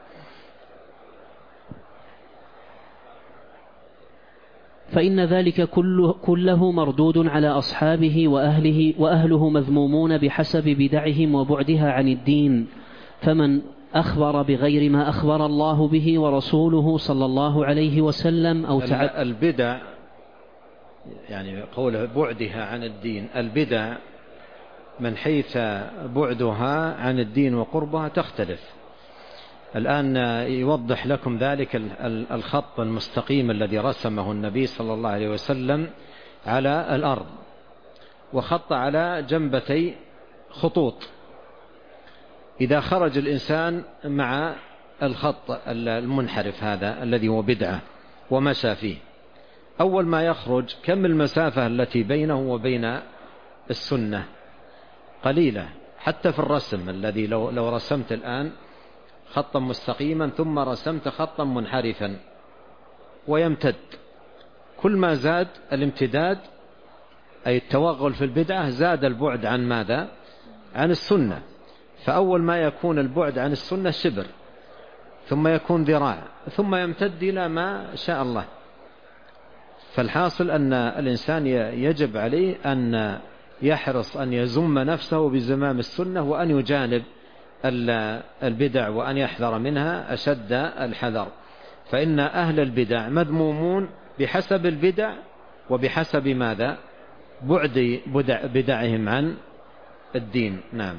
فإن ذلك كله مردود على أصحابه وأهله مذمومون بحسب بدعهم وبعدها عن الدين. فمن أخبر بغير ما أخبر الله به ورسوله صلى الله عليه وسلم أو البدع يعني قوله بعدها عن الدين، البدع من حيث بعدها عن الدين وقربها تختلف. الآن يوضح لكم ذلك الخط المستقيم الذي رسمه النبي صلى الله عليه وسلم على الأرض، وخط على جنبتي خطوط. إذا خرج الإنسان مع الخط المنحرف هذا الذي هو بدعة ومشى فيه، أول ما يخرج كم المسافة التي بينه وبين السنة؟ قليلة. حتى في الرسم الذي لو رسمت الآن خطا مستقيما ثم رسمت خطا منحرفا ويمتد، كل ما زاد الامتداد أي التوغل في البدعة زاد البعد عن ماذا؟ عن السنة. فأول ما يكون البعد عن السنة شبر، ثم يكون ذراع، ثم يمتد إلى ما شاء الله. فالحاصل أن الإنسان يجب عليه أن يحرص أن يزم نفسه بزمام السنة، وأن يجانب البدع، وأن يحذر منها أشد الحذر. فإن أهل البدع مذمومون بحسب البدع وبحسب ماذا؟ بعد بدعهم عن الدين. نعم.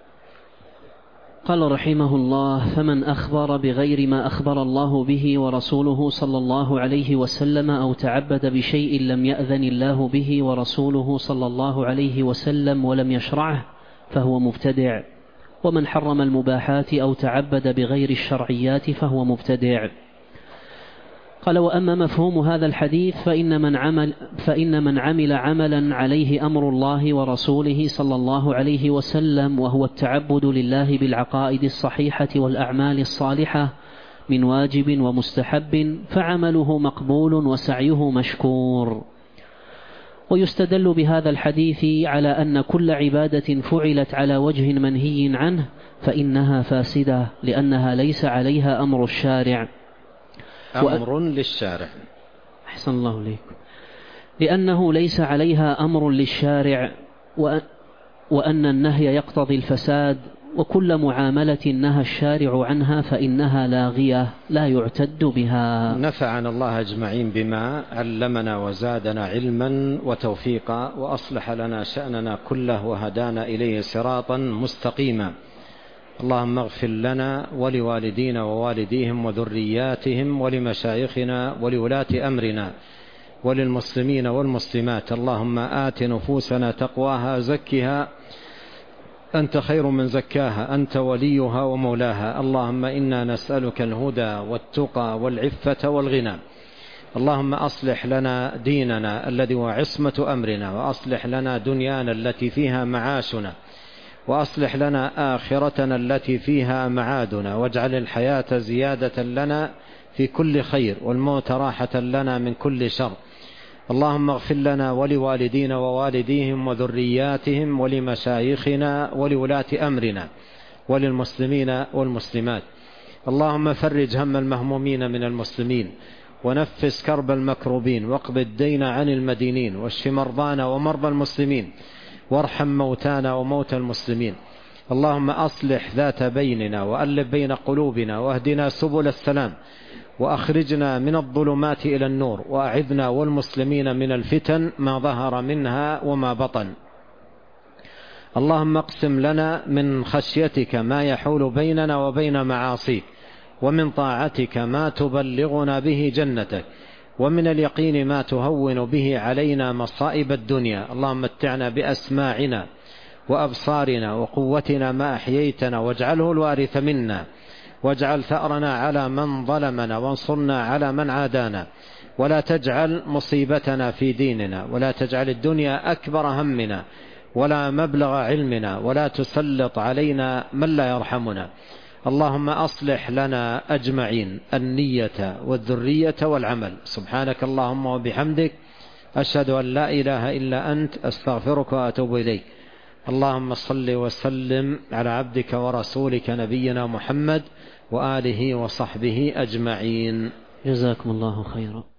قال رحمه الله: فمن أخبر بغير ما أخبر الله به ورسوله صلى الله عليه وسلم أو تعبد بشيء لم يأذن الله به ورسوله صلى الله عليه وسلم ولم يشرعه فهو مبتدع. ومن حرم المباحات أو تعبد بغير الشرعيات فهو مبتدع. قال: وأما مفهوم هذا الحديث فإن من عمل عملا عليه أمر الله ورسوله صلى الله عليه وسلم، وهو التعبد لله بالعقائد الصحيحة والأعمال الصالحة من واجب ومستحب، فعمله مقبول وسعيه مشكور. ويستدل بهذا الحديث على أن كل عبادة فعلت على وجه منهي عنه فإنها فاسدة، لأنها ليس عليها أمر الشارع. أمر للشارع. أحسن الله إليكم. لأنه ليس عليها أمر للشارع، وأن النهي يقتضي الفساد، وكل معاملة نهى الشارع عنها فإنها لاغية لا يعتد بها. نفعنا الله أجمعين بما علمنا وزادنا علما وتوفيقا، وأصلح لنا شأننا كله وهدانا إليه صراطا مستقيما. اللهم اغفر لنا ولوالدينا ووالديهم وذرياتهم ولمشايخنا ولولاة أمرنا وللمسلمين والمسلمات. اللهم آت نفوسنا تقواها زكها أنت خير من زكاها، أنت وليها ومولاها. اللهم إنا نسألك الهدى والتقى والعفة والغنى. اللهم أصلح لنا ديننا الذي هو عصمة أمرنا، وأصلح لنا دنيانا التي فيها معاشنا، وأصلح لنا آخرتنا التي فيها معادنا، واجعل الحياة زيادة لنا في كل خير، والموت راحة لنا من كل شر. اللهم اغفر لنا ولوالدينا ووالديهم وذرياتهم ولمشايخنا ولولاة أمرنا وللمسلمين والمسلمات. اللهم فرج هم المهمومين من المسلمين، ونفس كرب المكروبين، واقض الدين عن المدينين، واشف مرضانا ومرضى المسلمين، وارحم موتانا وموتى المسلمين. اللهم أصلح ذات بيننا، وألف بين قلوبنا، واهدنا سبل السلام، وأخرجنا من الظلمات إلى النور، وأعذنا والمسلمين من الفتن ما ظهر منها وما بطن. اللهم اقسم لنا من خشيتك ما يحول بيننا وبين معاصيك، ومن طاعتك ما تبلغنا به جنتك، ومن اليقين ما تهون به علينا مصائب الدنيا. اللهم متعنا بأسماعنا وأبصارنا وقوتنا ما أحييتنا، واجعله الوارث منا، واجعل ثأرنا على من ظلمنا، وانصرنا على من عادانا، ولا تجعل مصيبتنا في ديننا، ولا تجعل الدنيا أكبر همنا ولا مبلغ علمنا، ولا تسلط علينا من لا يرحمنا. اللهم أصلح لنا أجمعين النية والذرية والعمل. سبحانك اللهم وبحمدك، أشهد أن لا إله إلا أنت، أستغفرك وأتوب إليك. اللهم صل وسلم على عبدك ورسولك نبينا محمد وآله وصحبه أجمعين. جزاكم الله خيرا.